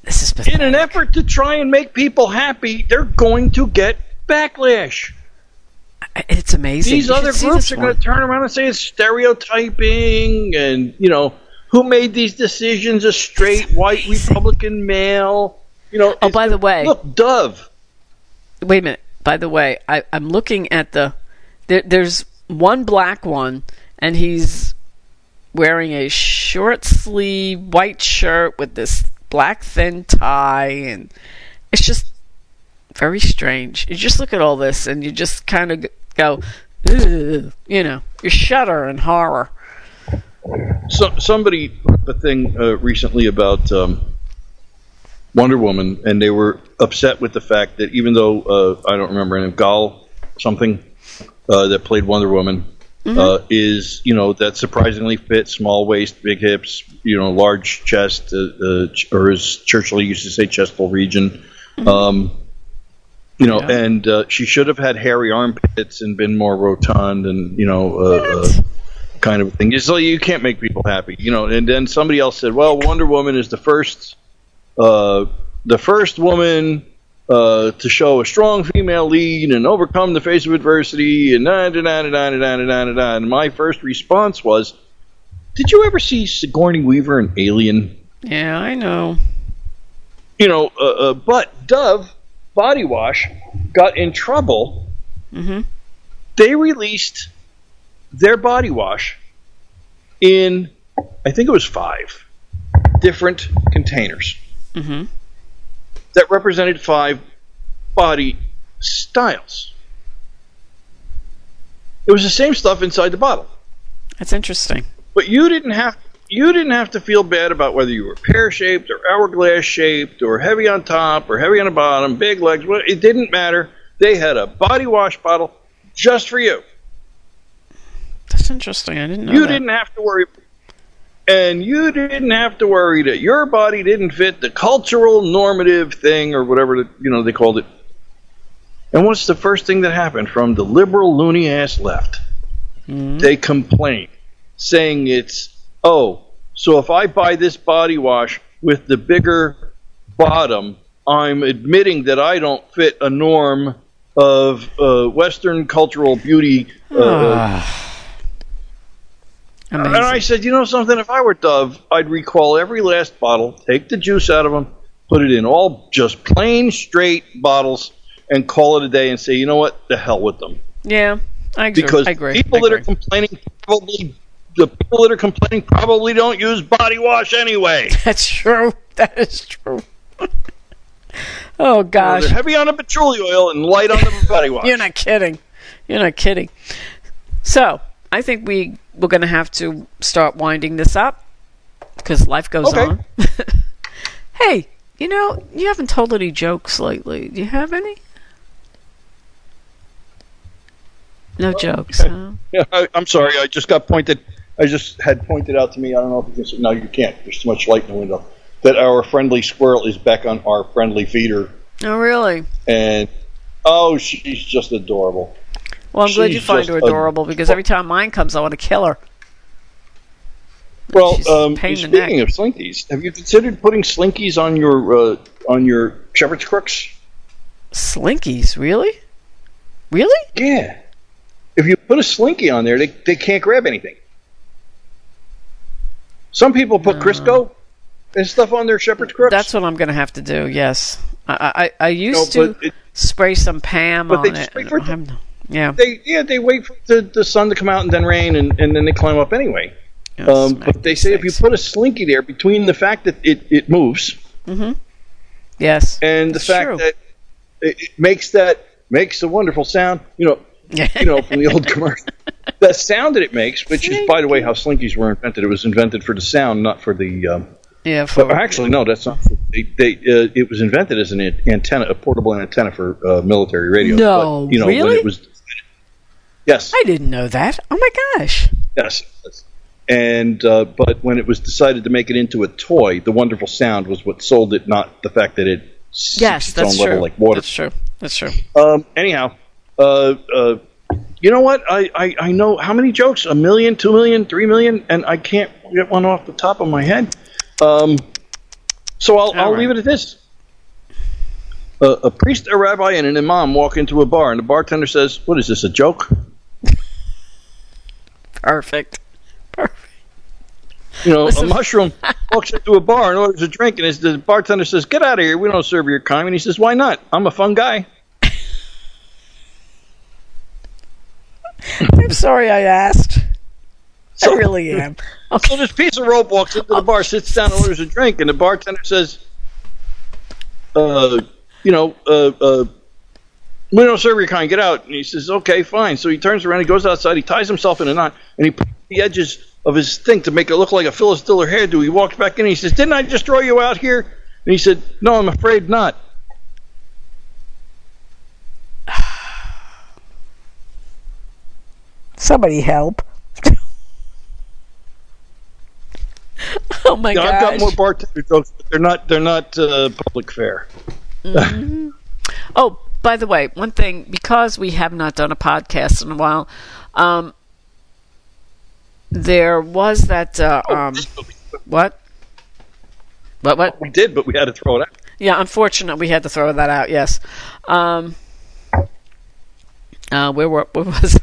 This is pathetic. In an effort to try and make people happy, they're going to get backlash. It's amazing. These you other groups are going to turn around and say it's stereotyping, and, you know, who made these decisions? A straight white Republican male. You know. Oh, by the way, look, Dove. Wait a minute. By the way, I, I'm looking at the. There, there's one black one, and he's wearing a short sleeve white shirt with this black thin tie, and it's just very strange. You just look at all this, and you just kind of go, ugh, you know, you shudder in horror. So, somebody put a thing uh, recently about um, Wonder Woman, and they were upset with the fact that even though, uh, I don't remember, and Gal something uh, that played Wonder Woman, mm-hmm. uh, is, you know, that surprisingly fit, small waist, big hips, you know, large chest, uh, uh, or as Churchill used to say, chestful region. Mm-hmm. Um, you know, yeah. and uh, she should have had hairy armpits and been more rotund and, you know, uh, uh, kind of thing. So you can't make people happy, you know. And then somebody else said, well, Wonder Woman is the first... Uh, the first woman uh, to show a strong female lead and overcome the face of adversity, and da da da da da da da da da. And my first response was, "Did you ever see Sigourney Weaver in Alien?" Yeah, I know. You know, uh, uh, but Dove Body Wash got in trouble. Mm-hmm. They released their body wash in, I think it was five different containers. Mm-hmm. That represented five body styles. It was the same stuff inside the bottle. That's interesting. But you didn't have you didn't have to feel bad about whether you were pear-shaped or hourglass-shaped or heavy on top or heavy on the bottom, big legs. It didn't matter. They had a body wash bottle just for you. That's interesting. I didn't know you that. You didn't have to worry. And you didn't have to worry that your body didn't fit the cultural normative thing or whatever, you know, they called it. And what's the first thing that happened from the liberal loony ass left? Mm-hmm. They complain, saying it's, oh, so if I buy this body wash with the bigger bottom, I'm admitting that I don't fit a norm of uh, Western cultural beauty. Uh, Amazing. And I said, you know something? If I were Dove, I'd recall every last bottle, take the juice out of them, put it in all just plain, straight bottles, and call it a day and say, you know what? The hell with them. Yeah, I agree. Because I agree. people I that agree. are complaining probably, the people that are complaining probably don't use body wash anyway. That's true. That is true. Oh, gosh. You know, they're heavy on the petroleum oil and light on the body wash. You're not kidding. You're not kidding. So, I think we, we're going to have to start winding this up because life goes okay. on. Hey, you know, you haven't told any jokes lately. Do you have any? No oh, jokes, okay. huh? Yeah, I, I'm sorry. I just got pointed. I just had pointed out to me. I don't know if you can see. No, you can't. There's too much light in the window. That our friendly squirrel is back on our friendly feeder. Oh, really? And, oh, she's just adorable. Well, I'm she's glad you find her adorable because every time mine comes, I want to kill her. Well, um, speaking of slinkies, have you considered putting slinkies on your uh, on your shepherd's crooks? Slinkies, really? Really? Yeah. If you put a slinky on there, they they can't grab anything. Some people put no. Crisco and stuff on their shepherd's crooks. That's what I'm going to have to do. Yes, I I, I used no, to it, spray some Pam but on they it. Just wait for it to, yeah. They yeah they wait for the, the sun to come out and then rain and, and then they climb up anyway. Yes, um, but they say if you put a slinky there between the fact that it, it moves, mm-hmm. yes, and the fact true. that it, it makes that makes a wonderful sound, you know, you know from the old commercial, the sound that it makes, which Slinky. is by the way how slinkies were invented. It was invented for the sound, not for the. Um, yeah. For, actually, no, that's not. They, they uh, it was invented as an antenna, a portable antenna for uh, military radio. No, but, you know, really? When it was. Yes. I didn't know that. Oh my gosh. Yes. yes. And uh, but when it was decided to make it into a toy, the wonderful sound was what sold it, not the fact that it yes, its that's own true. level like water. That's true. That's true. Um, anyhow, uh, uh, you know what? I, I, I know how many jokes? A million, two million, three million, and I can't get one off the top of my head. Um, So I'll, I'll right. leave it at this. A, a priest, a rabbi, and an imam walk into a bar, and the bartender says, "What is this, a joke?" Perfect. Perfect. You know, Listen. a mushroom walks into a bar and orders a drink, and the bartender says, "Get out of here. We don't serve your kind." And he says, "Why not? I'm a fun guy." I'm sorry I asked. So, I really am. Okay. So this piece of rope walks into the bar, sits down, and orders a drink, and the bartender says, uh, you know, uh, uh, "We don't serve your kind. Get out." And he says, "Okay, fine." So he turns around, he goes outside, he ties himself in a knot, and he puts the edges of his thing to make it look like a Phyllis Diller hairdo. He walks back in, and he says, "Didn't I just throw you out here?" And he said, "No, I'm afraid not." Somebody help. Oh my You know, gosh. I've got more bartender jokes, but they're not they're not uh, public fare. Mm-hmm. Oh, by the way, one thing, because we have not done a podcast in a while, um, there was that. Uh, um, what? What? What? We did, but we had to throw it out. Yeah, unfortunately, we had to throw that out. Yes. Um, uh, where were? Where was?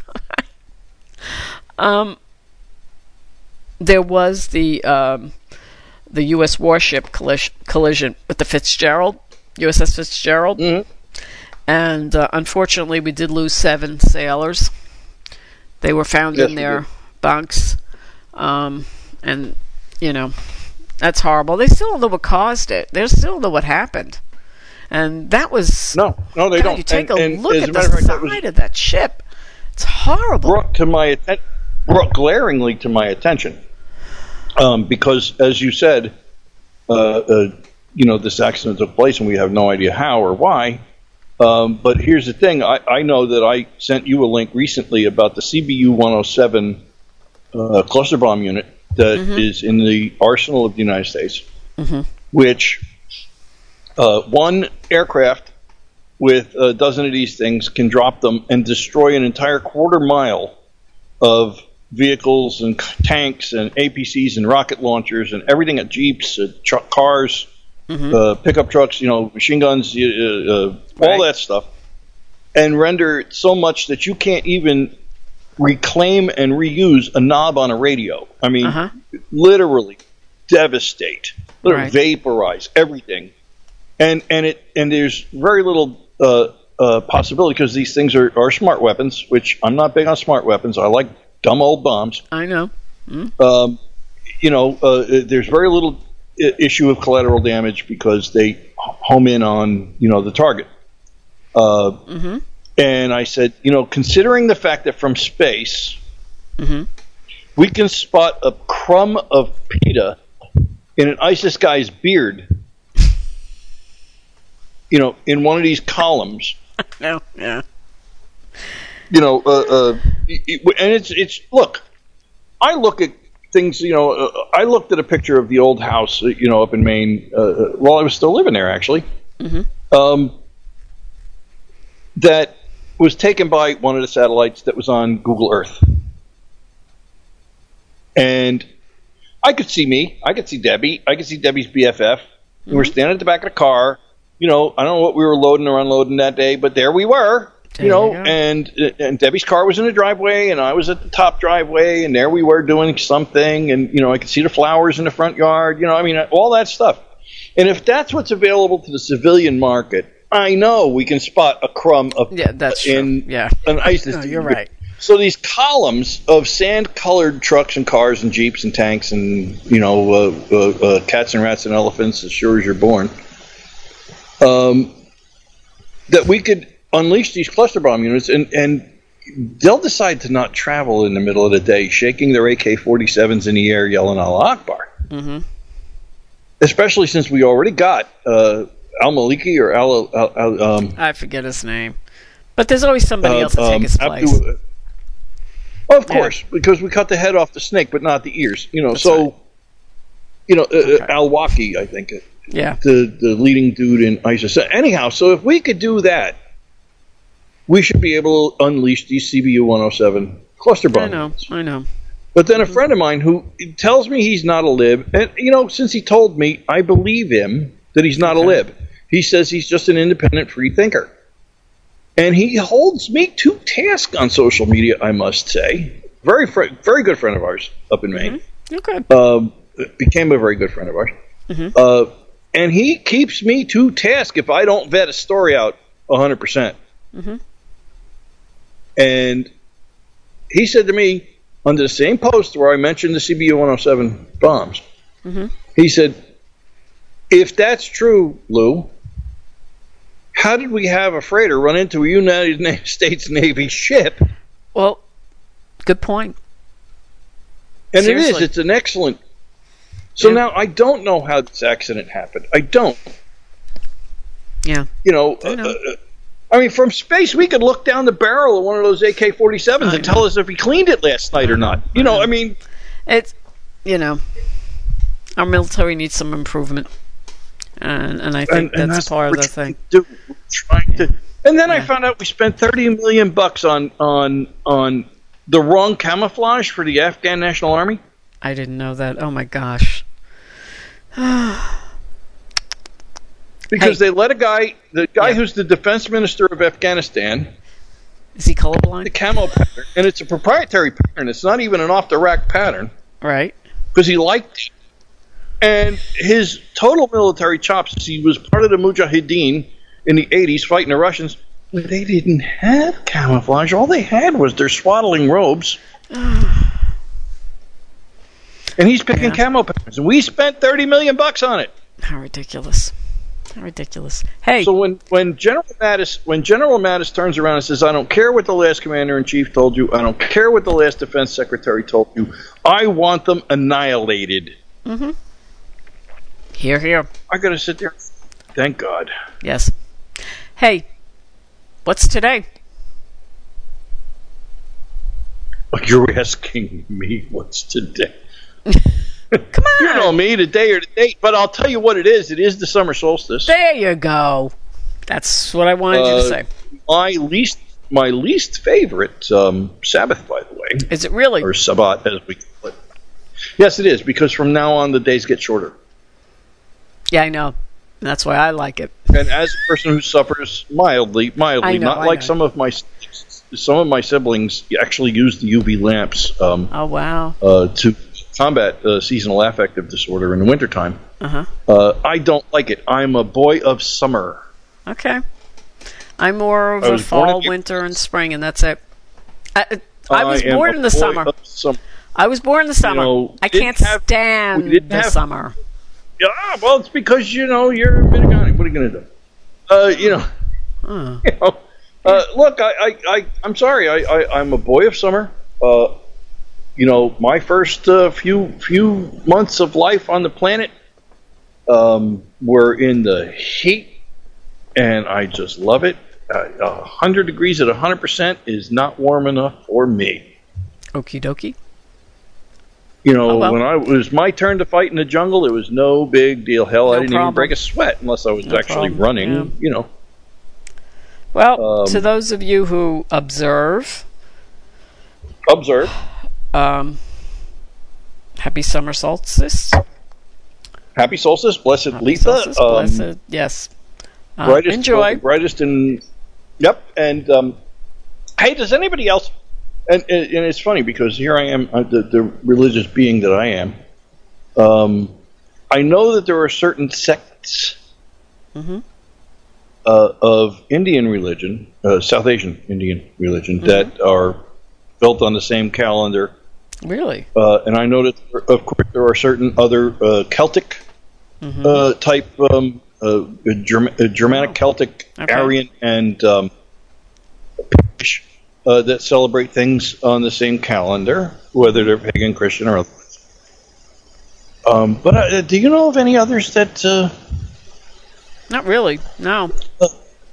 um, there was the um, the U S warship collision, collision with the Fitzgerald, U S S Fitzgerald, Mm-hmm. and uh, unfortunately, we did lose seven sailors. They were found Yes, in we their did. bunks, um, and you know. That's horrible. They still don't know what caused it. They still don't know what happened. And that was... No, no, they God, don't. you take and, a and look as at a the matter of fact, that side was of that ship. It's horrible. brought to my atten- brought glaringly to my attention, um, because as you said, uh, uh, you know, this accident took place, and we have no idea how or why. Um, but here's the thing: I, I know that I sent you a link recently about the C B U one oh seven uh, cluster bomb unit that Mm-hmm. is in the arsenal of the United States, Mm-hmm. which uh, one aircraft with a dozen of these things can drop them and destroy an entire quarter mile of vehicles and c- tanks and A P Cs and rocket launchers and everything at jeeps, uh, truck cars, Mm-hmm. uh, pickup trucks, you know, machine guns, uh, uh, Right. all that stuff, and render it so much that you can't even reclaim and reuse a knob on a radio. I mean, Uh-huh. literally devastate, literally Right. vaporize everything, and and it and there's very little uh, uh, possibility because these things are, are smart weapons, which I'm not big on smart weapons. I like dumb old bombs. I know. Um, you know, uh, there's very little I- issue of collateral damage because they h- home in on you know the target. Uh, Mm-hmm. and I said, you know, considering the fact that from space Mm-hmm. we can spot a crumb of pita in an ISIS guy's beard, you know, in one of these columns, No. Yeah. you know, uh, uh, it- it- and it's it's look, I look at things, you know, uh, I looked at a picture of the old house, uh, you know, up in Maine uh, uh, while I was still living there, actually. Mm-hmm. Um, that was taken by one of the satellites that was on Google Earth. And I could see me. I could see Debbie. I could see Debbie's B F F. We were standing at the back of the car. You know, I don't know what we were loading or unloading that day, but there we were. There You know, you go. and and Debbie's car was in the driveway, and I was at the top driveway, and there we were doing something, and you know, I could see the flowers in the front yard. You know, I mean, all that stuff. And if that's what's available to the civilian market, I know we can spot a crumb of Yeah, that's true. in Yeah. an ISIS. No, you're right. So these columns of sand-colored trucks and cars and jeeps and tanks and you know uh, uh, uh, cats and rats and elephants, as sure as you're born, um, that we could unleash these cluster bomb units, and, and they'll decide to not travel in the middle of the day, shaking their A K forty-sevens in the air, yelling Allah Akbar. Mm-hmm. Especially since we already got uh, Al Maliki or Al. Al, Al um, I forget his name. But there's always somebody else to uh, take um, his place. Abdu- Well, of Yeah. course, because we cut the head off the snake, but not the ears. You know, That's so right. you know, uh, Okay. Al Waki, I think, uh, Yeah. the the leading dude in ISIS. Anyhow, so if we could do that, we should be able to unleash these C B U one oh seven cluster I bombs. know. I know. But then a friend of mine who tells me he's not a lib, and, you know, since he told me, I believe him that he's not okay. a lib. He says he's just an independent free thinker. And he holds me to task on social media, I must say. Very fr- very good friend of ours up in Maine. Mm-hmm. Okay. Um, became a very good friend of ours. Mm-hmm. Uh, and he keeps me to task if I don't vet a story out one hundred percent. Mm-hmm. And he said to me, under the same post where I mentioned the C B U one oh seven bombs, mm-hmm. he said, if that's true, Lou, how did we have a freighter run into a United States Navy ship? Well, good point. And Seriously. it is. It's an excellent... So yeah. now I don't know how this accident happened. I don't. Yeah. You know, I know. Uh, I mean, from space, we could look down the barrel of one of those A K forty-sevens and tell us if he cleaned it last night or not. You know, I mean... It's, you know, our military needs some improvement. And, and I think and, and that's, that's part of the thing. Do. We're trying yeah. to... And then yeah. I found out we spent thirty million bucks on, on, on the wrong camouflage for the Afghan National Army. I didn't know that. Oh, my gosh. Because hey. they let a guy, the guy yeah. who's the defense minister of Afghanistan... Is he colorblind? The camo pattern, and it's a proprietary pattern. It's not even an off-the-rack pattern. Right. Because he liked it. And his total military chops is he was part of the Mujahideen in the eighties fighting the Russians. But they didn't have camouflage. All they had was their swaddling robes. And he's picking yeah. camo patterns. And we spent thirty million bucks on it. How ridiculous. How ridiculous. Hey. So when, when General Mattis when General Mattis turns around and says, I don't care what the last commander-in-chief told you, I don't care what the last defense secretary told you, I want them annihilated. Mm-hmm. Here, here. I got to sit there. Thank God. Yes. Hey, what's today? You're asking me what's today. Come on. You know me, the day or the date. But I'll tell you what it is. It is the summer solstice. There you go. That's what I wanted uh, you to say. My least, my least favorite um, Sabbath, by the way. Is it really? Or Sabbat, as we call it. Yes, it is, because from now on the days get shorter. Yeah, I know. That's why I like it. And as a person who suffers mildly, mildly, know, not I like know. some of my some of my siblings actually use the U V lamps. Um, oh wow! Uh, to combat uh, seasonal affective disorder in the wintertime. Uh-huh. Uh I don't like it. I'm a boy of summer. Okay. I'm more of a fall, winter, and spring, and that's it. I, I was I born in the summer. summer. I was born in the summer. You know, I can't have, stand the have, summer. Yeah, well, it's because, you know, you're a Mitigani. What are you going to do? Uh, you know, huh. you know uh, look, I, I, I, I'm sorry. I, I, I'm a boy of summer. Uh, you know, my first uh, few few months of life on the planet um, were in the heat, and I just love it. Uh, one hundred degrees at one hundred percent is not warm enough for me. Okie dokie. You know, oh, well. when I it was my turn to fight in the jungle, it was no big deal. Hell, no I didn't problem. even break a sweat unless I was no actually problem. running, yeah. you know. Well, um, to those of you who observe... Observe. Um, happy summer solstice. Happy solstice, blessed happy Letha. Solstice, um, blessed, yes. Uh, brightest, enjoy. Brightest in... Yep, and... Um, hey, does anybody else... And, and, and it's funny because here I am, uh, the, the religious being that I am. Um, I know that there are certain sects mm-hmm. uh, of Indian religion, uh, South Asian Indian religion, mm-hmm. that are built on the same calendar. Really? Uh, and I know that, of course, there are certain other uh, Celtic mm-hmm. uh, type, um, uh, Germ- uh, Germanic, oh. Celtic, okay. Aryan, and um, Pictish. Uh, that celebrate things on the same calendar, whether they're pagan, Christian, or otherwise. Um, but uh, do you know of any others that... Uh, Not really, no. Uh,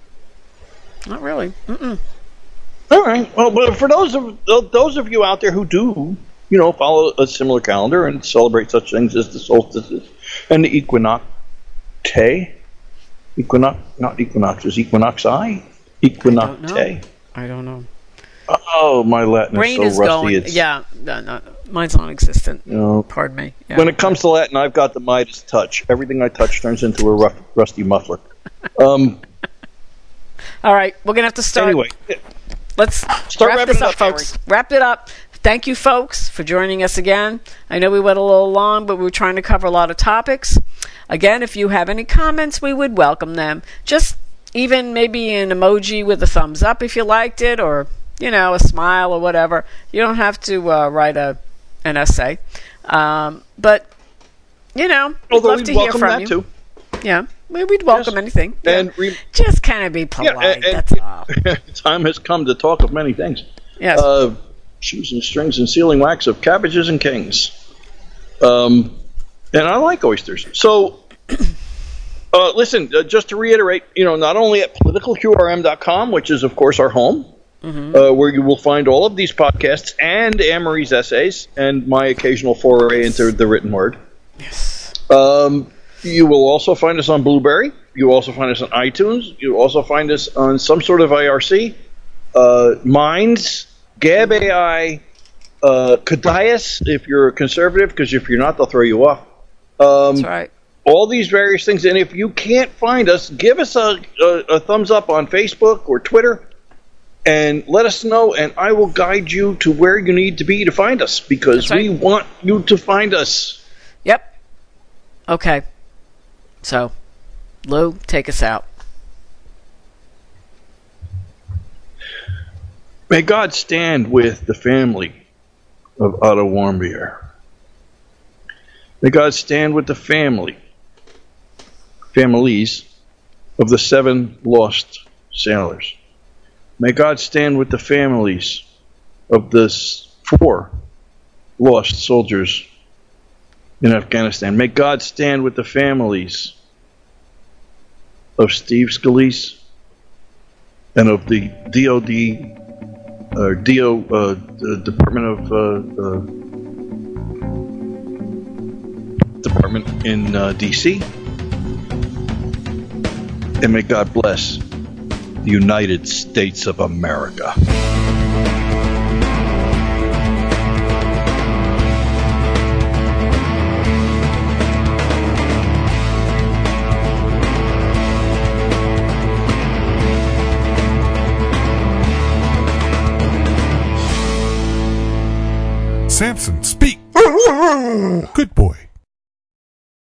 Not really. Mm-mm. All right. Well, but for those of those of you out there who do, you know, follow a similar calendar and celebrate such things as the solstices and the equinocte, equinox, not equinoxes, equinoxi, equinocte. I don't know. Oh, my Latin Brain is is so rusty. going. It's, Yeah, no, no, mine's non-existent. You know, Pardon me. Yeah. when it comes to Latin, I've got the Midas touch. Everything I touch turns into a rough, rusty muffler. Um. All right, we're gonna have to start. Anyway, let's start wrap wrapping this it up, up, folks. Henry. Wrap it up. Thank you, folks, for joining us again. I know we went a little long, but we were trying to cover a lot of topics. Again, if you have any comments, we would welcome them. Just even maybe an emoji with a thumbs up if you liked it, or, you know, a smile or whatever. You don't have to uh, write a an essay. Um, but, you know, we'd Although love we'd to hear welcome from that you. too. Yeah, we- we'd welcome Yes. anything. Yeah. And re- Just kind of be polite, Yeah, and, and that's all. time has come to talk of many things. Yes. Uh, shoes and strings and sealing wax of cabbages and kings. Um, and I like oysters. So, uh, listen, uh, just to reiterate, you know, not only at political q r m dot com, which is, of course, our home, mm-hmm. uh, where you will find all of these podcasts and Anne-Marie's essays and my occasional foray into the written word. Yes. Um, you will also find us on Blueberry. You also find us on iTunes. You also find us on some sort of I R C. Uh, Minds, Gab A I, uh, Kadias, if you're a conservative, because if you're not, they'll throw you off. Um, That's right. All these various things. And if you can't find us, give us a, a, a thumbs up on Facebook or Twitter and let us know, and I will guide you to where you need to be to find us, because right. we want you to find us. Yep. Okay. So, Lou, take us out. May God stand with the family of Otto Warmbier. May God stand with the family, families of the seven lost sailors. May God stand with the families of the four lost soldiers in Afghanistan. May God stand with the families of Steve Scalise and of the D O D or D O uh, the Department of uh, uh, Department in uh, D C And may God bless the United States of America. Samson, speak. Good boy.